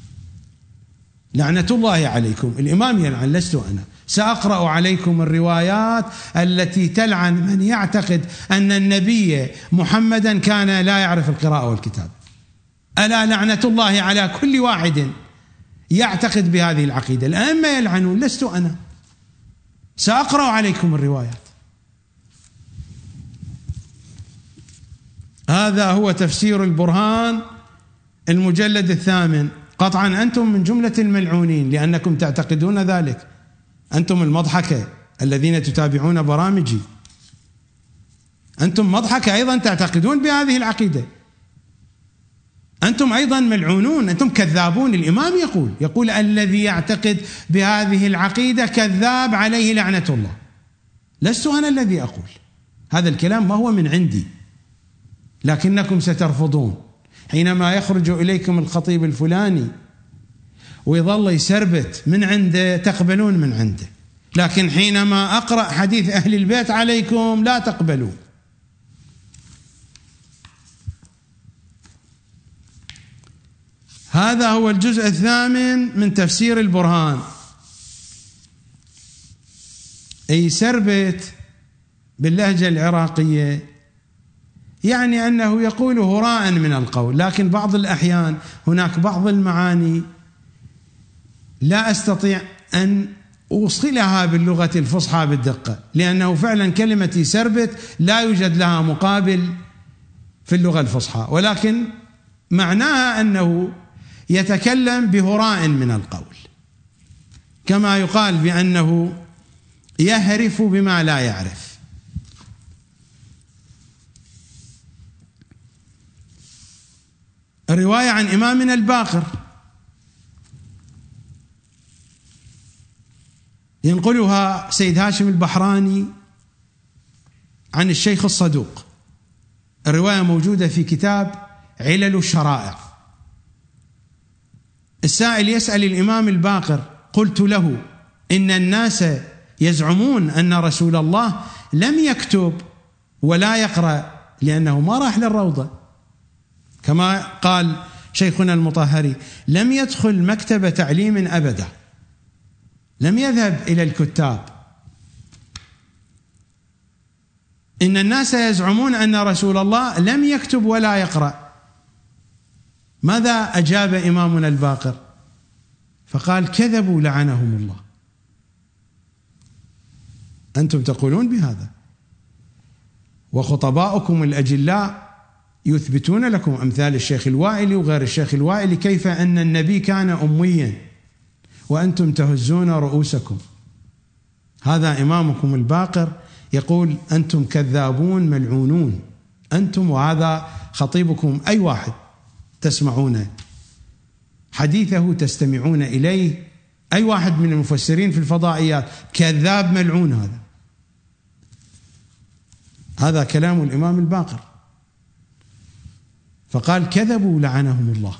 لعنة الله عليكم. الإمام يلعن، لست أنا. سأقرأ عليكم الروايات التي تلعن من يعتقد أن النبي محمدا كان لا يعرف القراءة والكتابة. ألا لعنة الله على كل واحد يعتقد بهذه العقيدة. الأئمة يلعنون، لست أنا. سأقرأ عليكم الروايات. هذا هو تفسير البرهان المجلد الثامن. قطعا أنتم من جملة الملعونين لأنكم تعتقدون ذلك، أنتم المضحكة الذين تتابعون برامجي، أنتم مضحكة أيضا تعتقدون بهذه العقيدة، أنتم أيضا ملعونون، أنتم كذابون. الإمام يقول يقول الذي يعتقد بهذه العقيدة كذاب عليه لعنة الله. لست أنا الذي أقول هذا الكلام، ما هو من عندي، لكنكم سترفضون. حينما يخرج إليكم الخطيب الفلاني ويظل يسربت من عنده تقبلون من عنده، لكن حينما أقرأ حديث أهل البيت عليكم لا تقبلون. هذا هو الجزء الثامن من تفسير البرهان. أي سربت باللهجة العراقية، يعني أنه يقول هراء من القول، لكن بعض الأحيان هناك بعض المعاني لا أستطيع أن أوصلها باللغة الفصحى بالدقة، لأنه فعلا كلمة سربت لا يوجد لها مقابل في اللغة الفصحى، ولكن معناها أنه يتكلم بهراء من القول، كما يقال بأنه يهرف بما لا يعرف. الرواية عن إمامنا الباقر ينقلها سيد هاشم البحراني عن الشيخ الصدوق. الرواية موجودة في كتاب علل الشرائع. السائل يسأل الإمام الباقر: قلت له إن الناس يزعمون أن رسول الله لم يكتب ولا يقرأ لأنه ما راح للروضة، كما قال شيخنا المطهري: لم يدخل مكتب تعليم أبدا، لم يذهب إلى الكتاب. إن الناس يزعمون أن رسول الله لم يكتب ولا يقرأ. ماذا أجاب إمامنا الباقر؟ فقال: كذبوا لعنهم الله. أنتم تقولون بهذا، وخطباؤكم الأجلاء يثبتون لكم، أمثال الشيخ الوائلي وغير الشيخ الوائلي، كيف أن النبي كان أميا وأنتم تهزون رؤوسكم. هذا إمامكم الباقر يقول: أنتم كذابون ملعونون، أنتم وهذا خطيبكم، أي واحد تسمعون حديثه تستمعون إليه، أي واحد من المفسرين في الفضائيات، كذاب ملعون. هذا هذا كلام الإمام الباقر. فقال: كذبوا لعنهم الله.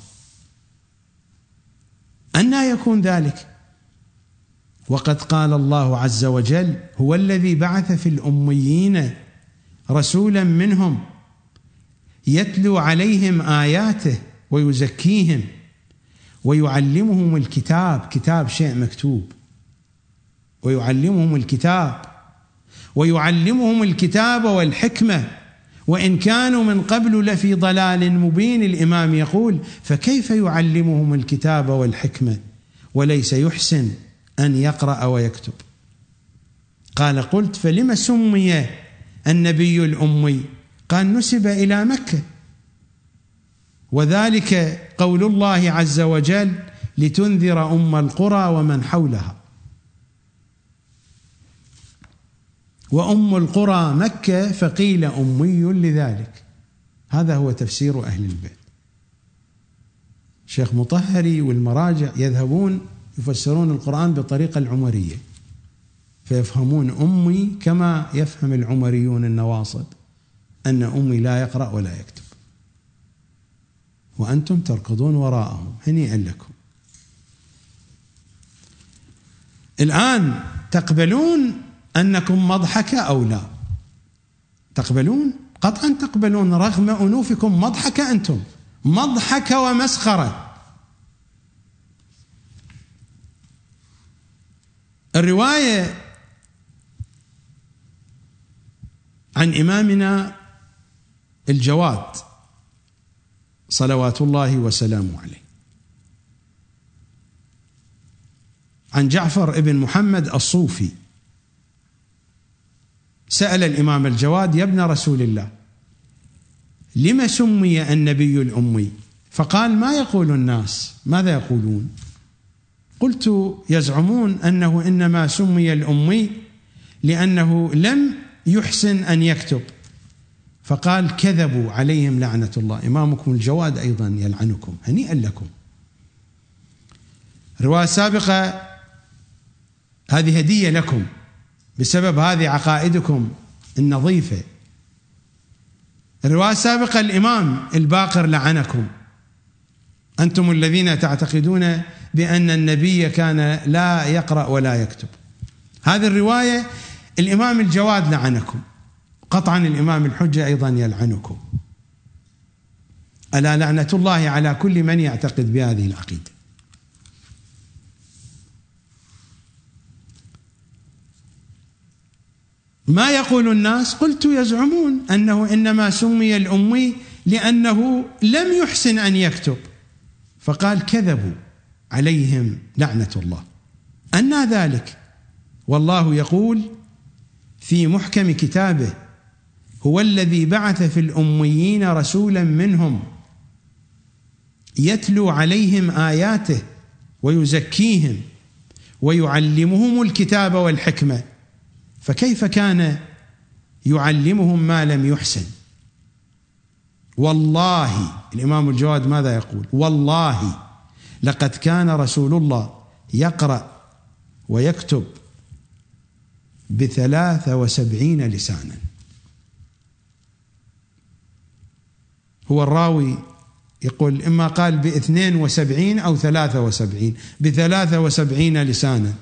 أنى يكون ذلك وقد قال الله عز وجل: هو الذي بعث في الأميين رسولا منهم يتلو عليهم آياته ويزكيهم ويعلمهم الكتاب، كتاب شيء مكتوب، ويعلمهم الكتاب ويعلمهم الكتاب والحكمة وإن كانوا من قبل لفي ضلال مبين. الإمام يقول: فكيف يعلمهم الكتاب والحكمة وليس يحسن أن يقرأ ويكتب؟ قال: قلت: فلما سمي النبي الأمي؟ قال: نسب إلى مكة، وذلك قول الله عز وجل: لتنذر أم القرى ومن حولها، وأم القرى مكة فقيل أمي لذلك. هذا هو تفسير أهل البيت. شيخ مطهري والمراجع يذهبون يفسرون القرآن بطريقة العمرية، فيفهمون أمي كما يفهم العمريون النواصب، أن أمي لا يقرأ ولا يكتب، وأنتم تركضون وراءهم. هنيئا لكم. الآن تقبلون أنكم مضحكة أو لا؟ تقبلون؟ قطعا تقبلون، رغم أنوفكم مضحكة، أنتم مضحكة ومسخرة. الرواية عن إمامنا الجواد صلوات الله وسلامه عليه عن جعفر ابن محمد الصوفي، سأل الإمام الجواد: يا ابن رسول الله، لما سمي النبي الأمي؟ فقال: ما يقول الناس؟ ماذا يقولون؟ قلت: يزعمون أنه إنما سمي الأمي لأنه لم يحسن أن يكتب. فقال: كذبوا عليهم لعنة الله. إمامكم الجواد أيضا يلعنكم. هنيئا لكم. رواية سابقة، هذه هدية لكم بسبب هذه عقائدكم النظيفة. الرواية السابقة الإمام الباقر لعنكم، أنتم الذين تعتقدون بأن النبي كان لا يقرأ ولا يكتب. هذه الرواية الإمام الجواد لعنكم، قطعا الإمام الحجة أيضا يلعنكم. ألا لعنة الله على كل من يعتقد بهذه العقيدة. ما يقول الناس؟ قلت: يزعمون أنه إنما سمي الأمي لأنه لم يحسن أن يكتب. فقال: كذبوا عليهم لعنة الله. أنى ذلك؟ والله يقول في محكم كتابه: هو الذي بعث في الأميين رسولا منهم يتلو عليهم آياته ويزكيهم ويعلمهم الكتاب والحكمة. فكيف كان يعلمهم ما لم يحسن؟ والله الإمام الجواد ماذا يقول؟ والله لقد كان رسول الله يقرأ ويكتب بثلاثة وسبعين لسانا. هو الراوي يقول إما قال باثنين وسبعين أو ثلاثة وسبعين، بثلاثة وسبعين لسانا.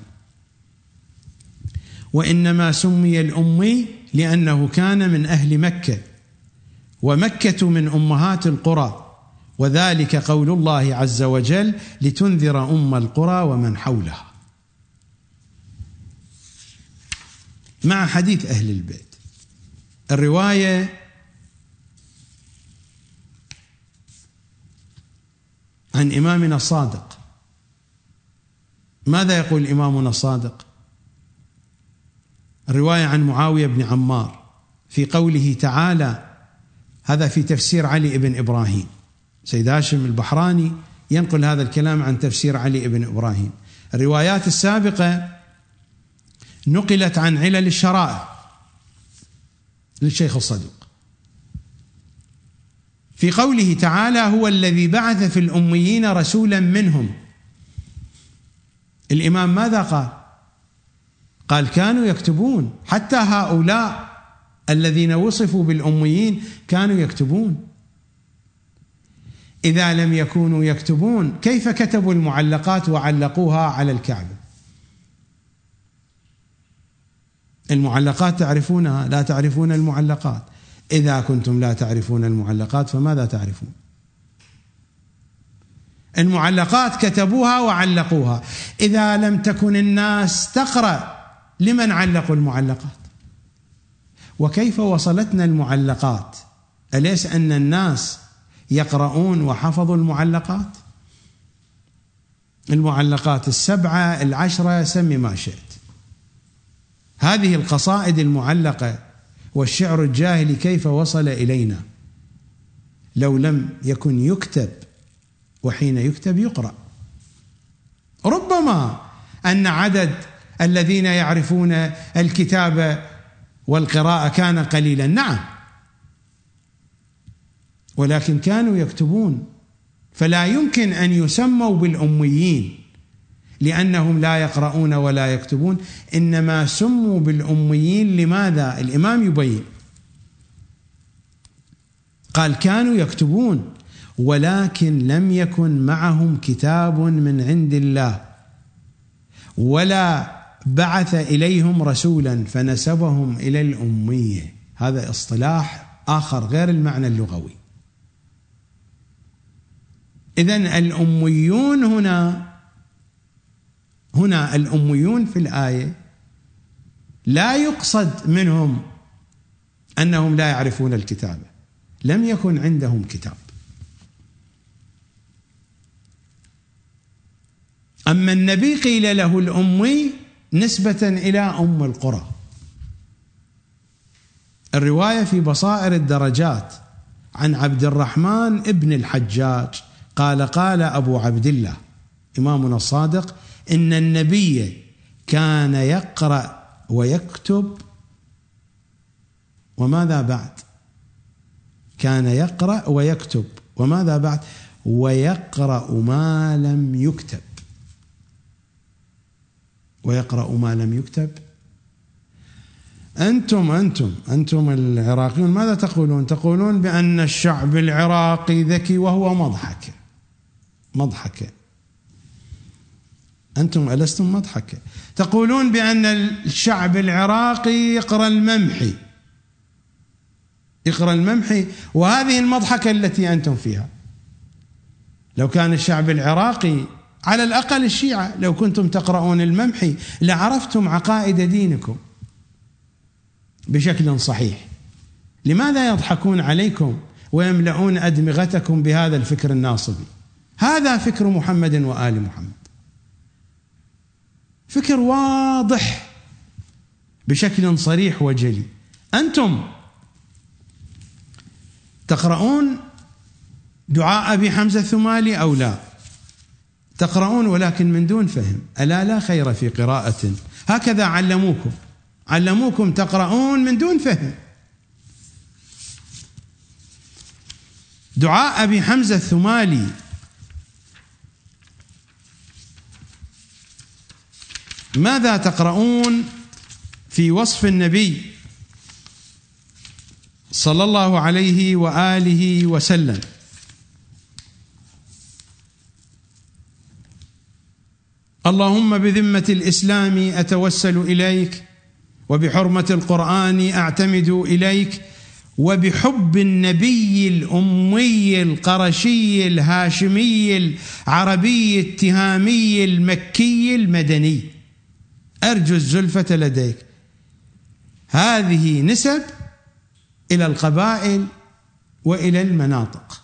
وإنما سمي الأمي لأنه كان من أهل مكة، ومكة من أمهات القرى، وذلك قول الله عز وجل لتنذر أم القرى ومن حولها، مع حديث أهل البيت. الرواية عن إمامنا الصادق، ماذا يقول إمامنا الصادق؟ الرواية عن معاوية بن عمار في قوله تعالى، هذا في تفسير علي بن إبراهيم، سيد هاشم البحراني ينقل هذا الكلام عن تفسير علي بن إبراهيم. الروايات السابقة نقلت عن علل الشرائع للشيخ الصدوق في قوله تعالى هو الذي بعث في الأميين رسولا منهم. الإمام ماذا قال؟ قال كانوا يكتبون، حتى هؤلاء الذين وصفوا بالأميين كانوا يكتبون. إذا لم يكونوا يكتبون كيف كتبوا المعلقات وعلقوها على الكعبة؟ المعلقات تعرفونها، لا تعرفون المعلقات. إذا كنتم لا تعرفون المعلقات فماذا تعرفون؟ المعلقات كتبوها وعلقوها. إذا لم تكن الناس تقرأ لمن علقوا المعلقات؟ وكيف وصلتنا المعلقات؟ أليس أن الناس يقرؤون وحفظوا المعلقات؟ المعلقات السبعة العشرة سمي ما شئت. هذه القصائد المعلقة والشعر الجاهلي كيف وصل إلينا لو لم يكن يكتب، وحين يكتب يقرأ؟ ربما أن عدد الذين يعرفون الكتابة والقراءة كان قليلا، نعم، ولكن كانوا يكتبون، فلا يمكن أن يسموا بالأميين لأنهم لا يقرؤون ولا يكتبون، إنما سموا بالأميين. لماذا؟ الإمام يبين، قال كانوا يكتبون ولكن لم يكن معهم كتاب من عند الله، ولا بعث إليهم رسولا فنسبهم إلى الأمية. هذا اصطلاح آخر غير المعنى اللغوي. إذن الأميون هنا هنا الأميون في الآية لا يقصد منهم أنهم لا يعرفون الكتابة، لم يكن عندهم كتاب. أما النبي قيل له الأمي نسبة إلى أم القرى. الرواية في بصائر الدرجات عن عبد الرحمن ابن الحجاج قال قال أبو عبد الله إمامنا الصادق إن النبي كان يقرأ ويكتب، وماذا بعد؟ كان يقرأ ويكتب، وماذا بعد؟ ويقرأ ما لم يكتب. ويقرأ ما لم يكتب. أنتم أنتم أنتم العراقيون ماذا تقولون؟ تقولون بأن الشعب العراقي ذكي وهو مضحكة مضحكة أنتم ألستم مضحكة. تقولون بأن الشعب العراقي يقرأ الممحي يقرأ الممحي وهذه المضحكة التي أنتم فيها. لو كان الشعب العراقي على الأقل الشيعة لو كنتم تقرؤون الممحي لعرفتم عقائد دينكم بشكل صحيح. لماذا يضحكون عليكم ويملؤون أدمغتكم بهذا الفكر الناصبي؟ هذا فكر محمد وآل محمد، فكر واضح بشكل صريح وجلي. أنتم تقرؤون دعاء أبي حمزة الثمالي أو لا؟ تقرؤون ولكن من دون فهم. ألا لا خير في قراءة؟ هكذا علموكم علموكم تقرؤون من دون فهم. دعاء أبي حمزة الثمالي ماذا تقرؤون في وصف النبي صلى الله عليه وآله وسلم؟ اللهم بذمة الإسلام أتوسل إليك، وبحرمة القرآن أعتمد إليك، وبحب النبي الأمي القرشي الهاشمي العربي التهامي المكي المدني أرجو الزلفة لديك. هذه نسب إلى القبائل وإلى المناطق،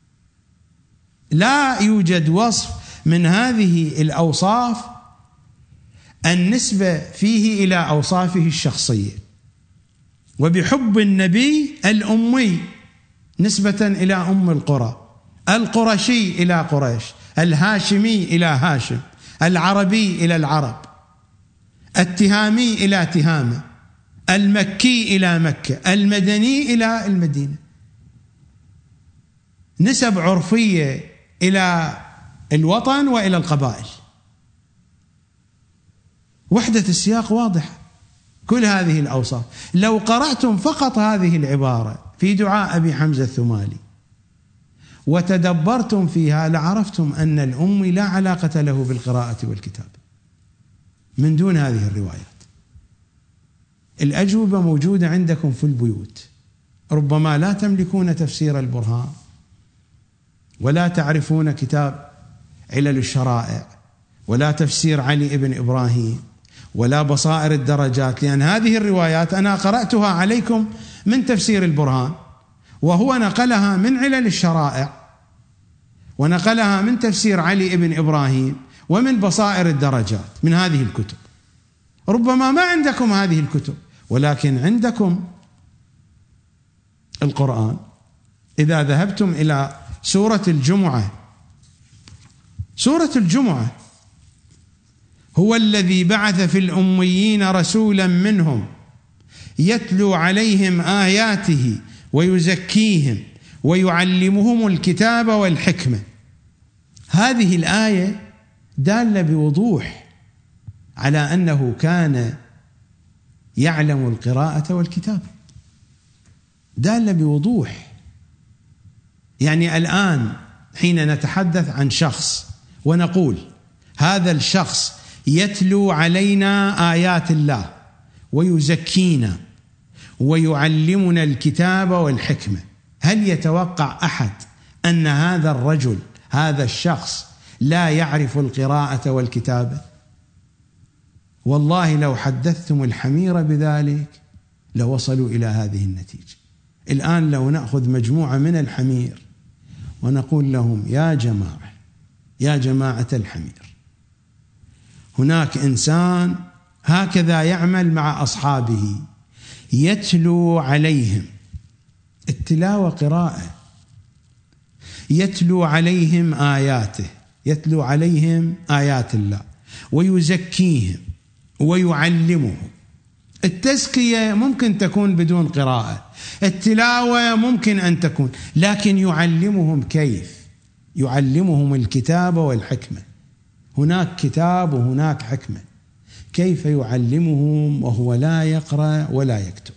لا يوجد وصف من هذه الأوصاف النسبة فيه إلى أوصافه الشخصية. وبحب النبي الأمي نسبة إلى أم القرى، القرشي إلى قريش، الهاشمي إلى هاشم، العربي إلى العرب، التهامي إلى تهامة، المكي إلى مكة، المدني إلى المدينة. نسب عرفية إلى الوطن وإلى القبائل. وحدة السياق واضحة. كل هذه الأوصاف لو قرأتم فقط هذه العبارة في دعاء أبي حمزة الثمالي وتدبرتم فيها لعرفتم أن الأمي لا علاقة له بالقراءة والكتابة من دون هذه الروايات. الأجوبة موجودة عندكم في البيوت، ربما لا تملكون تفسير البرهان ولا تعرفون كتاب علل الشرائع ولا تفسير علي بن إبراهيم ولا بصائر الدرجات، لأن هذه الروايات أنا قرأتها عليكم من تفسير البرهان، وهو نقلها من علل الشرائع ونقلها من تفسير علي بن إبراهيم ومن بصائر الدرجات من هذه الكتب. ربما ما عندكم هذه الكتب ولكن عندكم القرآن. إذا ذهبتم إلى سورة الجمعة، سورة الجمعة: هو الذي بعث في الأميين رسولا منهم يتلو عليهم آياته ويزكيهم ويعلمهم الكتاب والحكمة. هذه الآية دالة بوضوح على أنه كان يعلم القراءة والكتابة، دالة بوضوح. يعني الآن حين نتحدث عن شخص ونقول هذا الشخص يتلو علينا آيات الله ويزكينا ويعلمنا الكتاب والحكمة، هل يتوقع أحد أن هذا الرجل هذا الشخص لا يعرف القراءة والكتابة؟ والله لو حدثتم الحمير بذلك لوصلوا إلى هذه النتيجة. الآن لو نأخذ مجموعة من الحمير ونقول لهم يا جماعة يا جماعة الحمير، هناك إنسان هكذا يعمل مع أصحابه، يتلو عليهم، التلاوة قراءة، يتلو عليهم آياته، يتلو عليهم آيات الله ويزكيهم ويعلمهم. التزكية ممكن تكون بدون قراءة، التلاوة ممكن أن تكون، لكن يعلمهم كيف؟ يعلمهم الكتاب والحكمة. هناك كتاب وهناك حكمة، كيف يعلمهم وهو لا يقرأ ولا يكتب؟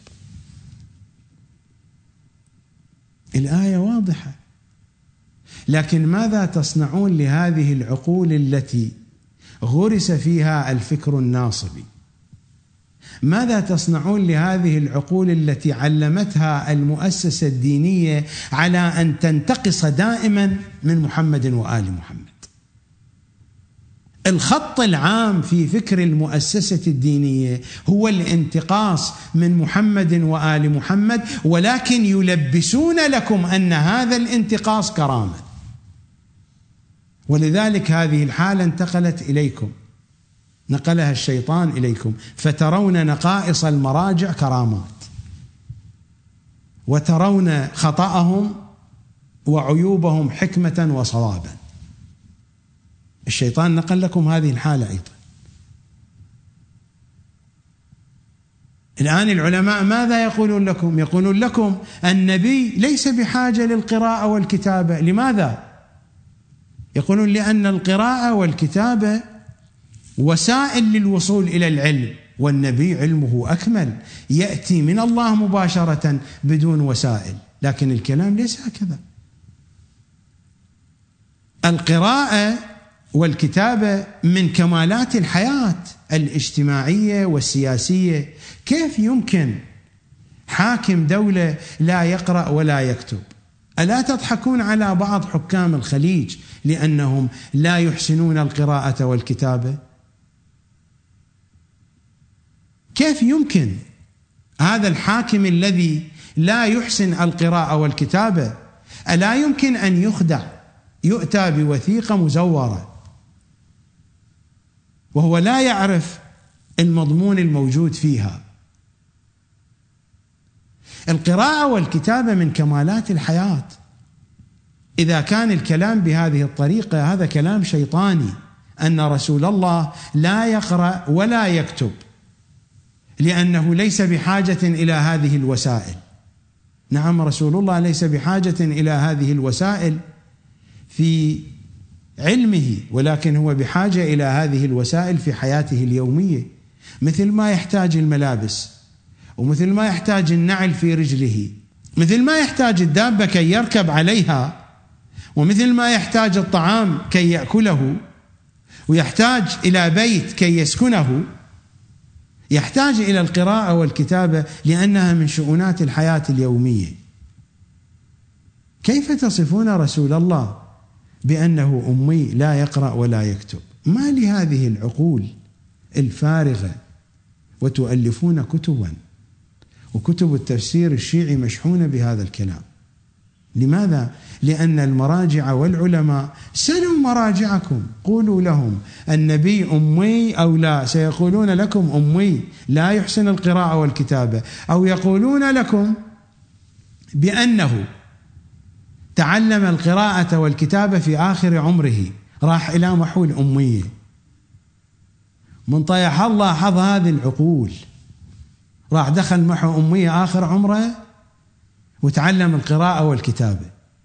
الآية واضحة. لكن ماذا تصنعون لهذه العقول التي غرس فيها الفكر الناصبي؟ ماذا تصنعون لهذه العقول التي علمتها المؤسسة الدينية على أن تنتقص دائما من محمد وآل محمد؟ الخط العام في فكر المؤسسة الدينية هو الانتقاص من محمد وآل محمد، ولكن يلبسون لكم أن هذا الانتقاص كرامة. ولذلك هذه الحالة انتقلت إليكم، نقلها الشيطان إليكم، فترون نقائص المراجع كرامات وترون خطأهم وعيوبهم حكمة وصوابا. الشيطان نقل لكم هذه الحالة أيضا. الآن العلماء ماذا يقولون لكم؟ يقولون لكم النبي ليس بحاجة للقراءة والكتابة. لماذا؟ يقولون لأن القراءة والكتابة وسائل للوصول إلى العلم، والنبي علمه أكمل، يأتي من الله مباشرة بدون وسائل. لكن الكلام ليس هكذا. القراءة والكتابة من كمالات الحياة الاجتماعية والسياسية. كيف يمكن حاكم دولة لا يقرأ ولا يكتب؟ ألا تضحكون على بعض حكام الخليج لأنهم لا يحسنون القراءة والكتابة؟ كيف يمكن هذا الحاكم الذي لا يحسن القراءة والكتابة ألا يمكن أن يخدع، يؤتى بوثيقة مزورة وهو لا يعرف المضمون الموجود فيها؟ القراءة والكتابة من كمالات الحياة. إذا كان الكلام بهذه الطريقة هذا كلام شيطاني، أن رسول الله لا يقرأ ولا يكتب لأنه ليس بحاجة إلى هذه الوسائل. نعم، رسول الله ليس بحاجة إلى هذه الوسائل في علمه، ولكن هو بحاجة إلى هذه الوسائل في حياته اليومية، مثل ما يحتاج الملابس، ومثل ما يحتاج النعل في رجله، مثل ما يحتاج الدابة كي يركب عليها، ومثل ما يحتاج الطعام كي يأكله، ويحتاج إلى بيت كي يسكنه، يحتاج إلى القراءة والكتابة لأنها من شؤونات الحياة اليومية. كيف تصفون رسول الله بأنه أمي لا يقرأ ولا يكتب؟ ما لهذه العقول الفارغة؟ وتؤلفون كتبا، وكتب التفسير الشيعي مشحونة بهذا الكلام. لماذا؟ لأن المراجع والعلماء سلوا مراجعكم، قولوا لهم النبي أمي أو لا، سيقولون لكم أمي لا يحسن القراءة والكتابة، أو يقولون لكم بأنه تعلم القراءة والكتابة في آخر عمره، راح إلى محو الأمية. من طيح الله حظ هذه العقول، راح دخل محو أمية آخر عمره وتعلم القراءة والكتابة.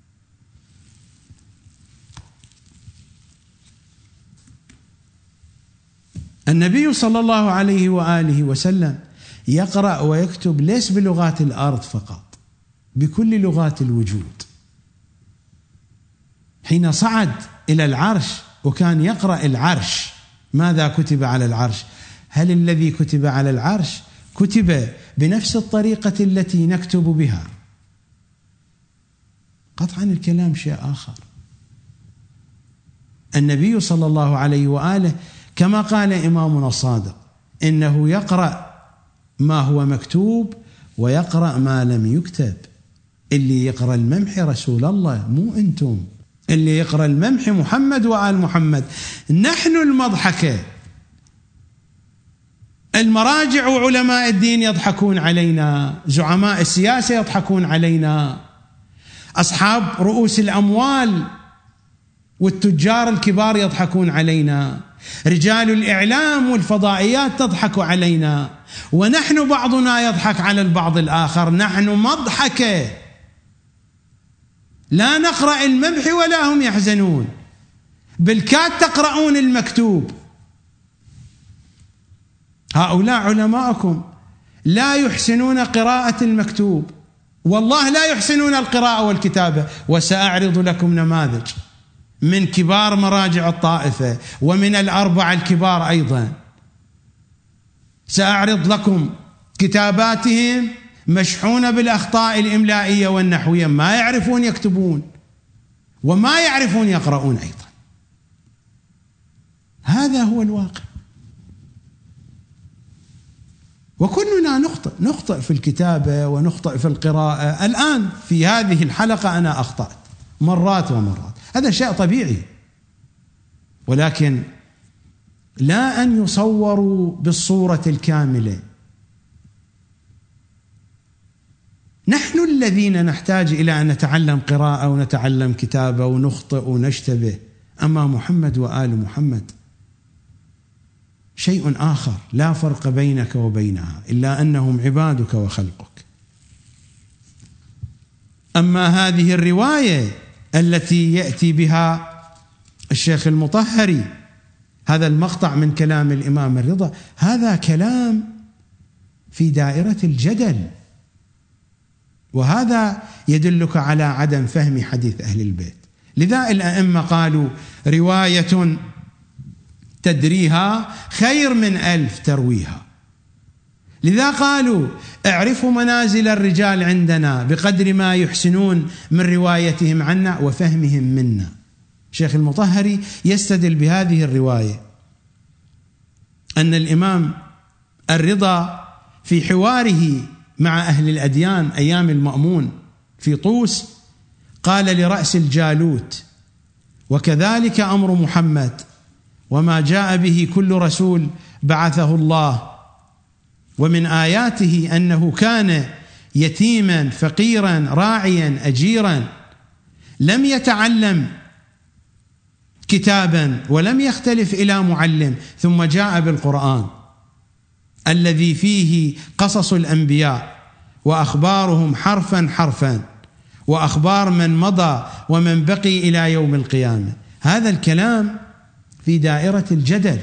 النبي صلى الله عليه وآله وسلم يقرأ ويكتب ليس بلغات الأرض فقط، بكل لغات الوجود. حين صعد إلى العرش وكان يقرأ العرش، ماذا كتب على العرش؟ هل الذي كتب على العرش كتب بنفس الطريقة التي نكتب بها؟ قطعا الكلام شيء آخر. النبي صلى الله عليه وآله كما قال إمامنا الصادق إنه يقرأ ما هو مكتوب ويقرأ ما لم يكتب. اللي يقرأ الممحي رسول الله، مو أنتم. اللي يقرأ الممحي محمد وآل محمد. نحن المضحكة، المراجع وعلماء الدين يضحكون علينا، زعماء السياسة يضحكون علينا، أصحاب رؤوس الأموال والتجار الكبار يضحكون علينا، رجال الإعلام والفضائيات تضحك علينا، ونحن بعضنا يضحك على البعض الآخر. نحن مضحكة، لا نقرأ الممحي ولا هم يحزنون، بالكاد تقرؤون المكتوب. هؤلاء علماءكم لا يحسنون قراءة المكتوب، والله لا يحسنون القراءة والكتابة. وسأعرض لكم نماذج من كبار مراجع الطائفة ومن الأربعة الكبار أيضا، سأعرض لكم كتاباتهم مشحونة بالأخطاء الإملائية والنحوية، ما يعرفون يكتبون وما يعرفون يقرؤون أيضا. هذا هو الواقع. وكلنا نخطئ، نخطئ في الكتابة ونخطئ في القراءة. الآن في هذه الحلقة أنا أخطأت مرات ومرات، هذا شيء طبيعي، ولكن لا أن يصوروا بالصورة الكاملة. نحن الذين نحتاج إلى أن نتعلم قراءة ونتعلم كتابة ونخطئ ونشتبه، أما محمد وآل محمد شيء آخر لا فرق بينك وبينها إلا أنهم عبادك وخلقك. أما هذه الرواية التي يأتي بها الشيخ المطهري، هذا المقطع من كلام الإمام الرضا، هذا كلام في دائرة الجدل، وهذا يدلك على عدم فهم حديث أهل البيت. لذا الأئمة قالوا رواية تدريها خير من ألف ترويها. لذا قالوا اعرفوا منازل الرجال عندنا بقدر ما يحسنون من روايتهم عنا وفهمهم منا. شيخ المطهري يستدل بهذه الرواية أن الإمام الرضا في حواره مع أهل الأديان أيام المأمون في طوس قال لرأس الجالوت: وكذلك أمر محمد وما جاء به كل رسول بعثه الله، ومن آياته أنه كان يتيما فقيرا راعيا أجيرا، لم يتعلم كتابا ولم يختلف إلى معلم، ثم جاء بالقرآن الذي فيه قصص الأنبياء وأخبارهم حرفا حرفا، وأخبار من مضى ومن بقي إلى يوم القيامة. هذا الكلام في دائرة الجدل.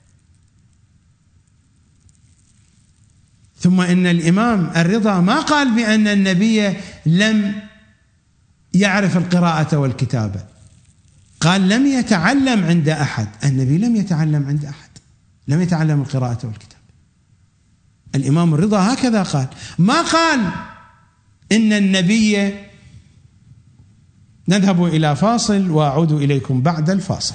ثم إن الإمام الرضا ما قال بأن النبي لم يعرف القراءة والكتابة، قال لم يتعلم عند أحد. النبي لم يتعلم عند أحد، لم يتعلم القراءة والكتابة. الإمام الرضا هكذا قال، ما قال إن النبي. نذهب إلى فاصل وأعود إليكم بعد الفاصل.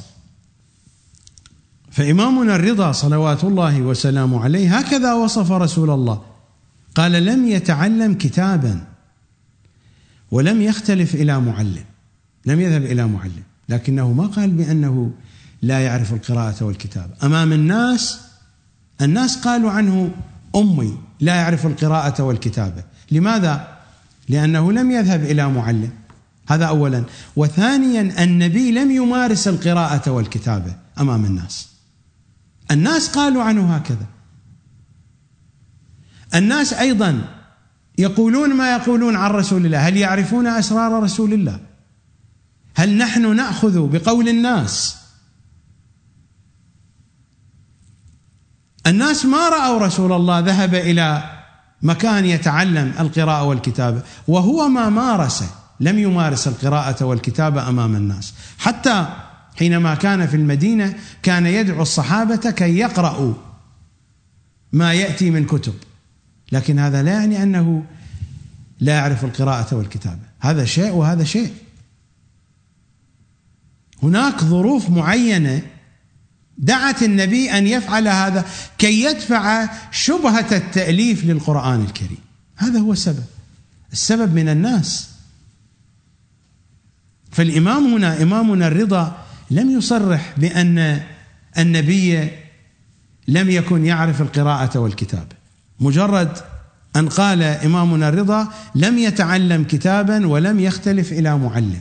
فإمامنا الرضا صلوات الله وسلامه عليه هكذا وصف رسول الله، قال لم يتعلم كتابا ولم يختلف إلى معلم، لم يذهب إلى معلم، لكنه ما قال بأنه لا يعرف القراءة والكتابة. أمام الناس الناس قالوا عنه أمي لا يعرف القراءة والكتابة. لماذا؟ لأنه لم يذهب إلى معلم، هذا أولا. وثانيا النبي لم يمارس القراءة والكتابة أمام الناس. الناس قالوا عنه هكذا. الناس أيضا يقولون ما يقولون عن رسول الله. هل يعرفون أسرار رسول الله؟ هل نحن نأخذ بقول الناس؟ الناس ما رأوا رسول الله ذهب إلى مكان يتعلم القراءة والكتابة، وهو ما مارس، لم يمارس القراءة والكتابة أمام الناس. حتى حينما كان في المدينة كان يدعو الصحابة كي يقرأوا ما يأتي من كتب، لكن هذا لا يعني أنه لا يعرف القراءة والكتابة. هذا شيء وهذا شيء. هناك ظروف معينة دعت النبي أن يفعل هذا كي يدفع شبهة التأليف للقرآن الكريم. هذا هو السبب. السبب من الناس. فالإمام هنا إمامنا الرضا لم يصرح بأن النبي لم يكن يعرف القراءة والكتابة، مجرد أن قال إمامنا الرضا لم يتعلم كتابا ولم يختلف إلى معلم.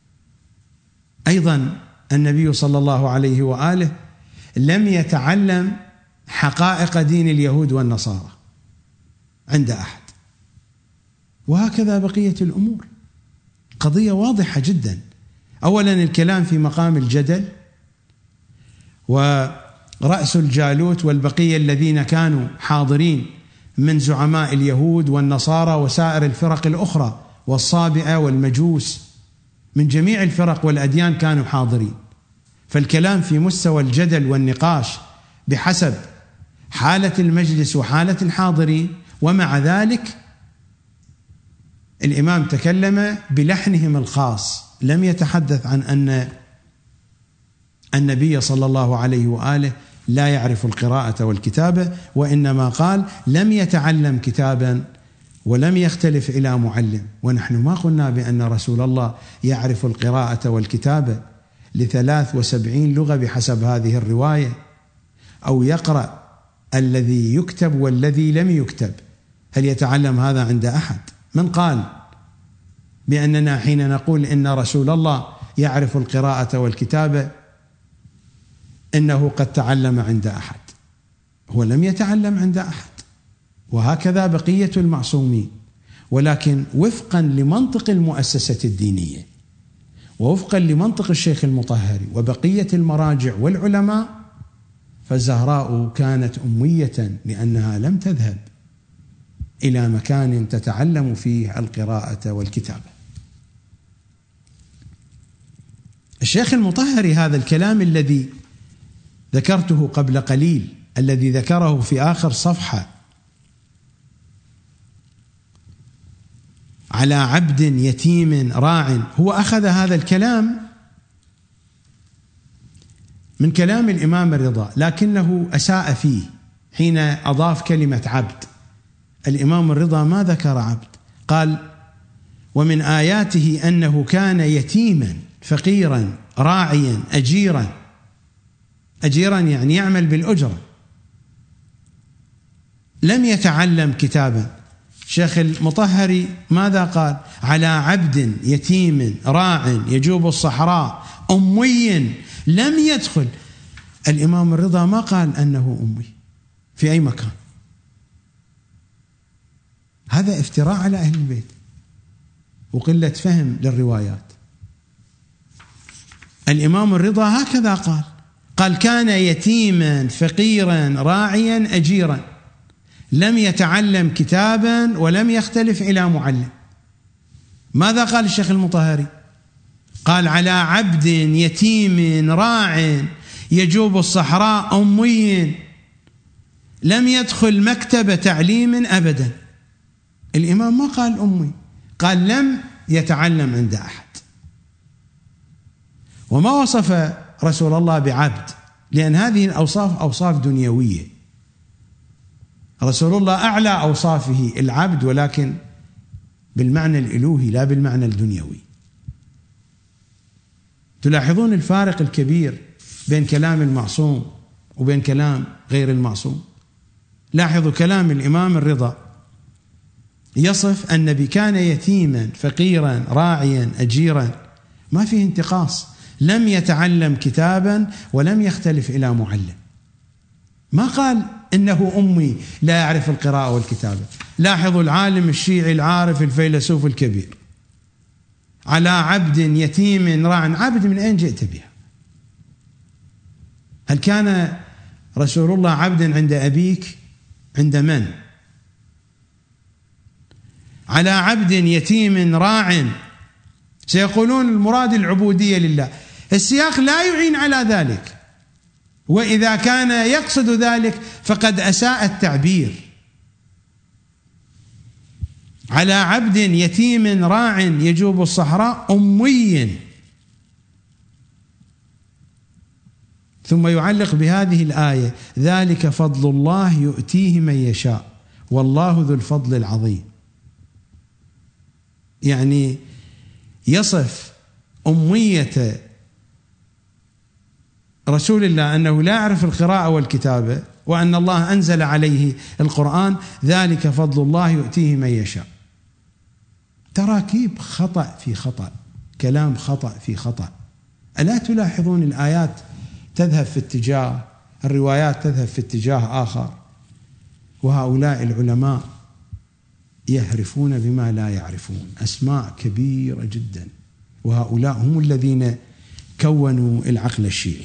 أيضا النبي صلى الله عليه وآله لم يتعلم حقائق دين اليهود والنصارى عند أحد، وهكذا بقية الأمور. قضية واضحة جدا. أولا الكلام في مقام الجدل، ورأس الجالوت والبقية الذين كانوا حاضرين من زعماء اليهود والنصارى وسائر الفرق الأخرى والصابئة والمجوس من جميع الفرق والأديان كانوا حاضرين. فالكلام في مستوى الجدل والنقاش بحسب حالة المجلس وحالة الحاضرين. ومع ذلك الإمام تكلم بلحنهم الخاص، لم يتحدث عن أن النبي صلى الله عليه وآله لا يعرف القراءة والكتابة، وإنما قال لم يتعلم كتابا ولم يختلف إلى معلم. ونحن ما قلنا بأن رسول الله يعرف القراءة والكتابة لثلاث وسبعين لغة بحسب هذه الرواية، أو يقرأ الذي يكتب والذي لم يكتب. هل يتعلم هذا عند أحد؟ من قال بأننا حين نقول إن رسول الله يعرف القراءة والكتابة إنه قد تعلم عند أحد؟ هو لم يتعلم عند أحد، وهكذا بقية المعصومين، ولكن وفقا لمنطق المؤسسة الدينية ووفقا لمنطق الشيخ المطهري وبقية المراجع والعلماء، فالزهراء كانت أمية لأنها لم تذهب إلى مكان تتعلم فيه القراءة والكتابة. الشيخ المطهري هذا الكلام الذي ذكرته قبل قليل، الذي ذكره في آخر صفحة على عبد يتيم راع، هو أخذ هذا الكلام من كلام الإمام الرضا، لكنه أساء فيه حين أضاف كلمة عبد. الإمام الرضا ما ذكر عبد، قال: ومن آياته أنه كان يتيما فقيرا راعيا أجيرا. أجيرا يعني يعمل بالأجرة، لم يتعلم كتابا. شيخ المطهري ماذا قال؟ على عبد يتيم راع يجوب الصحراء أمي لم يدخل. الإمام الرضا ما قال أنه أمي في أي مكان. هذا افتراء على أهل البيت وقلة فهم للروايات. الإمام الرضا هكذا قال، قال: كان يتيما فقيرا راعيا أجيرا، لم يتعلم كتابا ولم يختلف إلى معلم. ماذا قال الشيخ المطهري؟ قال: على عبد يتيم راع يجوب الصحراء أمي لم يدخل مكتب تعليم أبدا. الإمام ما قال أمي، قال لم يتعلم عند أحد. وما وصف رسول الله بعبد، لأن هذه الأوصاف أوصاف دنيوية. رسول الله أعلى أوصافه العبد، ولكن بالمعنى الإلوهي لا بالمعنى الدنيوي. تلاحظون الفارق الكبير بين كلام المعصوم وبين كلام غير المعصوم. لاحظوا كلام الإمام الرضا يصف النبي كان يتيما فقيرا راعيا أجيرا، ما فيه انتقاص، لم يتعلم كتابا ولم يختلف إلى معلم. ما قال إنه أمي لا يعرف القراءة والكتابة. لاحظوا العالم الشيعي العارف الفيلسوف الكبير: على عبد يتيم راع. عبد من أين جئت بها؟ هل كان رسول الله عبدا عند أبيك؟ عند من؟ على عبد يتيم راع. سيقولون المراد العبودية لله. السياق لا يعين على ذلك، وإذا كان يقصد ذلك فقد أساء التعبير. على عبد يتيم راع يجوب الصحراء أمي. ثم يعلق بهذه الآية: ذلك فضل الله يؤتيه من يشاء والله ذو الفضل العظيم. يعني يصف أمية رسول الله أنه لا يعرف القراءة والكتابة، وأن الله أنزل عليه القرآن. ذلك فضل الله يؤتيه من يشاء. تراكيب خطأ في خطأ، كلام خطأ في خطأ. ألا تلاحظون الآيات تذهب في اتجاه، الروايات تذهب في اتجاه آخر، وهؤلاء العلماء يهرفون بما لا يعرفون، أسماء كبيرة جدا، وهؤلاء هم الذين كونوا العقل الشيعي.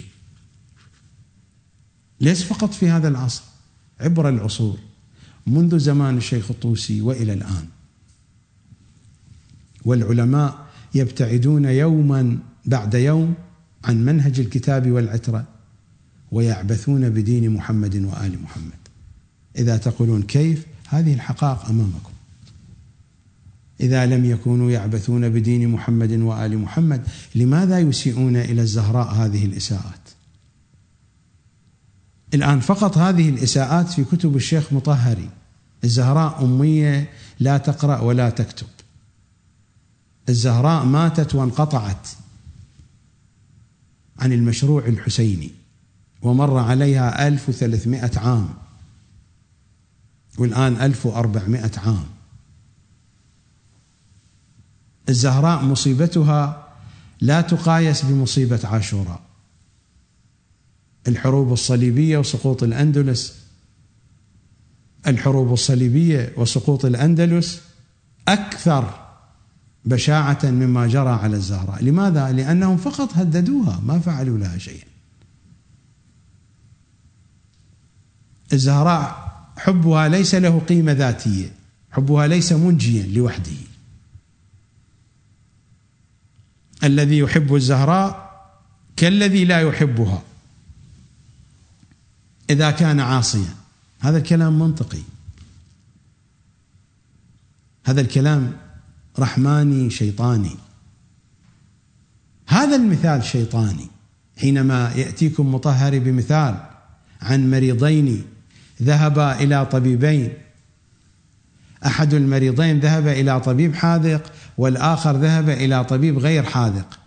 ليس فقط في هذا العصر، عبر العصور، منذ زمان الشيخ الطوسي وإلى الآن. والعلماء يبتعدون يوما بعد يوم عن منهج الكتاب والعترة، ويعبثون بدين محمد وآل محمد. إذا تقولون كيف؟ هذه الحقائق أمامكم. إذا لم يكونوا يعبثون بدين محمد وآل محمد، لماذا يسيئون إلى الزهراء هذه الإساءات؟ الآن فقط هذه الإساءات في كتب الشيخ مطهري. الزهراء أمية لا تقرأ ولا تكتب. الزهراء ماتت وانقطعت عن المشروع الحسيني، ومر عليها ألف وثلاثمائة عام، والآن ألف وأربعمائة عام. الزهراء مصيبتها لا تقايس بمصيبة عاشوراء. الحروب الصليبية وسقوط الأندلس الحروب الصليبية وسقوط الأندلس أكثر بشاعة مما جرى على الزهراء. لماذا؟ لأنهم فقط هددوها، ما فعلوا لها شيئا. الزهراء حبها ليس له قيمة ذاتية، حبها ليس منجيا لوحده. الذي يحب الزهراء كالذي لا يحبها إذا كان عاصيا. هذا الكلام منطقي، هذا الكلام رحماني شيطاني. هذا المثال شيطاني. حينما يأتيكم مطهري بمثال عن مريضين ذهبا إلى طبيبين، أحد المريضين ذهب إلى طبيب حاذق والآخر ذهب إلى طبيب غير حاذق،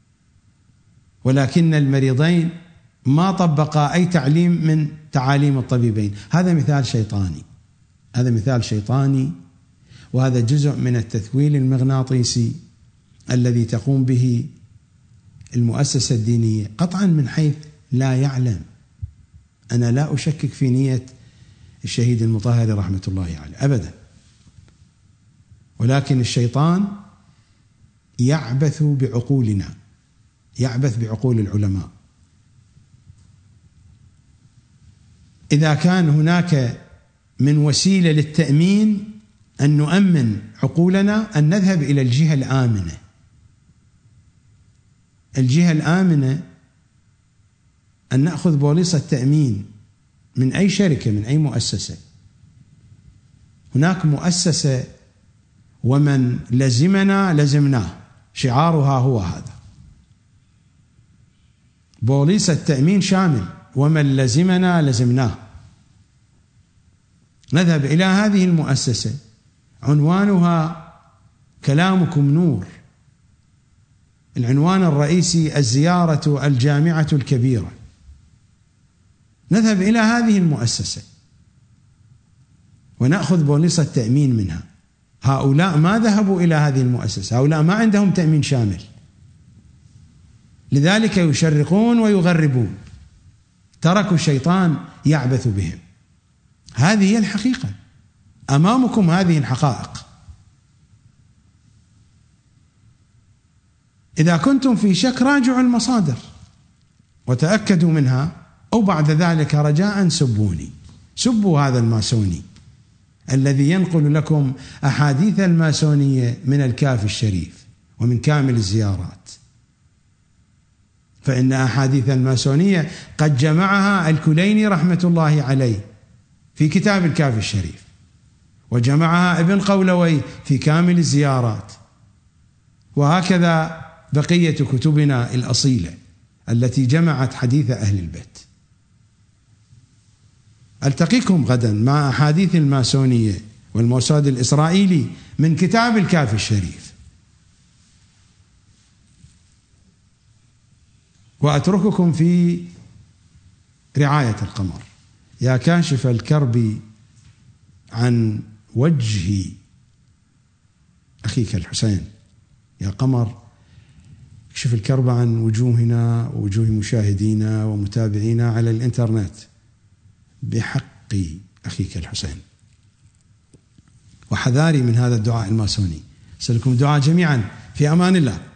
ولكن المريضين ما طبقا أي تعليم من تعاليم الطبيبين. هذا مثال شيطاني، هذا مثال شيطاني، وهذا جزء من التثويل المغناطيسي الذي تقوم به المؤسسة الدينية قطعا من حيث لا يعلم. أنا لا أشكك في نية الشهيد المطهري رحمة الله عليه أبدا، ولكن الشيطان يعبث بعقولنا، يعبث بعقول العلماء. إذا كان هناك من وسيلة للتأمين أن نؤمن عقولنا، أن نذهب إلى الجهة الآمنة. الجهة الآمنة أن نأخذ بوليصة تأمين من أي شركة، من أي مؤسسة. هناك مؤسسة ومن لزمنا لزمناه، شعارها هو هذا. بوليصة تأمين شامل، ومن لزمنا لزمناه. نذهب إلى هذه المؤسسة، عنوانها كلامكم نور. العنوان الرئيسي الزيارة الجامعة الكبيرة. نذهب إلى هذه المؤسسة ونأخذ بوليصة تأمين منها. هؤلاء ما ذهبوا إلى هذه المؤسسة، هؤلاء ما عندهم تأمين شامل، لذلك يشرقون ويغربون، تركوا الشيطان يعبث بهم. هذه هي الحقيقة، أمامكم هذه الحقائق. إذا كنتم في شك راجعوا المصادر وتأكدوا منها، أو بعد ذلك رجاء سبوني، سبوا هذا الماسوني الذي ينقل لكم أحاديث الماسونية من الكافي الشريف ومن كامل الزيارات. فإن أحاديث الماسونية قد جمعها الكليني رحمة الله عليه في كتاب الكافي الشريف، وجمعها ابن قولوي في كامل الزيارات، وهكذا بقية كتبنا الأصيلة التي جمعت حديث أهل البيت. ألتقيكم غدا مع أحاديث الماسونية والموساد الإسرائيلي من كتاب الكافي الشريف، وأترككم في رعاية القمر. يا كاشف الكرب عن وجه أخيك الحسين، يا قمر اكشف الكرب عن وجوهنا ووجوه مشاهدينا ومتابعينا على الإنترنت بحق أخيك الحسين. وحذاري من هذا الدعاء الماسوني. أسألكم الدعاء جميعا، في أمان الله.